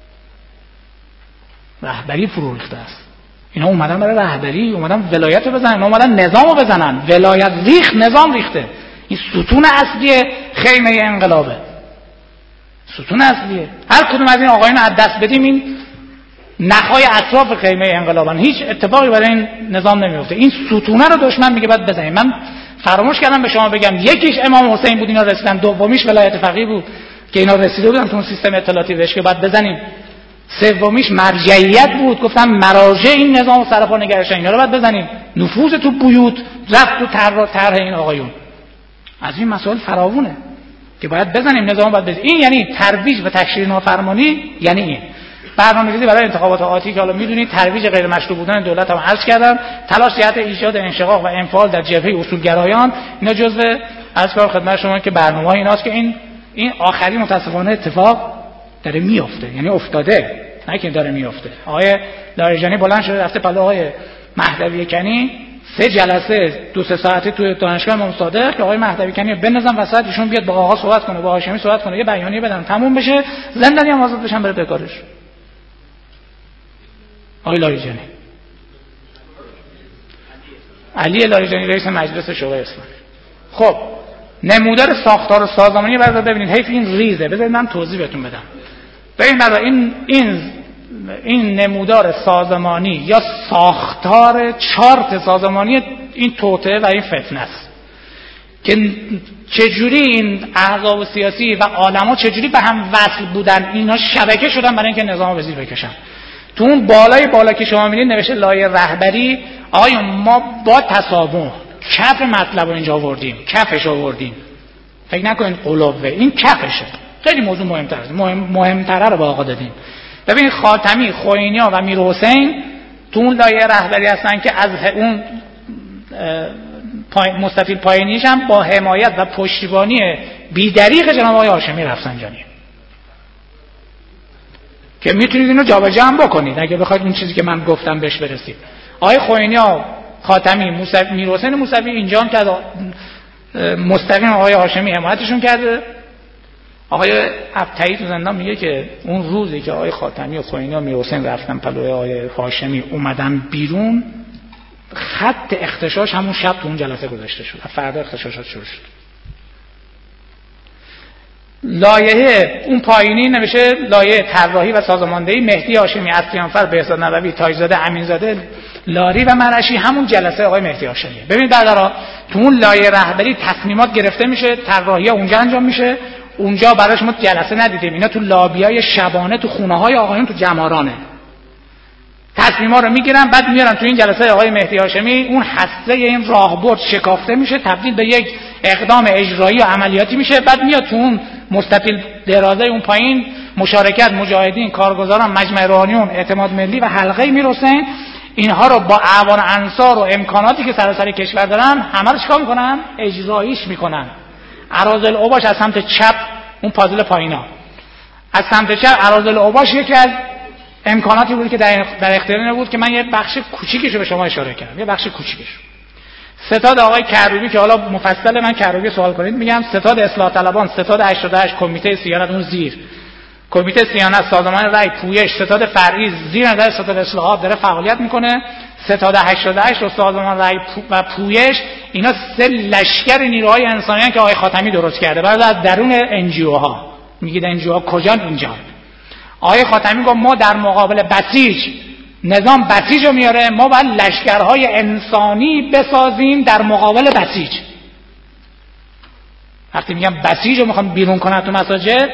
رهبری فرو ریخته است. اینا اومدن برای رهبری، اومدن ولایت رو بزنن، اومدن نظام رو بزنن. ولایت ریخت، نظام ریخته. این ستون اصلی خیمه انقلابه. ستون اصلیه. هر کدوم از این آقایون از دست بدیم این نخای اطراف خیمه انقلابن، هیچ اتفاقی برای این نظام نمیفته. این ستونه رو دشمن میگه باید بزنیم. من فراموش کردم به شما بگم، یکیش امام حسین بود اینا رسیدن، دومیش ولایت فقیه بود که اینا رسیده بودن تو اون سیستم اطلاعاتی بهش که باید بزنیم، سومیش مرجعیت بود، گفتم مراجع این نظام سرپا نگرشن، اینا رو باید بزنیم. نفوذ تو بیوت رفت تو طرح طرح این آقایون. از این مسائل فراوونه که باید بزنیم، نظام باید بزنیم. این یعنی ترویج و تشریع نافرمانی، یعنی این برنامه‌ریزی برای انتخابات آتی که حالا میدونید ترویج غیر مشروع بودن دولت هم عرض کردم، تلاش جهت ایجاد انشقاق و انفعال در جبهه اصولگرایان، اینا جزء عرض کردم خدمت شما که برنامه‌های ایناست که این این آخری متاسفانه اتفاق داره میفته، یعنی افتاده، نه که داره میفته. آقای لاریجانی بلند شده رفته پلو آقای مهدوی کنی، سه جلسه دو سه ساعته توی دانشگاه امام صادق که آقای مهدوی کنی بنظم وسط، ایشون بیاد با آقا صحبت کنه، با هاشمی صحبت کنه، یه بیانیه بدن، تموم بشه، زندانی هم آزاد بشن بره به کارش. آقای لاریجانی، علی لاریجانی رئیس مجلس شورای اسلامی. خب نمودار ساختار سازمانی برای ببینید، حیف این ریزه، بذارید من توضیح بهتون بدم. ببین برای این این این نمودار سازمانی یا ساختار چارت سازمانی این توطئه و این فتنه است که چجوری این احزاب سیاسی و عالما چجوری به هم وصل بودن، اینا شبکه شدن برای اینکه نظام به زیر بکشن. تو اون بالای بالا که شما می‌بینید نوشته لایه رهبری، آیا ما با تسامح کف مطلب رو اینجا آوردیم، کفش آوردیم، فکر نکنید قلوبه، این کفشه، خیلی موضوع مهم‌تره، مهم مهم‌تره رو به آقا دادیم. ببین خاتمی، خوئینی و میر حسین تو اون لایه رهبری هستن که از اون پای مستفید پایینیش هم با حمایت و پشتیبانی بی‌دریغ جناب آقای هاشمی رفسنجانی که میتونید اینو جابجا هم بکنید اگه بخواید اون چیزی که من گفتم بهش برسید. آقای خوئینی ها، خاتمی، موسوی، میر حسین موسوی اینجا هم که مستقیم آقای هاشمی حمایتشون کرده. آقای ابطحی تو زندان میگه که اون روزی که آقای خاتمی و خوئینی و میر حسین رفتن پلوی آقای هاشمی اومدن بیرون، خط اختشاش همون شب تو اون جلسه گذاشته شد، فردا اختشاشات شروع شد. لایحه اون پایینی نوشته لایحه طراحی و سازماندهی مهدی هاشمی، اصلیانفر، بهزاد نبوی، تاجزاده، امینزاده، لاری و مرشی، همون جلسه آقای مهدی هاشمی. ببینید برادرها، تو اون لایحه رهبری تصمیمات گرفته میشه، طراحی اونجا انجام میشه، اونجا براش ما جلسه ندیدیم، اینا تو لابیای شبانه تو خونه های آقایون تو جمارانه تصمیما رو میگیرن، بعد میارن تو این جلسه آقای مهدی هاشمی، اون هسته این راهبرد شکافته میشه، تبدیل به یک اقدام اجرایی و عملیاتی میشه، بعد میاد تو اون مستطیل درازه اون پایین مشارکت مجاهدین، کارگزاران، مجمع روحانیون، اعتماد ملی و حلقه میر حسین، اینها رو با اعوان انصار و امکاناتی که سراسر کشور دارن همه رو چیکار میکنن؟ اجراییش میکنن. اراذل اوباش از سمت چپ، اون پازل پایینا از سمت چپ، اراذل اوباش یکی از امکاناتی بود که در در اختیار اینا بود که من یه بخش کوچیکشو به شما اشاره کردم، یه بخش کوچیکش. ستاد آقای کروبی که حالا مفصل من کروبی سوال کنید میگم، ستاد اصلاح طلبان، ستاد هشتاد و هشت، کمیته صیانت اون زیر، کمیته صیانت، سازمان رای، پویش، ستاد فرعی زیر نظر ستاد اصلاحات داره فعالیت میکنه، ستاد هشتاد و هشت و سازمان رای و پویش، اینا سه لشکر نیروهای انسانی که آقای خاتمی درست کرده بعد از درون ان جی او ها. میگید ان جی او ها کجا؟ اینجا. آقای خاتمی گفت ما در مقابل بسیج، نظام بسیج رو میاره، ما باید لشکرهای انسانی بسازیم در مقابل بسیج. وقتی میگم بسیج رو میخوام بیرون کنن تو مساجد،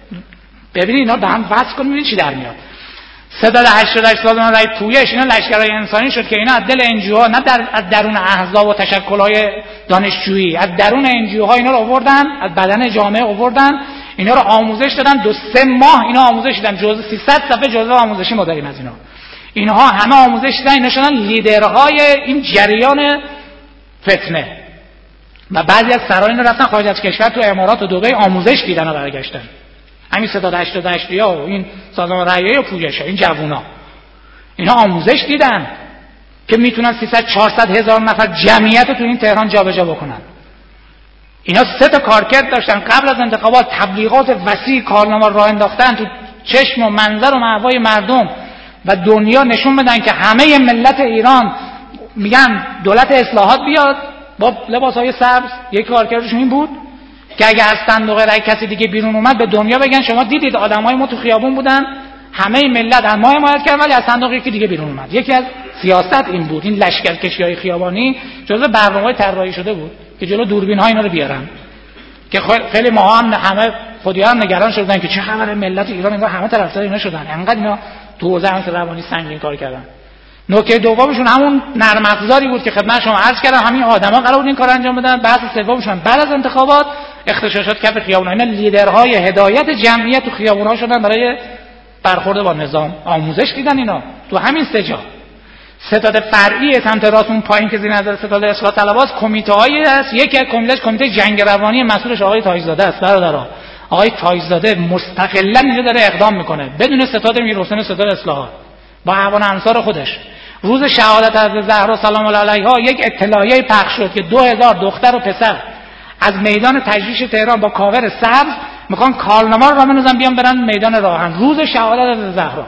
ببینید اینا به هم وصل کنید ببینید چی در میاد. ستاد هشتاد و هشت سازمان رای پویش، اینا لشکرهای انسانی شد که اینا از دل ان جی او ها، نه در از درون احزاب و تشکل‌های دانشجویی، از درون ان جی او ها اینا رو آوردن، از بدن جامعه آوردن، اینا رو آموزش دادن، دو سه ماه اینا آموزش دیدن، جزء سیصد صفحه جزء آموزشی ما داریم از اینا. اینها همه آموزش دیدن، اینا شدن لیدرهای این جریان فتنه. و بعضی از سران اینا رفتن خارج از کشور، تو امارات و دبی آموزش دیدن و برگشتن. همین ستاد هشتاد و هشت یا این سازمان رایه و پویش، این جوونا اینا آموزش دیدن که میتونن سیصد چهارصد هزار نفر جمعیت رو تو این تهران جابجا بکنن. اینا سه تا کارکرد داشتن قبل از انتخابات، تبلیغات وسیع، کارنامه راه انداختن تو چشم و منظر و مأوای مردم و دنیا نشون بدن که همه ملت ایران میگن دولت اصلاحات بیاد با لباسهای سبز. یک کارکردشون این بود که اگه از صندوق رای کسی دیگه بیرون اومد به دنیا بگن شما دیدید آدمای ما تو خیابون بودن، همه ملت از ما حمایت کردن ولی از صندوق یکی دیگه بیرون اومد. یکی از سیاست این بود، این لشکرکشی‌های خیابانی جزء برنامه‌های طراحی شده بود که جلو دوربین‌ها اینا رو بیارن، که خیلی ماها هم همه خودی‌ها هم نگران شدن که چه خبره ملت ایران اینقدر همه طرفدار اینا شدن، انقدر اینا تو حوزه امن روانی سنگین کار کردن. نکته دومشون همون نرم افزاری بود که خدمت شما عرض کردم، همین آدما قرار بود این کارو انجام بدن. بحث سومشون بعد از انتخابات اختشاشات کف خیابونا، اینا لیدرهای هدایت جمعیت تو خیابونا شدن برای برخورد با نظام، آموزش دیدن اینا تو همین سه جا. ستاد فرعی سمت راست اون پایین که زیر نظر ستاد اصلاح طلباست، کمیته‌هایی هست، یکی از کمیته‌اش کمیته جنگ روانی مسئولش آقای تاجزاده است. برادران آقای تاجزاده مستقلاً اینجا داره اقدام میکنه بدون ستاد میر حسین ستاد اصلاحات، با اعوان انصار خودش. روز شهادت از زهرا سلام الله علیها یک اطلاعیه پخش شد که دو هزار دختر و پسر از میدان تجریش تهران با کاور سبز میخوان کارنامه رو راه بندازن بیان برن میدان راهن. روز شهادت از زهرا،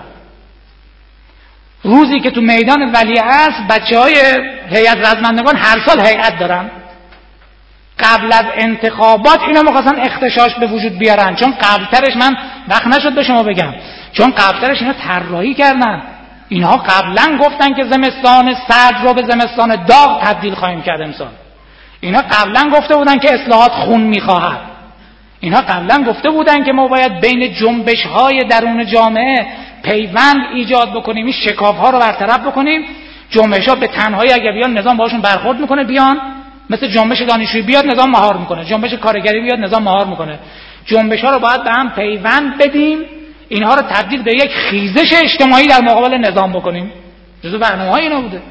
روزی که تو میدان ولیعصر بچهای هیئت رزمندگان هر سال هیئت دارن، قبل از انتخابات اینا می‌خواستن اختشاش به وجود بیارن، چون قبلترش من وقت نشد به شما بگم، چون قبلترش اینا طراحی کردن. اینها قبلا گفتن که زمستان سرد رو به زمستان داغ تبدیل خواهیم کرد امسال. اینا قبلا گفته بودن که اصلاحات خون می‌خواهد. اینا قبلا گفته بودن که ما باید بین جنبش‌های درون جامعه پیوند ایجاد بکنیم، این شکاف‌ها رو برطرف بکنیم. جنبش‌ها به تنهایی اگه بیان نظام باهاشون برخورد میکنه، بیان مثل جنبش دانشجویی بیاد نظام مهار میکنه، جنبش کارگری بیاد نظام مهار میکنه. جنبش‌ها رو باید به هم پیوند بدیم، اینها رو تبدیل به یک خیزش اجتماعی در مقابل نظام بکنیم. جزو برنامه‌های اینا بوده.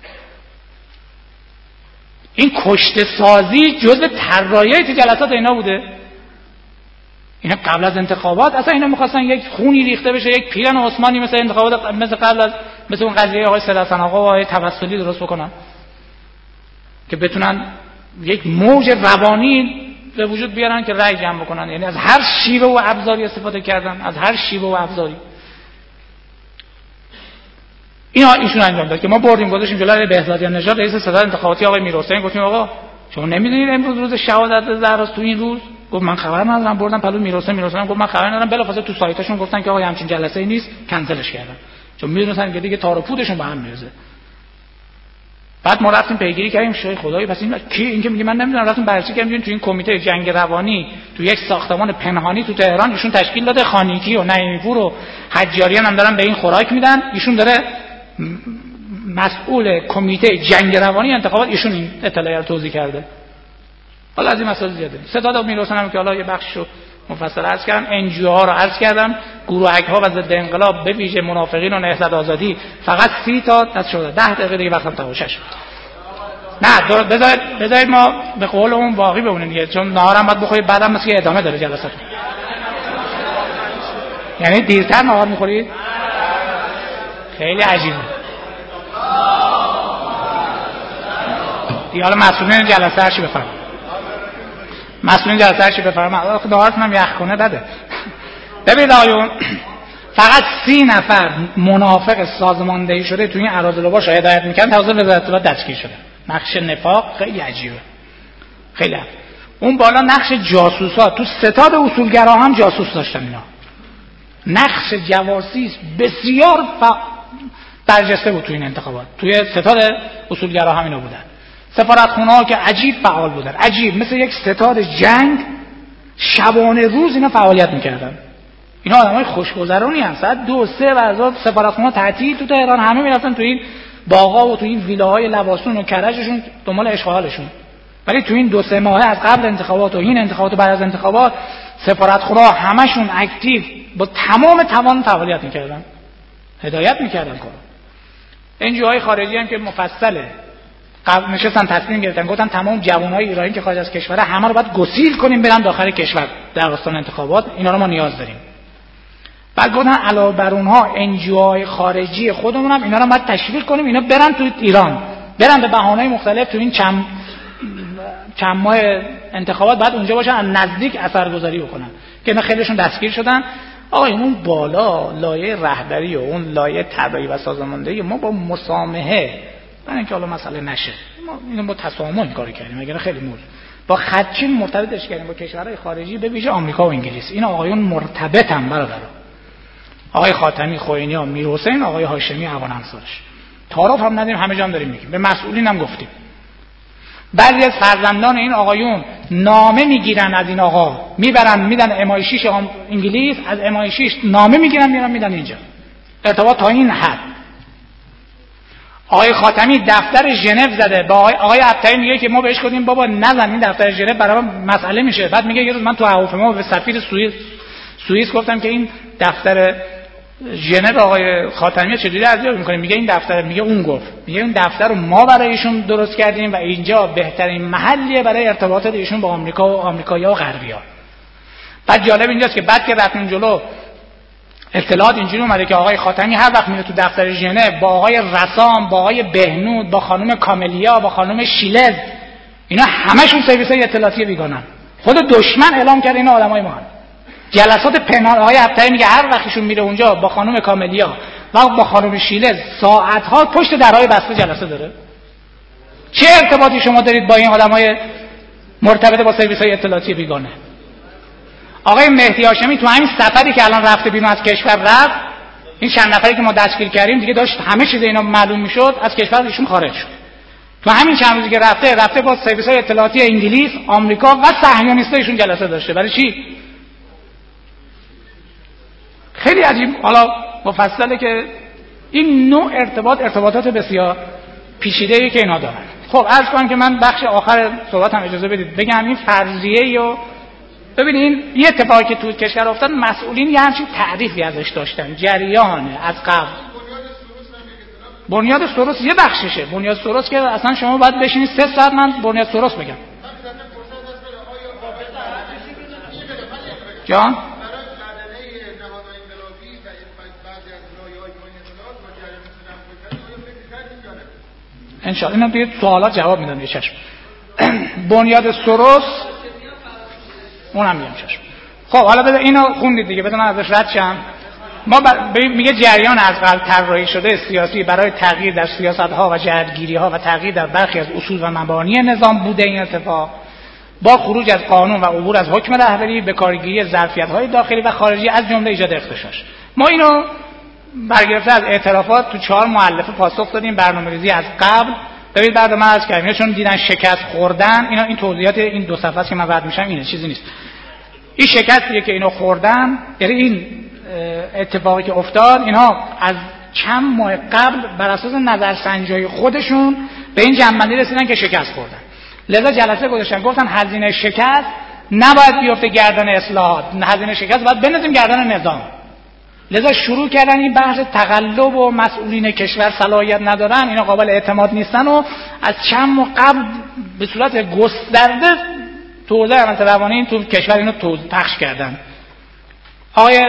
این کشته سازی جزء طراحی تو جلسات اینا بوده. اینا قبل از انتخابات اصلا اینا می‌خواستن یک خونی ریخته بشه، یک پیرن عثمانی مثل انتخابات مثل قبل از مثل اون قضیه آقای سلطان آقا و آقای توسلی درست بکنن که بتونن یک موج روانی به وجود بیارن که رأی جمع بکنن. یعنی از هر شیوه و ابزاری استفاده کردن، از هر شیوه و ابزاری. اینا ایشون انجام داد که ما بردیم گذاشتیم جلوی بهزادیان نژاد رئیس صدر انتخاباتی آقای میرحسین، گفتیم آقا شما نمیدونید امروز روز شهادت زهراست تو این روز؟ گفت من خبر ندارم. بردم پلو میرحسین، میرحسین گفت من خبر ندارم. بلافاصله تو سایتاشون گفتن که آقا همچین جلسه‌ای نیست، کنسلش کردن، چون میدونن که دیگه تار و پودشون به هم میرزه. بعد ما رفتیم پیگیری کردیم، شای خدایی پس این کی؟ این که میگه من نمیدونم. رفتیم بررسی کردیم تو این کمیته جنگ روانی تو یک ساختمان پنهانی تو تهران ایشون تشکیل داده، خانیکی و نعیمی‌پور و حجاریان هم دارن به این خوراک میدن. ایشون داره مسئول کمیته جنگ روانی انتخابات، ایشون این اطلاعیه رو توضیح کرده. حالا از این مسائل زیاده. ستاد میرحسین هم که حالا یه بخششو مفصل عرض کردم، ان جی او ها رو عرض کردم، گروهک‌ها و ضد انقلاب به ویژه منافقین و نهضت آزادی فقط سی تا دست شده. ده دقیقه دیگه وقتم تموم شد. نه بذارید بذارید ما به قول اون باقی بمونیم دیگه، چون نهارم بعد بخورید بعدم مثل ادامه داره جلسات. یعنی دیرتر نهار می‌خورید؟ خیلی عجیبه. دیگه حالا مسئولین جلسه هرچی بفرمایید. مسئولین جلسه هرچی بفرمایید. آخه دهارتون هم یخخونه بده. ببینید آقایون، فقط سی نفر منافق سازماندهی شده تو این اراذل باش هدایت میکنن، توسط وزارت اطلاعات دستگیر شده. نقش نفاق خیلی عجیبه. خیلی عجیبه. اون بالا نقش جاسوسا، تو ستاد اصولگرا هم جاسوس داشتن اینا. نقش جواسیس بسیار ف... برجسته بود تو این انتخابات. توی ستاد اصولگرا هم اینا بودن. سفارتخونه‌ها که عجیب فعال بودن، عجیب، مثل یک ستاد جنگ شبانه روز اینا فعالیت میکردن. اینا آدمای خوشگذرونی هستن. ساعت دو سه بعضا سفارتخونه تعطیل تو تهران، همه میرفتن تو این باغا و تو این ویلاهای لواسون و کرجشون دنبال اشغالشون. ولی تو این دو سه ماه از قبل انتخابات و این انتخابات و بعد از انتخابات سفارتخونه‌ها همشون اکتیو با تمام توان فعالیت میکردن، هدایت میکردن کارو. ان جی او های خارجی هم که مفصله قبل نشستن تصمیم گرفتن، گفتن تمام جوانای ایرانی که خارج از کشور همه رو باید گسیل کنیم برن داخل کشور در راستای انتخابات، اینا رو ما نیاز داریم. بعد گفتن علاوه بر اونها ان جی او های خارجی خودمون هم اینا رو باید تشویق کنیم، اینا برن تو ایران، برن به بهانه‌های مختلف تو این چند چند ماه انتخابات بعد اونجا باشن، از نزدیک اثرگذاری بکنن که اینا خیلیشون دستگیر شدن. آقا اون بالا لایه رهبری و اون لایه طراحی و سازماندهی ما با مسامحه، برای اینکه حالا مسئله نشه، ما اینو با تسامح کار کردیم، اگر خیلی موضوع با خدچین مرتبطش کردیم با کشورهای خارجی به ویژه آمریکا و انگلیس. این آقایون مرتبطن برادران، آقای خاتمی، خوئینی ها، میرحسین، آقای هاشمی، اوان انصارش. تعارف هم نداریم، همه جا هم داریم میگیم، به مسئولین هم گفتیم. بعضی از فرزندان این آقایون نامه میگیرن از این آقا، میبرن میدن ام آی شش انگلیس، از ام آی شش نامه میگیرن میرن میدن اینجا. ارتباط تا این حد. آقای خاتمی دفتر ژنو زده، با آقای آقای عبدی میگه که ما بهش گفتیم بابا نزن این دفتر ژنو برای مسئله میشه. بعد میگه یه روز من تو هواپیما به سفیر سوئیس سوئیس گفتم که این دفتر ژنو آقای خاتمی چجوری ارزیابی میکنیم؟ میگه این دفتر، میگه اون گفت، میگه این دفتر رو ما برای ایشون درست کردیم و اینجا بهترین محلیه برای ارتباطات ایشون با آمریکا و آمریکایی‌ها و غربی‌ها. بعد جالب اینجاست که بعد که رفتیم جلو اطلاعات اینجوری اومده که آقای خاتمی هر وقت میره تو دفتر ژنو با آقای رسام، با آقای بهنود، با خانم کاملیا، با خانم شیلز، اینا همشون سرویس‌های اطلاعاتی بیگانن. خود دشمن اعلام کرده اینا آدمای ما. جلسات پنهان آقای عبدی میگه هر وقت ایشون میره اونجا با خانم کاملیا و با خانم شیلز ساعت‌ها پشت درهای بسته جلسه داره. چه ارتباطی شما دارید با این آدمای مرتبط با سرویس‌های اطلاعاتی بیگانه. آقای مهدی هاشمی تو همین سفری که الان رفته بیرون از کشور رفت، این چند نفری که ما دستگیر کردیم دیگه داشت همه چیز اینا معلوم میشد، از کشور ایشون خارج شد. تو همین چند روزی که رفته رفته با سرویس‌های اطلاعاتی انگلیس، آمریکا و صهیونیست‌هاشون جلسه داشته. برای چی؟ خیلی عجیب. حالا مفصله که این نوع ارتباط ارتباطات بسیار پیچیده‌ای که اینا دارن. خب عرض کنم که من بخش آخر صحبت هم اجازه بدید بگم این فرضیه و ببینید این اتفاقی که تو کشور افتاد، مسئولین یه همچین تعریفی ازش داشتن، جریانه از قبل. بنیاد سروس یه بخششه. بنیاد سروس که اصلا شما باید بشینید سه ساعت من بنیاد سروس بگم. جان انشاءالله اینا دیگه سوالات جواب میدم. یه چشم بنیاد سروس اونم میگم چشم. خب حالا بذار اینو خوندید دیگه، بذار من ازش رد شم. ما میگه جریان از قبل طراحی شده سیاسی برای تغییر در سیاست‌ها و جهت‌گیری‌ها و تغییر در برخی از اصول و مبانی نظام بوده. این اتفاق با خروج از قانون و عبور از حکم رهبری به کارگیری ظرفیت‌های داخلی و خارجی از جمله ایجاد اختشاش. ما اینو برگرفته از اعترافات تو چهار مؤلفه پاسخ دادیم، برنامه‌ریزی از قبل. ببینید بعد من از کردم چون دیدن شکست خوردن، اینا این توضیحات این دو صفحه است که من رد میشم، اینه چیزی نیست. این شکستیه که اینو خوردن، یعنی این اتفاقی که افتاد، اینها از چند ماه قبل بر اساس نظرسنجی‌های خودشون به این جنبندی رسیدن که شکست خوردن. لذا جلسه گذاشتن گفتن هزینه شکست نباید بیفته گردن اصلاحات، هزینه شکست باید بندازیم گردن نظام. لذا شروع کردن این بحث تقلب و مسئولین کشور صلاحیت ندارن، اینا قابل اعتماد نیستن و از چند ماه قبل به صورت گسترده توزیع امنیت روانی تو کشور اینو توضیح پخش کردن. آقای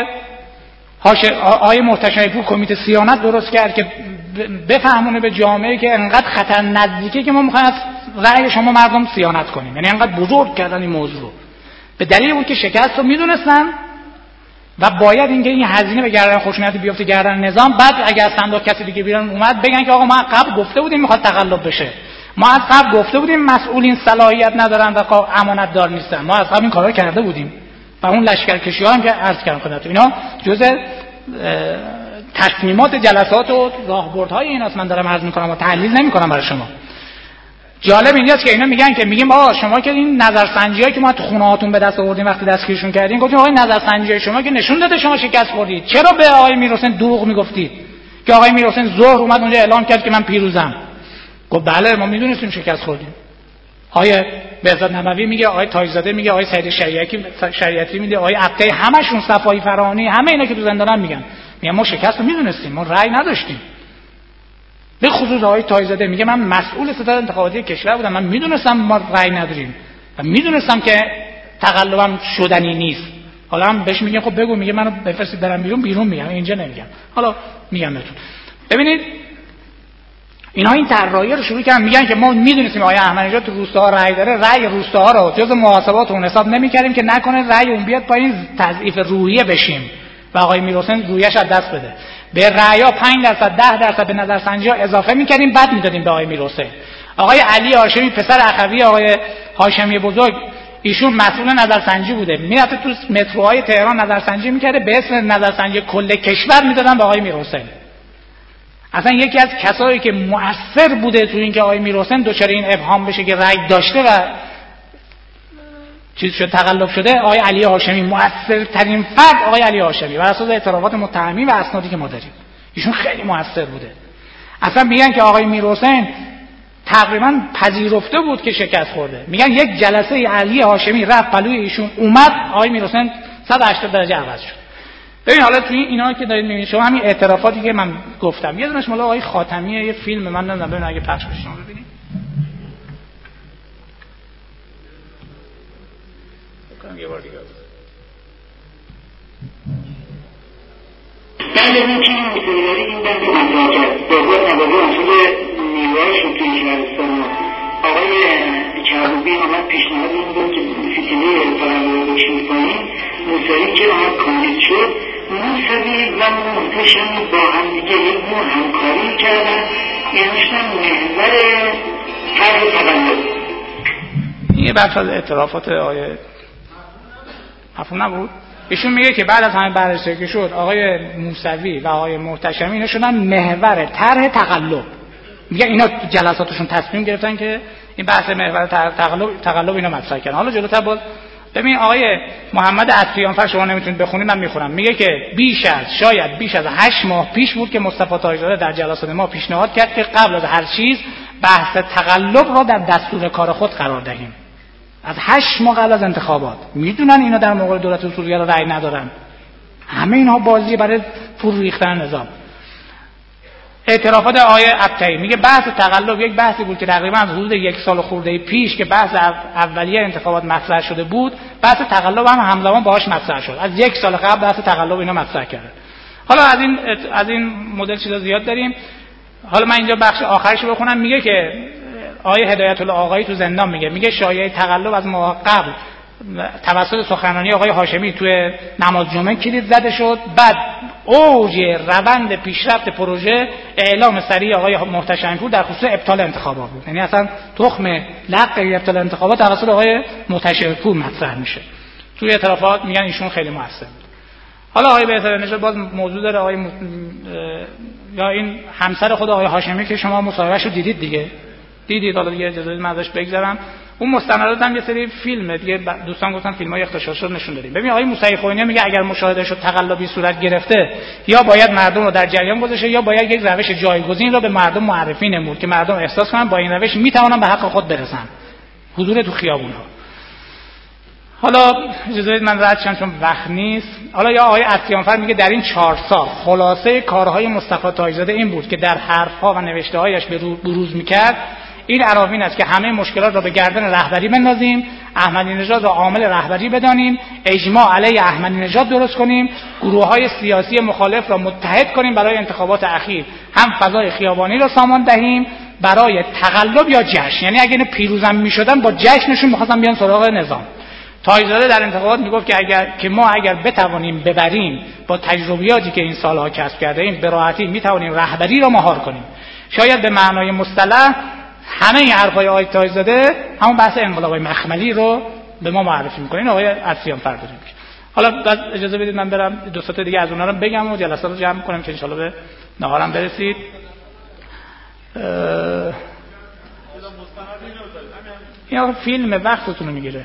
آقای محتشمی پور کمیته صیانت درست کرد که بفهمونه به جامعه که انقدر خطر نزدیکه که ما میخوایم از رأی شما مردم صیانت کنیم. یعنی انقدر بزرگ کردن این موضوع رو به دلیل اون که شکست رو میدونستن و باید اینکه این هزینه به گردن خشونت بیفته گردن نظام. بعد اگر از صندوق کسی دیگه بیرون اومد بگن که آقا ما قبل گفته بودیم میخواد تقلب بشه، ما از قبل گفته بودیم مسئولین صلاحیت ندارن و امانت دار نیستن، ما از قبل این کارا کرده بودیم. و اون لشکرکشی ها هم که عرض کردم خدمتتون اینا جزء تصمیمات جلسات و راهبردهای ایناست. من دارم عرض میکنم و تحلیل نمیکنم برای شما. جالب اینجاست که اینا میگن که میگیم آقا شما که این نظرسنجیایی که ما تو خونه هاتون به دست آوردیم وقتی دستگیرشون کردین، گفتیم آقا نظرسنجی شما که نشون داده شما شکست خوردید، چرا به آقای میرحسین دروغ میگفتید که آقای میرحسین ظهر اومد اونجا اعلام کرد که من پیروزم؟ گفت بله ما میدونستیم شکست خوردیم. آقای بهزاد نبوی میگه، آقای تاج‌زاده میگه، آقای سعید شریعتی شریعتی میگه، آقای عبدی، همشون صفایی فرانی، همه اینا که تو زندانن میگن میگن ما شکست رو میدونستیم، ما رأی نداشتیم. به خصوص آقای تاج‌زاده میگه من مسئول ستاد انتخاباتی کشور بودم، من میدونستم ما رأی نداریم و میدونستم که تقلبم شدنی نیست. حالا هم بهش میگه خب بگو، میگه منو بفرستید برم بیرون، بیرون میگم، اینجا نمیگم. حالا میگم بهتون. ببینید اینا این طراحی رو شروع کردن، میگن که ما میدونستیم آقای احمدی نژاد تو روستاها رأی داره، رأی روستاها رو جز محاسبات اون حساب نمی‌کردیم که نکنه رأی اون بیاد پایین تضعیف روحیه بشیم و آقای میرحسین روحیه‌اش از دست بده. به رأی‌ها پنج درصد ده درصد به نظرسنجی‌ها اضافه می‌کردیم، بعد میدادیم به آقای میرحسین. آقای علی هاشمی پسر اخوی آقای هاشمی بزرگ، ایشون مسئول نظرسنجی بوده، میرفت تو متروهای تهران نظرسنجی می‌کرده، به اسم نظرسنجی کل کشور میدادن به آقای میرحسین. اصلا یکی از کسایی که مؤثر بوده تو این که آقای میرحسین دچار این ابهام بشه که رأی داشته و چیز شد تقلب شده، آقای علی هاشمی مؤثرترین فرد، آقای علی هاشمی بر اساس اعترافات متهمین و اسنادی که ما داریم ایشون خیلی مؤثر بوده. اصلا میگن که آقای میرحسین تقریبا پذیرفته بود که شکست خورده. میگن یک جلسه علی هاشمی رفت پلوی ایشون اومد، آقای میرحسین صد و هشتاد درجه عوض شد. ببین حالا توی اینا که دارید میبینید شما همین اعترافاتی که من گفتم، یه دونش مال آقای خاتمیه، یه فیلم من نمیدونم، ببین اگه پخش بشه شما ببینید. بکنم یه بار دیگه من ببینم چند مسئولیتی این بحث مطرح کرد بازار نبازه اصول نیروهای شکلی شهرستان آقای چهروبی آمد پیشنهاد این بود که فتیله فرمانده روشن کنیم موسوی که آمد کاندید شد، موسوی و محتشمی با هم دیگه یک نوع همکاری کردن، یعنیشتن محور طرح تقلب. این یه بخش از اعترافات آقای مفهوم نبود. ایشون میگه که بعد از همین بررسی که شد آقای موسوی و آقای محتشمی اینا شدن محور طرح تقلب. میگه اینا جلساتشون تصمیم گرفتن که این بحث محور تقلب تقلب اینا مطرح کردن. حالا جلوتر باز ببین آقای محمد عطیانفر شما نمیتونید بخونید من میخونم. میگه که بیش از شاید بیش از هشت ماه پیش بود که مصطفی تاج‌زاده در جلسات ما پیشنهاد کرد که قبل از هر چیز بحث تقلب را در دستور کار خود قرار دهیم. از هشت ماه قبل از انتخابات. میدونن اینا در مقابل دولت اصولیه را رأی ندارن. همه اینها بازی برای فرو ریختن نظام. اعترافات آقای ابطحی میگه بحث تقلب یک بحثی بود که تقریبا از حدود یک سال خورده پیش که بحث اولیه انتخابات مطرح شده بود، بحث تقلب هم همزمان باهاش مطرح شد. از یک سال قبل بحث تقلب اینا مطرح کرده. حالا از این از این مدل چیزا زیاد داریم. حالا من اینجا بخش آخرش رو بخونم. میگه که آقای هدایت الله آقایی تو زندان میگه میگه شایعه تقلب از ماه قبل توسط سخنرانی آقای هاشمی توی نماز جمعه کلید زده شد. بعد اوج روند پیشرفت پروژه اعلام سریع آقای محتشمی پور در خصوص ابطال انتخابات بود. یعنی اصلا تخم لق ابطال انتخابات توسط آقای محتشمی پور مطرح میشه. توی اعترافات میگن ایشون خیلی موثر بود. حالا آقای بهزاد نژاد باز موضوع داره. آقای م... یا این همسر خود آقای هاشمی که شما مصاحبهش رو دیدید دیگه دیدید حالا دیگه اجازه بدید من ازش بگذرم. اون مستندات هم یه سری فیلمه دیگه دوستان گفتن فیلمای اختصاصی نشون دادیم. ببین آقای موسوی خوئینی میگه اگر مشاهده شد تقلبی صورت گرفته یا باید مردم رو در جریان گذاشته یا باید یک روش جایگزین رو به مردم معرفی نمود که مردم احساس کنن با این روش میتونن به حق خود برسن. حضور تو خیابون‌ها. حالا اجازه بدید من رد شم چون وقت نیست. حالا یا آقای عطیانفر میگه در این چهار سال خلاصه کارهای مصطفی تاج‌زاده این بود که در حرفها و نوشته‌هایش بروز میکرد این عناوین است که همه مشکلات را به گردن رهبری بندازیم، احمدی نژاد را عامل رهبری بدانیم، اجماع علیه احمدی نژاد درست کنیم، گروه‌های سیاسی مخالف را متحد کنیم برای انتخابات اخیر، هم فضای خیابانی را سامان دهیم برای تقلب یا جشن. یعنی اگه اینو پیروزم میشدن با جشنشون می‌خواستن بیان سراغ نظام. تاج‌زاده در انتخابات میگفت که اگر که ما اگر بتوانیم ببریم با تجربیاتی که این سالها کسب کرده ایم به راحتی میتوانیم رهبری را مهار کنیم. شاید به معنای مصطلح همه این حرفای آقای تاج‌زاده همون بحث انقلاب مخملی رو به ما معرفی می‌کنه. این آقای عطیانفر داریم. حالا بعد اجازه بدید من برم دو تا دیگه از اونها رو بگم و جلسات رو جمع کنیم که ان شاءالله به نهارم برسید. این فیلم وقتتون رو میگیره.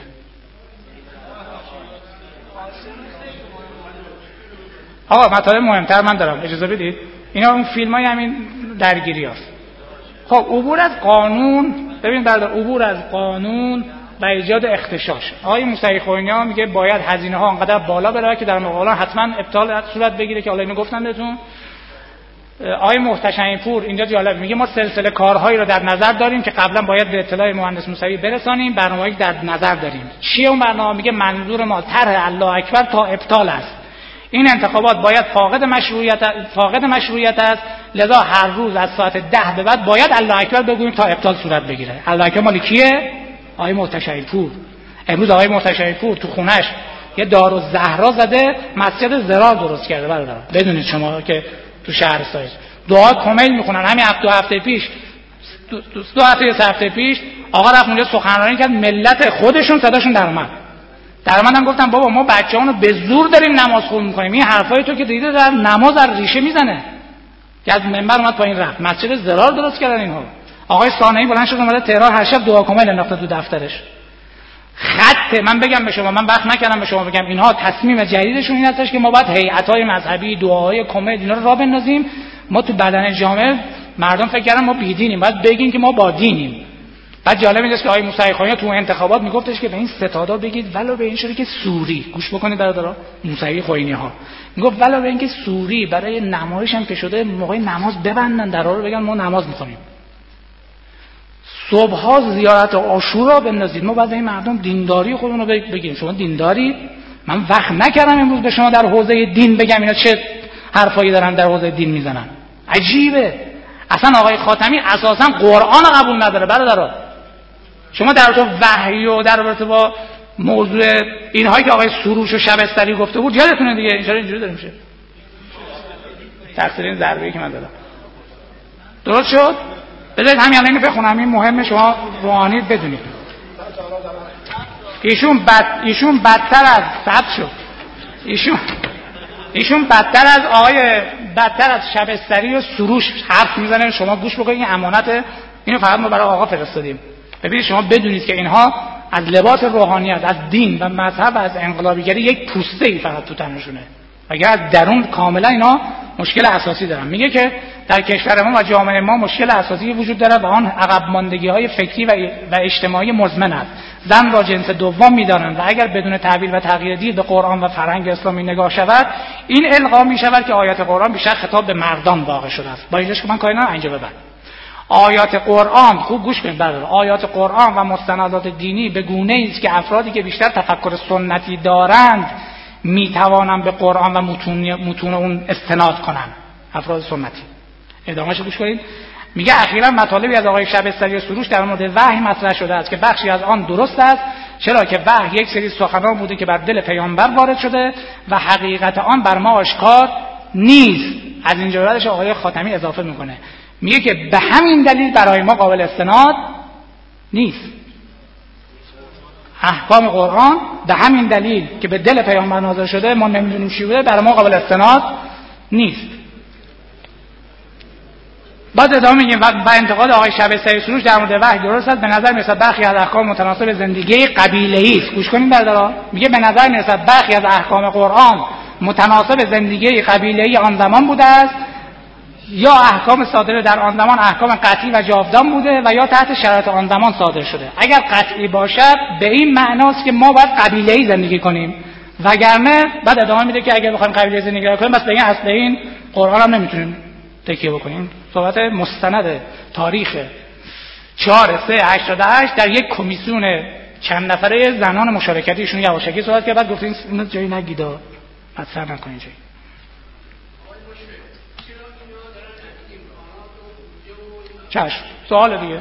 آقا مطالب مهمتر من دارم اجازه بدید. اینا اون فیلمای همین درگیریاست. خب عبور از قانون، ببین برادر، عبور از قانون و ایجاد اختشاش. آقای موسوی خوئینی میگه باید هزینه ها انقدر بالا بره که در مقابل حتما ابطال صورت بگیره که حالا اینو گفتم بهتون. آقای محتشمی پور اینجا جالب میگه ما سلسله کارهایی رو در نظر داریم که قبلا باید به اطلاع مهندس موسوی برسانیم، برنامه‌ای در نظر داریم. چیه اون برنامه؟ میگه منظور ما طرح الله اکبر تا ابطال است. این انتخابات باید فاقد مشروعیت فاقد مشروعیت است، لذا هر روز از ساعت ده به بعد باید الله اکبر بگوییم تا ابطال صورت بگیره. الله اکبر مال کیه؟ آقای محتشمی پور. امروز آقای محتشمی پور تو خونش یه دارالزهرا زده، مسجد زرار درست کرده. برادر بدونید شما که تو شهرستان دعا کمیل میخونن. همین دو هفته پیش دو, دو هفته سه هفته پیش آقا رفت اونجا سخنرانی کرد، ملت خودشون صداشون در اومد. در منم گفتم بابا ما بچه‌هامونو به زور داریم نماز خون می‌کنیم. این حرفای تو که دیده در نماز در ریشه میزنه. که از منبر اومد پایین رفت. مسجد زرار درست کردن اینها. آقای صانعی بلند شد اومد تهران هر شب دعا کمیل انداخته تو دفترش. خط من بگم به شما، من وقت نکردم به شما بگم اینها تصمیم جدیدشون این هستش که ما باید هیئت‌های مذهبی دعاهای کمیل اینا رو راه بندازیم. ما تو بدن جامعه مردم فکر کردن ما بی‌دینیم، باید بگیم که ما با دینیم. بعد جالب اینه که آقای موسوی خوئینی تو انتخابات میگفتش که به این ستادا بگید ولو به این شده که سوری، گوش بکنید برادرها، موسوی خوئینی ها میگفت ولو به این که سوری برای نمایش هم که شده موقع نماز ببندن درا رو بگن ما نماز میخونیم. صبح‌ها زیارت عاشورا بندازید. ما بعد این مردم دینداری خودمون رو بگیم شما دینداری. من وقت نکردم امروز به شما در حوزه دین بگم اینا چه حرفایی دارن در حوزه دین میزنن. عجیبه. اصلا آقای خاتمی اساسا قرآن قبول نداره برادرها. شما در رابطه وحی و در رابطه با موضوع اینهایی که آقای سروش و شبستری گفته بود یادتونه دیگه، اینجوری اینجوری داره میشه. تقصیر این ضربه‌ای که من دادم. درست شد؟ بذارید همین الان اینو بخونم، این مهمه شما روحانی بدونید. ایشون بد ایشون بدتر از ثبت شد ایشون ایشون بدتر از آقای بدتر از شبستری و سروش حرف میزنه. شما گوش بکنید، این امانت، اینو فقط ما برای آقا فرستادیم. ببینید شما بدونید که اینها از لباس روحانیت، از دین و مذهب و از انقلابیگری یک پوسته ای فقط تو تنشونه، اگر از درون کاملا اینا مشکل اساسی دارن. میگه که در کشور ما و جامعه ما مشکل اساسی وجود داره و آن عقب ماندگی‌های فکری و و اجتماعی مزمن است. زن را جنس دوم می‌دانند و اگر بدون تعبیر و تغییر دید به قرآن و فرهنگ اسلامی نگاه شود، این القا می‌شود که آیات قرآن بیشتر خطاب به مردان واقع شده است. با اینجاش که من کاری ندارم اینجا ببر. آیات قرآن، خوب گوش کنید برادر، آیات قرآن و مستندات دینی به گونه‌ای است که افرادی که بیشتر تفکر سنتی دارند میتوانند به قرآن و متون متون اون استناد کنند. افراد سنتی. ادامهش گوش کنید. میگه اخیراً مطالبی از آقای شبستری سروش در مورد وحی مطرح شده است که بخشی از آن درست است، چرا که وحی یک سری سخنان بوده که بر دل پیامبر وارد شده و حقیقت آن بر ما آشکار نیست. از اینجا بعدش آقای خاتمی اضافه میکنه، میگه که به همین دلیل برای ما قابل استناد نیست. احکام قرآن به همین دلیل که به دل پیامبر نازل شده ما نمیدونیم چی بوده، برای ما قابل استناد نیست. بعد ادامه میگیم و انتقاد آقای شبستری سروش در مورد وحی درست است، به نظر میرسد برخی از احکام متناسب زندگی قبیله‌ای است. گوش کنید برادرها، میگه به نظر میرسد برخی از احکام قرآن متناسب زندگی قبیله‌ای آن زمان بوده است، یا احکام صادره در آن زمان احکام قطعی و جاودان بوده و یا تحت شرایط آن زمان صادر شده. اگر قطعی باشد به این معناست که ما باید قبیله‌ای زندگی کنیم، وگرنه بعد ادامه میده که اگر بخوایم قبیله‌ای زندگی کنیم بس به این اصل این قرآن هم نمیتونیم تکیه بکنیم. صحبت مستند تاریخ چهار سه هشتاد و هشت در یک کمیسیون چند نفره زنان مشارکتیشون یواشکی صحبت کرد. بعد گفتین اینو جایی نگیدا، مطرح نکنین جایی. چشم. سوال دیگه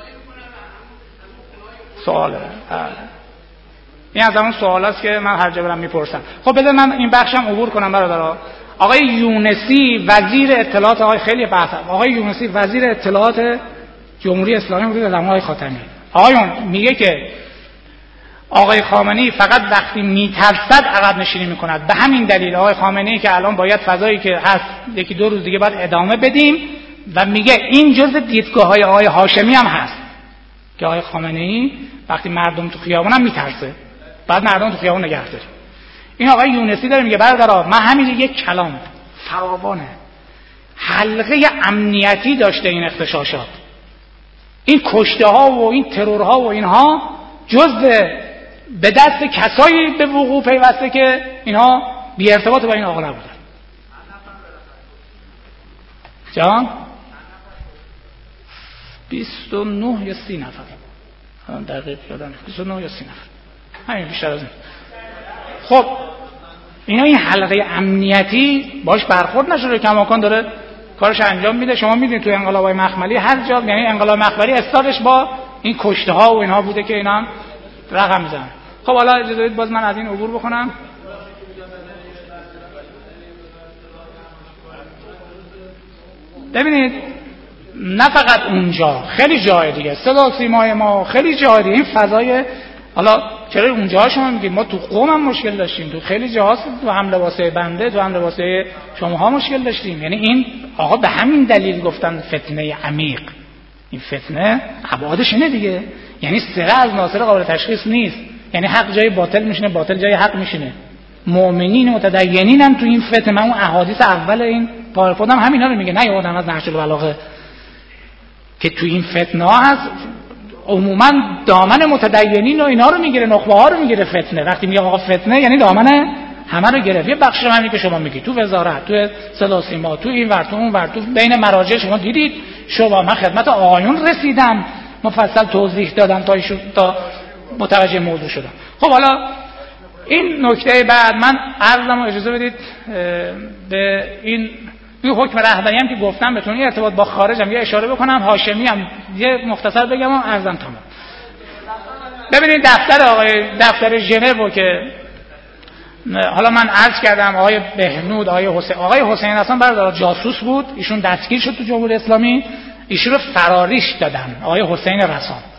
سواله. این از همون سوال است که من هر جا برم میپرسم. خب بذار من این بخشم عبور کنم برادرها. آقای یونسی وزیر اطلاعات، آقای خیلی بحث آقای یونسی وزیر اطلاعات جمهوری اسلامی بود در زمان آقای خاتمی. آقایون میگه که آقای خامنه‌ای فقط وقتی میترسد عقب نشینی میکند. به همین دلیل آقای خامنه‌ای که الان باید فضایی که هست یکی دو روز دیگه باید ادامه بدیم و میگه این جزء دیدگاه‌های آقای هاشمی هم هست که آقای خامنه‌ای وقتی مردم تو خیابون هم میترسه، بعد مردم تو خیابون نگه داره. این آقای یونسی داره میگه برادرها من همین یک کلام فراوانه حلقه امنیتی داشته این اغتشاشات، این کشته ها و این ترورها و اینها جزء به دست کسایی به وقوع پیوسته که اینها بی ارتباط با این آقا نبودن. جان بیست و نه یا سی نفر دقیق یادم بیست و نه یا سی نفر همین بیشتر از این. خب اینا این حلقه امنیتی باش برخورد نشده، کماکان داره کارش انجام میده. شما میدونید تو انقلاب‌های مخملی هر جا، یعنی انقلاب مخملی استارتش با این کشته ها و اینها بوده که اینا هم رقم میزنن. خب حالا اجازه بدید باز من از این عبور بکنم. ببینید نه فقط اونجا، خیلی جای دیگه صدا سیمای ما خیلی جای دیگه این فضای، حالا چرا اونجا شما میگید ما تو قم هم مشکل داشتیم، تو خیلی جاها تو حمله واسه بنده، تو حمله واسه شماها مشکل داشتیم. یعنی این آقا به همین دلیل گفتن فتنه عمیق. این فتنه ابعادش اینه دیگه، یعنی سره از ناصر قابل تشخیص نیست، یعنی حق جای باطل میشینه، باطل جای حق میشینه. مؤمنین متدینین هم تو این فتنه، اون احادیث اول این پارفود هم همینا رو میگه، نه یادم از نهج البلاغه که تو این فتنه ها هست عموما دامن متدینین و اینا رو میگیره، نخبه ها رو میگیره فتنه. وقتی میگه آقا فتنه یعنی دامن همه رو گرفت. یه بخش همین که شما میگید تو وزارت، تو صدا سیما، تو این ور تو اون ور، تو بین مراجع شما دیدید. شما من خدمت آقایون رسیدم مفصل توضیح دادم تا ایشون تا متوجه موضوع شدم. خب حالا این نکته بعد من عرضم اجازه بدید به این این حکم رهبری هم که گفتم بتونی ارتباط با خارج هم یه اشاره بکنم، هاشمی هم یه مختصر بگم و عرضم تمام. ببینید دفتر آقای دفتر ژنو که حالا من عرض کردم آقای بهنود، آقای حسین آقای حسین اصلا برادر جاسوس بود، ایشون دستگیر شد تو جمهوری اسلامی، ایشون رو فراریش دادن. آقای حسین رسان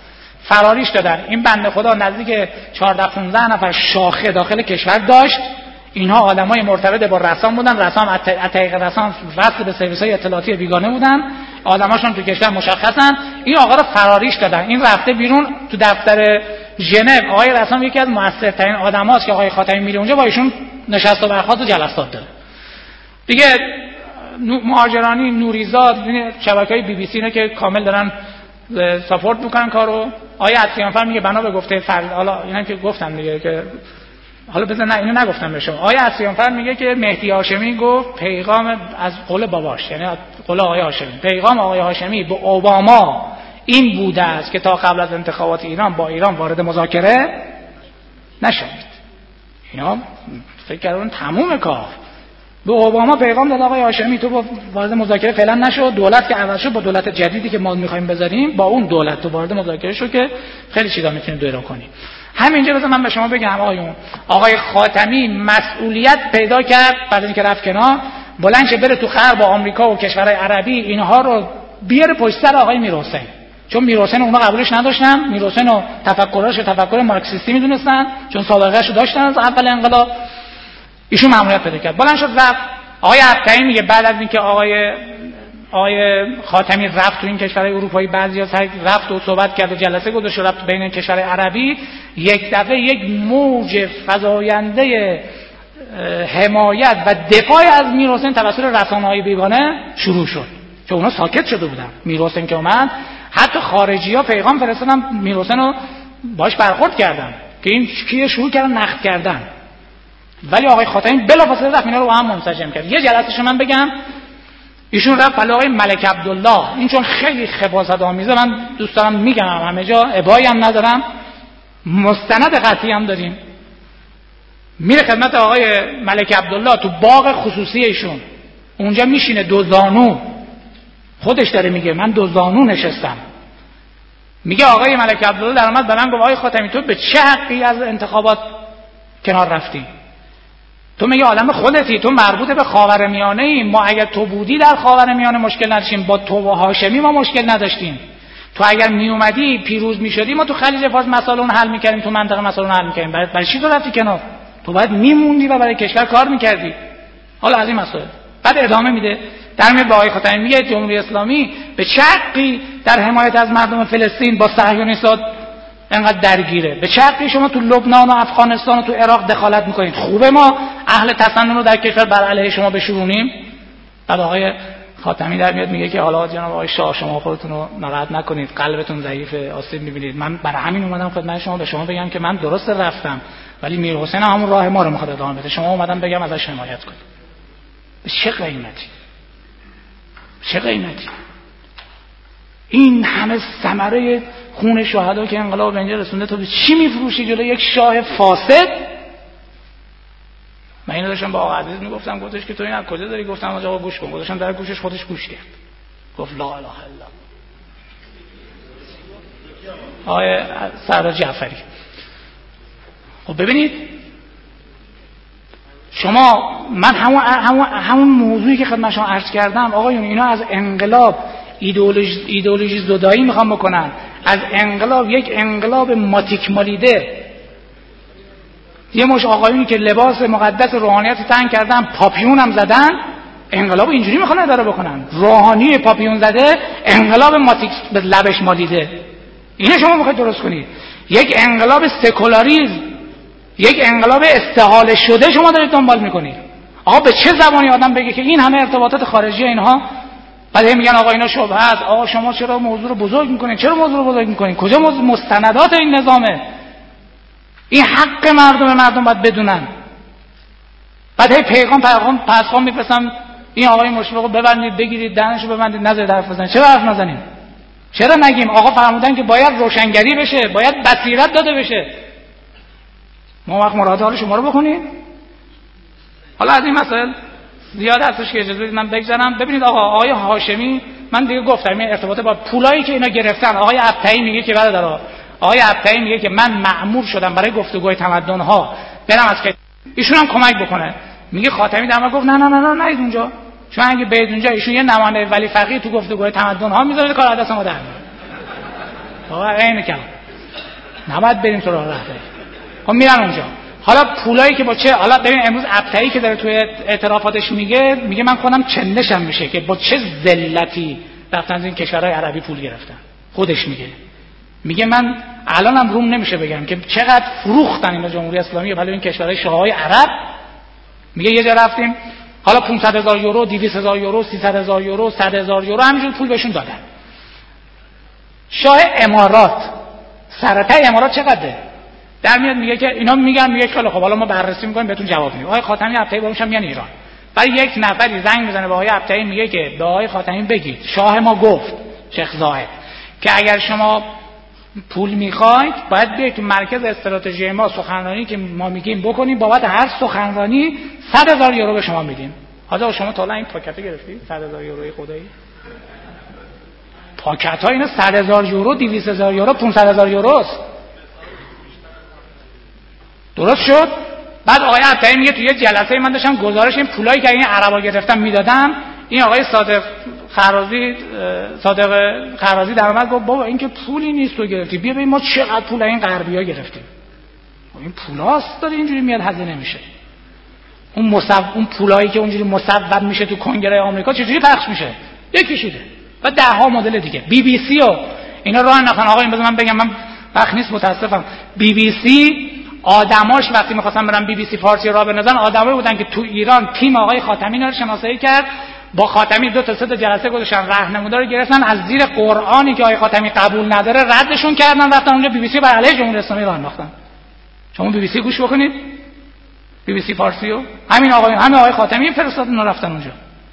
فراریش دادن. این بنده خدا نزدیک چهارده پانزده نفر شاخه داخل کشور داشت. اینها آدمای مرتبط با رسام بودن، رسام از طریق رسام وصل به سرویس‌های اطلاعاتی بیگانه بودن، آدماشون تو کشور مشخصن. این آقا رو فراریش دادن، این رفته بیرون. تو دفتر ژنو آقای رسام یکی از موثرترین آدماست که آقای خاتمی میره اونجا، با ایشون نشست و برخاست و جلسات داره. دیگه مهاجرانی، نوریزاد، شبکه‌های بی بی سی اینا که کامل دارن ساپورت میکنن کارو. آقای عطیانفر میگه بنا به گفته فرد، حالا اینا که گفتم دیگه که حالا بزن نه اینو نگفتم به شما. آقای عطیانفر میگه که مهدی هاشمی گفت پیغام از قول باباش، یعنی قول آقای هاشمی، پیغام آقای هاشمی به اوباما این بوده است که تا قبل از انتخابات ایران با ایران وارد مذاکره نشوید. اینا فکر کردن تموم کار. به اوباما پیغام داد آقای هاشمی تو وارد مذاکره فعلا نشو، دولت که عوض شد با دولت جدیدی که ما می‌خوایم بذاریم با اون دولت تو وارد مذاکره شو که خیلی چیزا می‌تونیم درو کنیم. همینجا بذار من به شما بگم آقایون، آقای خاتمی مسئولیت پیدا کرد بعد اینکه رفت کنار، بلند شه بره تو غرب با آمریکا و کشورهای عربی اینها رو بیاره پشت سر آقای میرحسین، چون میرحسین اونا قبولش نداشتن. میرحسین و تفکرش تفکر مارکسیستی میدونستن، چون سابقه‌اشو داشتن از اول انقلاب. ایشون مأموریت پیدا کرد، بلند شد رفت. آقای عبدی میگه بعد از اینکه آقای آقای خاتمی رفت تو این کشورهای اروپایی، بعضیا رفت و صحبت کرد و جلسه گذاشت رفت بین کشورهای عربی، یک دفعه یک موج فزاینده حمایت و دفاع از میرحسین توسط رسانه‌های بیگانه شروع شد، چون اونا ساکت شده بودن. میرحسین که اومد حتی خارجی‌ها پیغام فرستادن میرحسین رو باش برخورد کردن که این کیه، شروع کردن نقد کردن. ولی آقای خاتمی بلافاصله رفت اینا رو با هم منسجم کرد. یه جلسه‌شو من بگم، ایشون رفت پلو آقای ملک عبدالله، این چون خیلی خباثت آمیزه من دوست دارم میگم همه جا، ابایی هم ندارم، مستند قطعی هم داریم. میره خدمت آقای ملک عبدالله تو باغ خصوصی ایشون، اونجا میشینه دو زانو، خودش داره میگه من دو زانو نشستم. میگه آقای ملک عبدالله در اومد به من گفت آقای خاتمی تو به چه حقی از انتخابات کنار رفتی؟ تو میگه آدم خودتی، تو مربوط به خاورمیانه ای، ما اگر تو بودی در خاورمیانه مشکل نداشتیم، با تو و هاشمی ما مشکل نداشتیم. تو اگر می اومدی پیروز میشدی ما تو خلیج فارس مسائل اون حل میکردیم، تو منطقه مسائل اون حل میکردیم. برای برای چی تو رفتی کنار؟ تو باید میموندی و برای کشور کار میکردی. حالا از این مسائل بعد ادامه میده در میاد با آقای خاتمی میگه جمهوری اسلامی به چه حقی در حمایت از مردم فلسطین با صهیونیست‌ها انقدر درگیره؟ به چه حقی شما تو لبنان و افغانستان و تو عراق دخالت میکنید؟ خوبه ما اهل تسنن رو در کشور بر علیه شما بشورونیم؟ بعد آقای خاتمی در میاد میگه که حالا جناب آقای شاه شما خودتون رو ناراحت نکنید، قلبتون ضعیفه، آسیب میبینید. من برای همین اومدم خدمت شما به شما بگم که من درست رفتم ولی میرحسین همون راه ما رو میخواد ادامه بده، شما اومدم بگم ازش حمایت کنید. به چه قیمتی؟ چه قیمتی؟ این همه ثمره خون شهدا که انقلاب به اینجا رسونده، تو به چی میفروشی جلوی یک شاه فاسد؟ من اینو داشتم با آقا عزیز میگفتم، گفتش که تو این از کجا داری؟ گفتم آقا گوش کن. گذاشتم در گوشش، خودش گوش کرد، گفت لا اله الا الله. آقای سردار جعفری. خب ببینید شما، من همون همون همون موضوعی که خدمت شما عرض کردم آقایون، اینا از انقلاب ایدئولوژی ایدئولوژی زدایی میخوام بکنن، از انقلاب یک انقلاب ماتیک مالیده. یه مش آقایونی که لباس مقدس روحانیت تن کردن، پاپیون هم زدن، انقلاب اینجوری میخوان اداره بکنن، روحانی پاپیون زده، انقلاب ماتیک به لبش مالیده. اینو شما میخواید درست کنید. یک انقلاب سکولاریسم، یک انقلاب استحاله شده شما دارید دنبال میکنید. آقا به چه زبانی آدم بگه که این همه ارتباطات خارجی اینها، بعد میگن آقا اینا شبهه است، آقا شما چرا موضوع رو بزرگ میکنید؟ چرا موضوع رو بزرگ میکنید؟ کجا مستندات این نظامه؟ این حق مردم مردم باید بدونن. بعد هی پیغام پیغام پیغام میفرستم این آقای مشفق ببندید، بگیرید، دهنشو ببندید، نذارید حرف بزنید. چرا حرف نزنیم؟ چرا نگیم آقا فرمودن که باید روشنگری بشه، باید بصیرت داده بشه؟ ما وقت مراد حال شما رو بخونیم. حالا از این مسائل زیاد هستش که اجازه بدید من بگذرم. ببینید آقا آقای هاشمی، من دیگه گفتم این ارتباط با پولایی که اینا گرفتن. آقای عبدی میگه که برادرها، آقای عبدی میگه که من مأمور شدم برای گفتگوهای تمدن ها برم از که ایشون هم کمک بکنه. میگه خاتمی در ما گفت نه نه نه نه نید اونجا، چون اگه برید اونجا ایشون یه نماینده ولی فقیه تو گفتگوهای تمدن ها میذاره کار دست ما در میاد. آقا این میگم نباید بریم تو راه رهبری. خب میرن اونجا. حالا پولایی که با چه، حالا ببین امروز ابطحی که داره توی اعترافاتش میگه میگه من خودم چندشم میشه که با چه ذلتی رفتن از این کشورهای عربی پول گرفتن. خودش میگه میگه من الانم روم نمیشه بگم که چقدر فروختن اینا جمهوری اسلامی ولی این کشورهای شاههای عرب. میگه یه جا رفتیم حالا پانصد هزار یورو، دویست هزار یورو، سیصد هزار یورو، صد هزار یورو همینجور پول بهشون دادن. شاه امارات سرطه امارات چقدره؟ در میاد میگه که اینا میگن میگه خیلی خب حالا ما بررسی میکنیم بهتون جواب میدیم. آقای خاتمی ابطحی باهاش میگن ایران. بعد یک نفری زنگ میزنه به آقای ابطحی میگه که به آقای خاتمی بگید شاه ما گفت شیخ زاهد که اگر شما پول میخواید باید بیاید تو مرکز استراتژی ما سخنرانی که ما میگیم بکنیم، بابت هر سخنرانی صد هزار یورو به شما میدیم. حالا شما تا الان این پاکت گرفتی صد هزار یوروی خدایی؟ پاکت ها اینا صد هزار یورو، دویست هزار یورو، پانصد هزار یوروست. درست شد؟ بعد آقای ابطحی میگه توی جلسه من داشتم گزارش این پولایی که این عربا گرفتن میدادم، این آقای صادق خرازی صادق خرازی در اومد گفت بابا این که پولی نیست تو گرفتی، بیا ببین ما چقدر پول این غربی‌ها گرفتیم. این پولاست داره اینجوری میاد هزینه میشه. اون مصوب اون پولایی که اونجوری مصوب میشه تو کنگره آمریکا چجوری پخش میشه؟ یکیشیده. و ده ها مدل دیگه. بی بی سی و اینا راه انداختن. آقا این بذار من بگم، من وقت نیست متاسفم. بی بی سی آدماش وقتی می‌خواستن برن بی بی سی فارسی راه بندازن، آدمایی بودن که تو ایران تیم آقای خاتمی رو شناسایی کرد، با خاتمی دو تا سه تا جلسه گذاشتن، راهنمودا رو گرفتن، از زیر قرآنی که آقای خاتمی قبول نداره ردشون کردن، رفتن اونجا بی بی سی بر علیه جمهوری اسلامی راه انداختن. شما بی بی سی گوش بکنید، بی بی سی فارسی رو همین آقای همین آقای خاتمی فرستادن رفتن اونجا.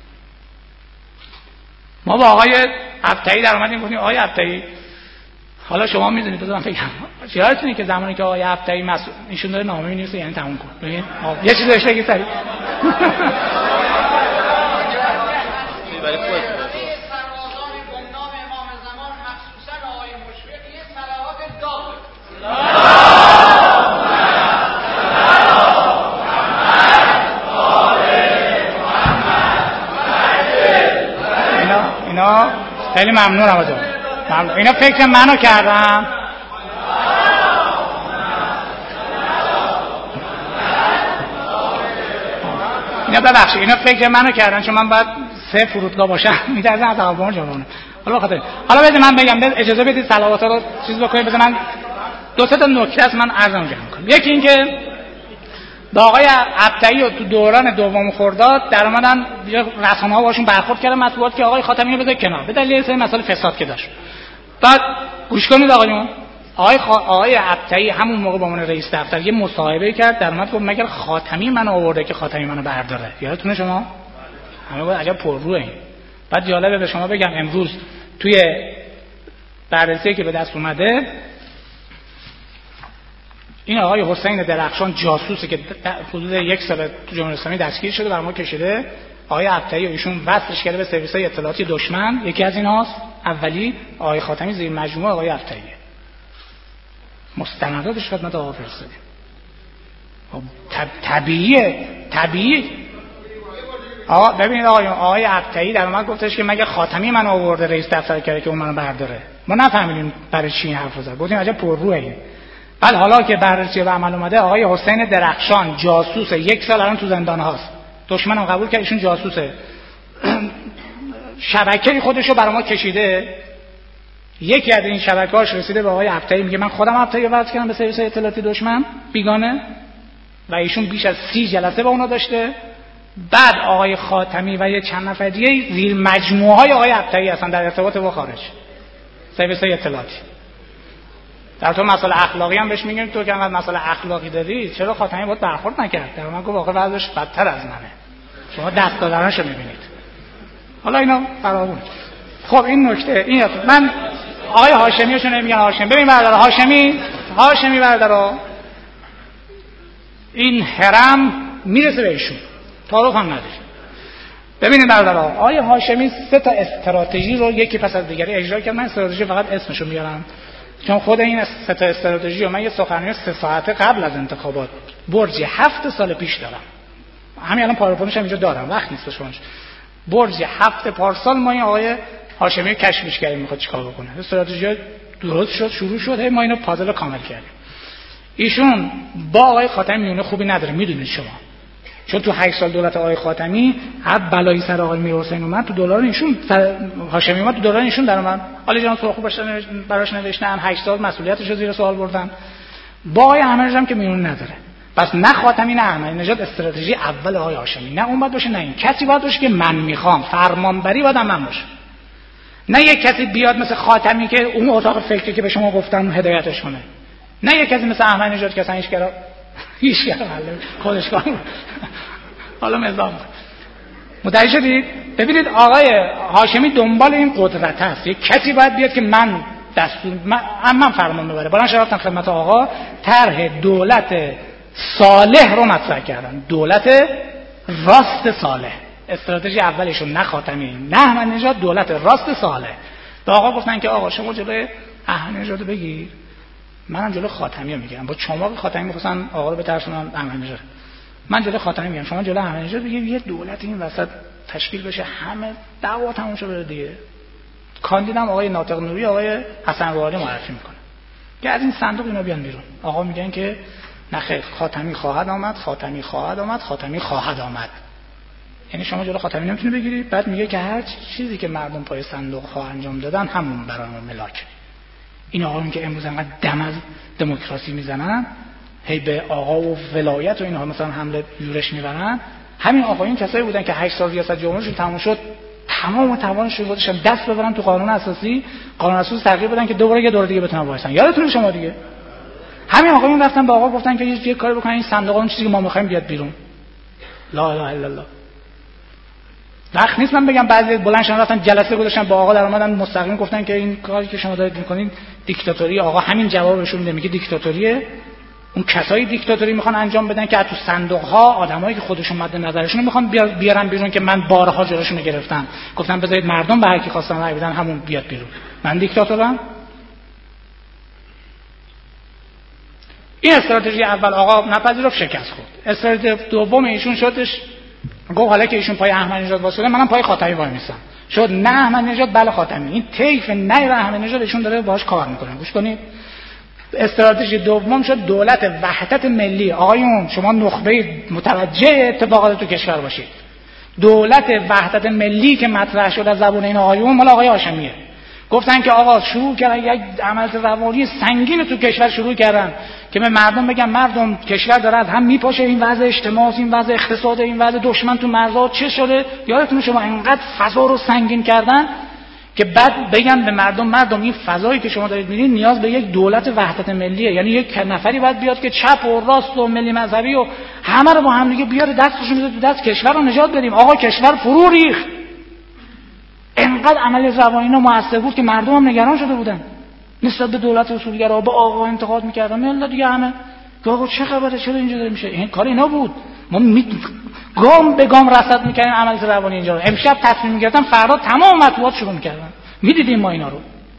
ما با آقای ابطحی در اومدیم گفتیم آقای ابطحی حالا شما میدونید، بذار من بگم یادتونه که زمانی که آقای ابطحی مسئول ایشون داره نامه می‌نویسه یعنی تموم کن. ببین یه چیزی بهش بگید سریع. اینا خیلی ممنونم از اون. اینا فکر منو کردم. اینا ببخشید اینا فکر منو کردن چون من باید سه فرودگاه باشم میترسم از هواپیما جلوونه. حالا بخاطر حالا بده من بگم، اجازه بدید صلوات رو چیز بکنید. بده من دو تا نکته است من عرضم جمع کنم. یکی این که با آقای ابطحی تو دوران دوم خرداد در اومدن رسانه‌ها باشون برخورد کردن، مطبوعات که آقای خاتمی رو بذار کنار به دلیل سری مسائل فساد که داشت. بعد گوش کنید آقایون، آقای خا... آقای ابطحی همون موقع با من رئیس دفتر یه مصاحبه کرد، در اومد گفت مگر خاتمی منو آورده که خاتمی منو برداره؟ یادتونه شما؟ همه بود عجب پرروه این. بعد جالبه به شما بگم امروز توی بررسی که به دست اومده این آقای حسین درخشان جاسوسی که حدود یک سال تو جمهوری اسلامی دستگیر شده برای ما کشیده، آقای ابطحی و ایشون وصلش کرده به سرویس‌های اطلاعاتی دشمن. یکی از ایناست اولی آقای خاتمی زیر مجموعه آقای ابطحی. مستنداتش خدمت آقا فرستادیم. طبیعیه طبیعی آقا ببینید آقایون، آقای ابطحی در اومد گفتش که مگه خاتمی منو آورده رئیس دفتر کرده که اون منو برداره؟ ما نفهمیدیم برای چی این حرف زد. گفتیم عجب پرروئه. بعد حالا که بررسی به عمل اومده، آقای حسین درخشان جاسوس یک سال الان تو زندان هاست. دشمنم قبول کرد ایشون جاسوسه. شبکه‌ای خودشو برای ما کشیده. یکی از این شبکه‌هاش رسیده به آقای ابطحی، میگه من خودم ابطحی رو وصل کردم به سرویس اطلاعاتی دشمن بیگانه و ایشون بیش از سی جلسه با اونا داشته. بعد آقای خاتمی و یه چند نفر دیگه زیر مجموعه‌های آقای ابطحی هستن در ارتباط با خارج سرویس اطلاعاتی. در تو مسئله اخلاقی هم بهش میگن تو که انقدر مسئله اخلاقی داری چرا خاتمی باید برخورد نکرد؟ در من گفت واقعا وضعش بدتر از منه، شما دست دادنشو میبینید. حالا اینا فراوون. خب این نکته این هست. من آقای هاشمیشو نمیگن هاشمی. ببین برادر هاشمی هاشمی برادر این هرم میرسه به ایشون، تعارف هم نداره. ببینید برادر آقای هاشمی سه تا استراتژی رو یکی پس از دیگری اجرا کرد. من استراتژی فقط اسمشو میارم چون خود این سه تا استراتژی رو من یه سخنرانی سه ساعته قبل از انتخابات برج هفت سال پیش دارم. همین الان پاورپوینتش هم اینجا دارم، وقت نیست شونش. برج هفت پارسال ما این آقای هاشمی کشفش کردیم میخواد چیکار بکنه. استراتژی درست شد، شروع شد، هی ما اینو پازل رو کامل کردیم. ایشون با آقای خاتمی میونه خوبی نداره، میدونید شما، چون تو هشت سال دولت آقای خاتمی هر بلایی سر آقای میرحسین اومد تو دلار ایشون، هاشمی اومد تو دلار ایشون در اومد. علی جان سرخو براش نوشتن، هشت سال مسئولیتش رو زیر سوال بردن. با آقای احمدی نژاد که میونه نداره. پس نه خاتمی نه احمدی نژاد استراتژی اول آقای هاشمی، نه اون باید باشه نه این. کسی باید باشه که من میخوام، فرمانبری باید من باشه. نه یک کسی بیاد مثل خاتمی که اون اتاق فکری که به شما گفتم هدایتش کنه. نه یک کسی مثل احمدی نژاد که اصلا هیچ کرا هیچ کرا خودش کار. حالا مزام متوجه شدید؟ ببینید آقای هاشمی دنبال این قدرت است. یک کسی باید بیاد که من دستور من, من فرمان ببره. بلند شدم خدمت آقا طرح دولت صالح رو مطرح کردن. دولت راست صالح. استراتژی اولشون نه خاتمی نه احمدی نژاد، دولت راست صالح. به آقا گفتن که آقا شما جلوی احمدی نژاد رو بگیر، منم جلوی خاتمی رو میگیرم. با چماق خاتمی می‌خواستن آقا رو بترسونن احمدی نژاد. من جلوی خاتمی میگم شما جلوی احمدی نژاد بگیر، یه دولت این وسط تشکیل بشه، همه دعوا تموم شه بره دیگه. کاندیدم آقای ناطق نوری، آقای حسن روحانی معرفی میکنه که از این صندوق اینا بیان بیرون. آقا میگن که نه خیر، خاتمی خواهد آمد، خاتمی خواهد آمد، خاتمی خواهد آمد. یعنی شما جلوی خاتمی نمیتونی بگیری. بعد میگه که هر چیزی که مردم پای صندوق ها انجام دادن همون برای ما ملاک. این آقایون که امروز انقدر دم از دموکراسی میزنن، هی به آقا و ولایت و اینها مثلا حمله یورش میبرن، همین آقایون کسایی بودن که هشت سال ریاست جمهوریشون تموم شد، تمام توانشون رو داشتن دست ببرن تو قانون اساسی، قانون اساسی تغییر بدن که دوباره یه دوره دیگه بتونن وایسن. یادتونه شما دیگه همین آقایون رفتن به آقا گفتن که یه کاری بکنن این صندوق اون چیزی که ما می‌خوایم بیاد بیرون. لا اله الا الله. وقت نیست من بگم بعضی بلند شدن رفتن جلسه گذاشتن با آقا در اومدن مستقیم گفتن که این کاری که شما دارید می‌کنید دیکتاتوری. آقا همین جوابشون میده، میگه دیکتاتوریه. اون کسایی دیکتاتوری میخوان انجام بدن که تو صندوق ها آدمایی که خودشون مد نظرشون میخوان بیارن بیرون، که من بارها جلوشون رو گرفتم گفتم بذارید مردم به هر کی خواستن رأی بدن همون بیاد بیرون. من دیکتاتورم؟ این استراتژی اول آقا نپذیرفت، شکست خورد. استراتژی دوم ایشون شدش گفت حالا که ایشون پای احمدی نژاد واسه منم پای خاتمی وای میسم. شد نه احمدی نژاد بله خاتمی. این طیف نه و احمدی نژاد ایشون داره باهاش کار میکنه. گوش کنید. استراتژی دوم شد دولت وحدت ملی. آقایون شما نخبه متوجه اتفاقات تو کشور باشید. دولت وحدت ملی که مطرح شد از زبون این آقایون مال آقای هاشمیه. گفتن که آقا شروع کردن یک عملیات روانی سنگین تو کشور شروع کردن که به مردم بگن مردم کشور داره از هم میپاشه، این وضع اجتماعی، این وضع اقتصاد، این وضع دشمن تو مرزها چه شده. یادتونه شما اینقدر فضا رو سنگین کردن که بعد بگن به مردم مردم این فضایی که شما دارید می‌بینید نیاز به یک دولت وحدت ملیه. یعنی یک نفری باید بیاد که چپ و راست و ملی مذهبی و همه رو با هم دیگه بیاره دستشون بده تو دست کشور رو نجات بدیم. آقا کشور فرو ریخت. انقدر عمل روانی اینا موثر بود که مردم هم نگران شده بودن نسبت به دولت اصولگرا، با آقا انتقاد می‌کردن. ملت دیگه همه که آقا چه خبره، چرا اینجوری میشه؟ این کار اینا بود. ما می... گام به گام رصد می‌کردیم عمل روانی اینجا رو. امشب تصمیم می‌گرفتن فردا تمام مطبوعات شروع می‌کردن. می‌دیدیم ما اینا رو.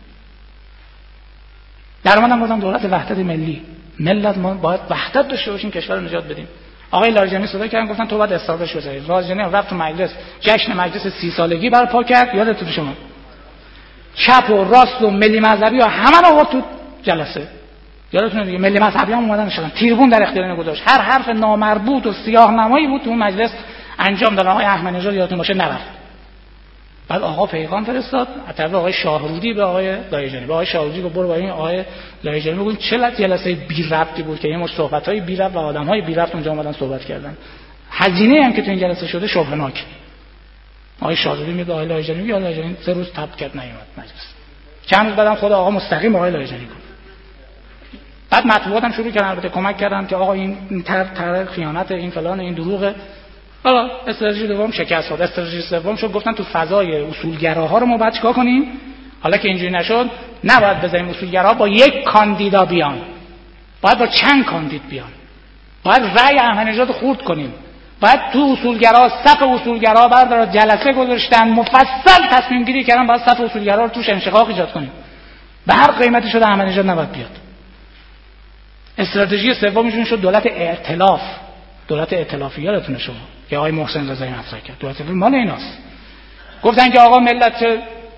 در اومدن گفتن دولت وحدت ملی. ملت ما باید وحدت داشته باشیم کشور رو نجات بدیم. آقای لاریجانی صدا کردن گفتن تو باید استقلالش بذاری. لاریجانی رفت تو مجلس جشن مجلس سی سالگی برپا کرد. یادتونه شما چپ و راست و ملی مذهبی و همه رو آورد تو جلسه. یادتونه دیگه ملی مذهبی هم اومدن نشدن، تیربون در اختیار اینا گذاشت. هر حرف نامربوط و سیاه نمایی بود تو اون مجلس انجام داد. آقای احمدی نژاد یادتون باشه نرفت. بعد آقا پیغام فرستاد از طرف آقای شاهرودی به آقای لاریجانی. به آقای شاهرودی گفت برو با این آقای لاریجانی بگو چه جلسه بی ربطی بود که این مش صحبت‌های بی ربط و آدم‌های بی ربط اونجا اومدن صحبت کردن. هزینه هم که تو این جلسه شده شبهه‌ناک. آقای شاهرودی میگه آقای لاریجانی میگه آقای لاریجانی سه روز تب کرد نیومد مجلس. چند روز بعدم خود آقا مستقیم آقای لاریجانی گفت. بعد مطبوعات هم شروع کردن البته کمک کردن که آقا این طرح طرح خیانت، این فلان، این دروغه. حالا استراتژی دوم شکست خورد. استراتژی سوم شد گفتن تو فضای اصولگراها رو ما باید چیکار کنیم؟ حالا که اینجوری نشد نباید بذاریم اصولگراها با یک کاندیدا بیان، باید با چند کاندید بیان، باید رأی احمدی نژاد خورد کنیم، باید تو اصولگرا صف اصولگرا بردار جلسه گذاشتن مفصل تصمیم گیری کردن باید صف اصولگرا رو توش انشقاق ایجاد کنیم، به هر قیمتی شده احمدی نژاد نباید بیاد. استراتژی سومشون شد دولت ائتلاف. دولت ائتلافی یادتونه شما که آقای محسن رضایی مطرح کرد. دولت ائتلافی مال ایناست. گفتن که آقا ملت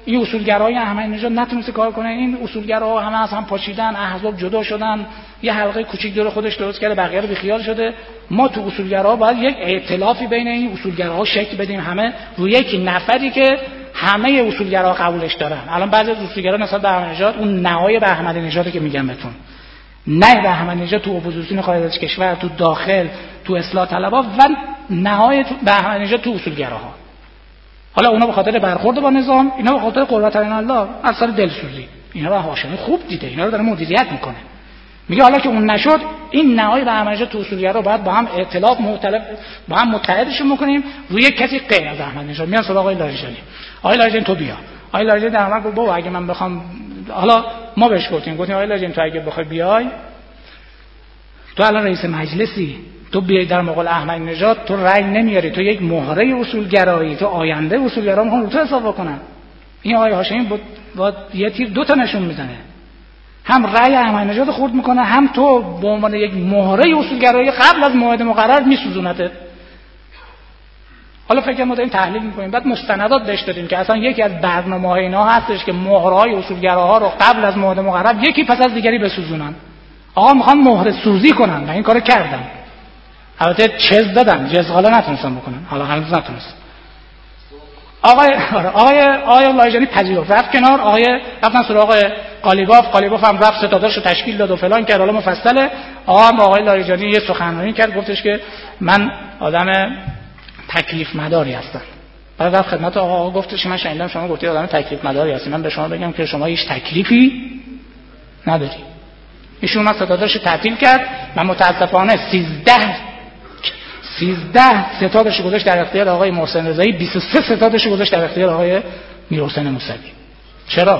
این اصولگرای احمدی نژاد نتونسته کار کنه، این اصولگراها همه از هم پاشیدن، احزاب جدا شدن، یه حلقه کوچیک دور خودش درست کرده، بقیه رو بیخیال شده. ما تو اصولگراها باید یک ائتلافی بین این اصولگراها شکل بدیم، همه روی یک نفری که همه اصولگراها قبولش دارن. الان بعضی از اصولگرا نسبت به احمدی نژاد اون نهای به احمدی نژاد که میگم بهتون، نه به احمدی نژاد تو اپوزیسیون خارج از کشور، تو داخل، تو اصلاح طلبها و نهای به احمدی نژاد تو اصولگراها. حالا اونا به خاطر برخورد با نظام، اینا به خاطر قربت عین الله، از سر دلسوزی. اینا رو هاشمی خوب دیده، اینا رو داره مدیریت میکنه. میگه حالا که اون نشد، این نهای به احمدی نژاد تو اصولگرا باید با هم ائتلاف مختلف با هم متحدشون میکنیم روی یک کسی غیر از احمدی نژاد. میان سراغ آقای لاریجانی. آقای لاریجانی تو بیا. آقای لاریجانی در اومد گفت بابا اگه من بخوام، حالا ما بهش گفتیم گفتیم آقای لاریجانی تو اگه بخوای بیای، تو الان رئیس مجلسی، تو بیای در مقابل احمدی نژاد تو رأی نمیاری، تو یک مهره اصولگرایی، تو آینده اصولگرا میخوان رو تو حساب کنن. این آقای هاشمی با, با یه تیر دو تا نشون میزنه، هم رأی احمدی نژاد خورد میکنه، هم تو به عنوان یک مهره اصولگرایی قبل از موعد مقرر میسوزونته. حالا فکر ما داریم تحلیل میکنیم، بعد مستندات بهش دادیم که اصلا یکی از برنامه‌های اینا هستش که مهرهای اصولگراها رو قبل از موعد مقرر یکی پس از دیگری بسوزونن. آقا میخوان مهره سوزی کنن، من این کارو کردم. البته چز دادم، جزغاله نتونستم بکنم، حالا هنوز نتونستم. آقای آقای آقای لاریجانی پذیرفت، رفت کنار. آقای رفتن سراغ آقای قالیباف، قالیباف هم رفت ستاداشو تشکیل داد و فلان کرد، حالا مفصله. آقا هم آقای لاریجانی یه سخنرانی کرد، گفتش که من آدم تکلیف مداری هستم. بعد رفت خدمت آقا، آقا گفتش من شنیدم شما گفتید آدم تکلیف مداری هستی، من به شما بگم که شما هیچ تکلیفی نداری. ایشون از ستاداشو تعطیل کرد و متاسفانه سیزده سیزده ستادش گذاشت در اختیار آقای محسن رضایی، بیست و سه ستادش گذاشت در اختیار آقای میرحسین موسوی. چرا؟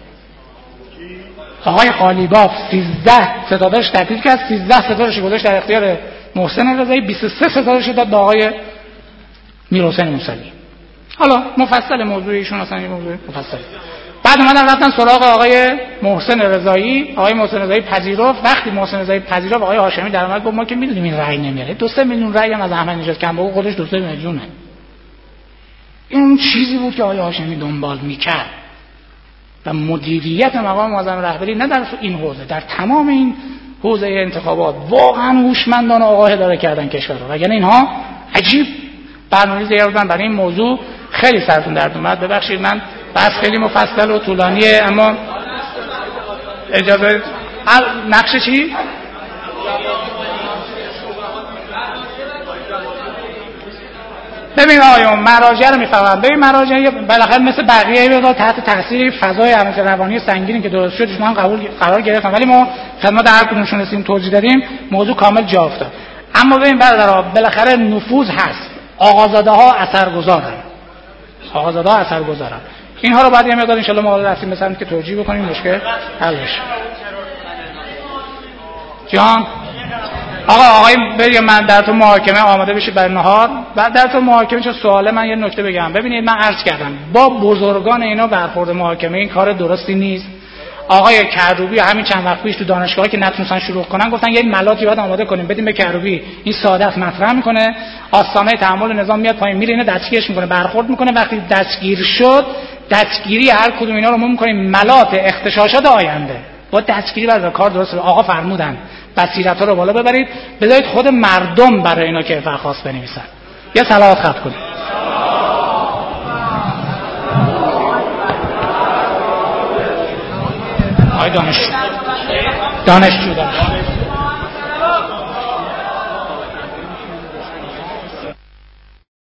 آقای قالیباف سیزده ستادش تعطیل کرد، سیزده ستادش گذاشت در اختیار محسن رضایی، بیست و سه ستادش داد به آقای میرحسین موسوی. حالا مفصل موضوع ایشون اصلا یه موضوع مفصل. بعد اومدن رفتن سراغ آقای محسن رضایی، آقای محسن رضایی پذیرفت. وقتی محسن رضایی پذیرفت، آقای هاشمی در اومد گفت ما که میدونیم این رأی نمیاره، دو سه میلیون رأی هم از احمدی نژاد کم بگو خودش دو سه میلیونه. این چیزی بود که آقای هاشمی دنبال میکرد و مدیریت مقام معظم رهبری نه در این حوزه، در تمام این حوزه انتخابات واقعا هوشمندانه آقاه اداره کردن کشور رو. وگرنه اینها عجیب برنامه‌ریزی کردن برای این موضوع. خیلی سرتون درد اومد، ببخشید من بس خیلی مفصل و طولانیه، اما اجازه نقش چی؟ ببین آقایون مراجع رو میفهمم. ببین مراجع بالاخره مثل بقیه بذار تحت تاثیر فضای امنیت روانی سنگینی که درست شد شما قبول قرار گرفتن، ولی ما خدمت هر کدومشون رسیدیم توضیح دادیم، موضوع کامل جا افتاد. اما ببین برادرها بالاخره نفوذ هست، آقازاده ها اثرگذارن، آقازاده ها اثرگذارن. اینها رو بعد یه مقدار ان شاء الله ما رفتیم مثلا که توجیه بکنیم مشکل حل بشه. جان آقا آقای بگم من در تو محاکمه آماده بشید برای نهار. بعد در تو محاکمه چه سواله، من یه نکته بگم. ببینید من عرض کردم با بزرگان اینا برخورد محاکمه این کار درستی نیست. آقای کروبی همین چند وقت پیش تو دانشگاهی که نتونستن شروع کنن گفتن یه ملاطی باید آماده کنیم بدیم به کروبی، این ساده است مطرح میکنه، آستانه تحمل نظام میاد پایین میره، اینا دستگیرش میکنه، برخورد میکنه. وقتی دستگیر شد دستگیری هر کدوم اینا رو ما میکنیم ملاط اغتشاشات آینده. با دستگیری بعد کار درست. آقا فرمودن بصیرت‌ها رو بالا ببرید، بذارید خود مردم برای اینا که درخواست بنویسن. یه صلوات ختم کنید. آقای دانشجو دانشجو دانشجو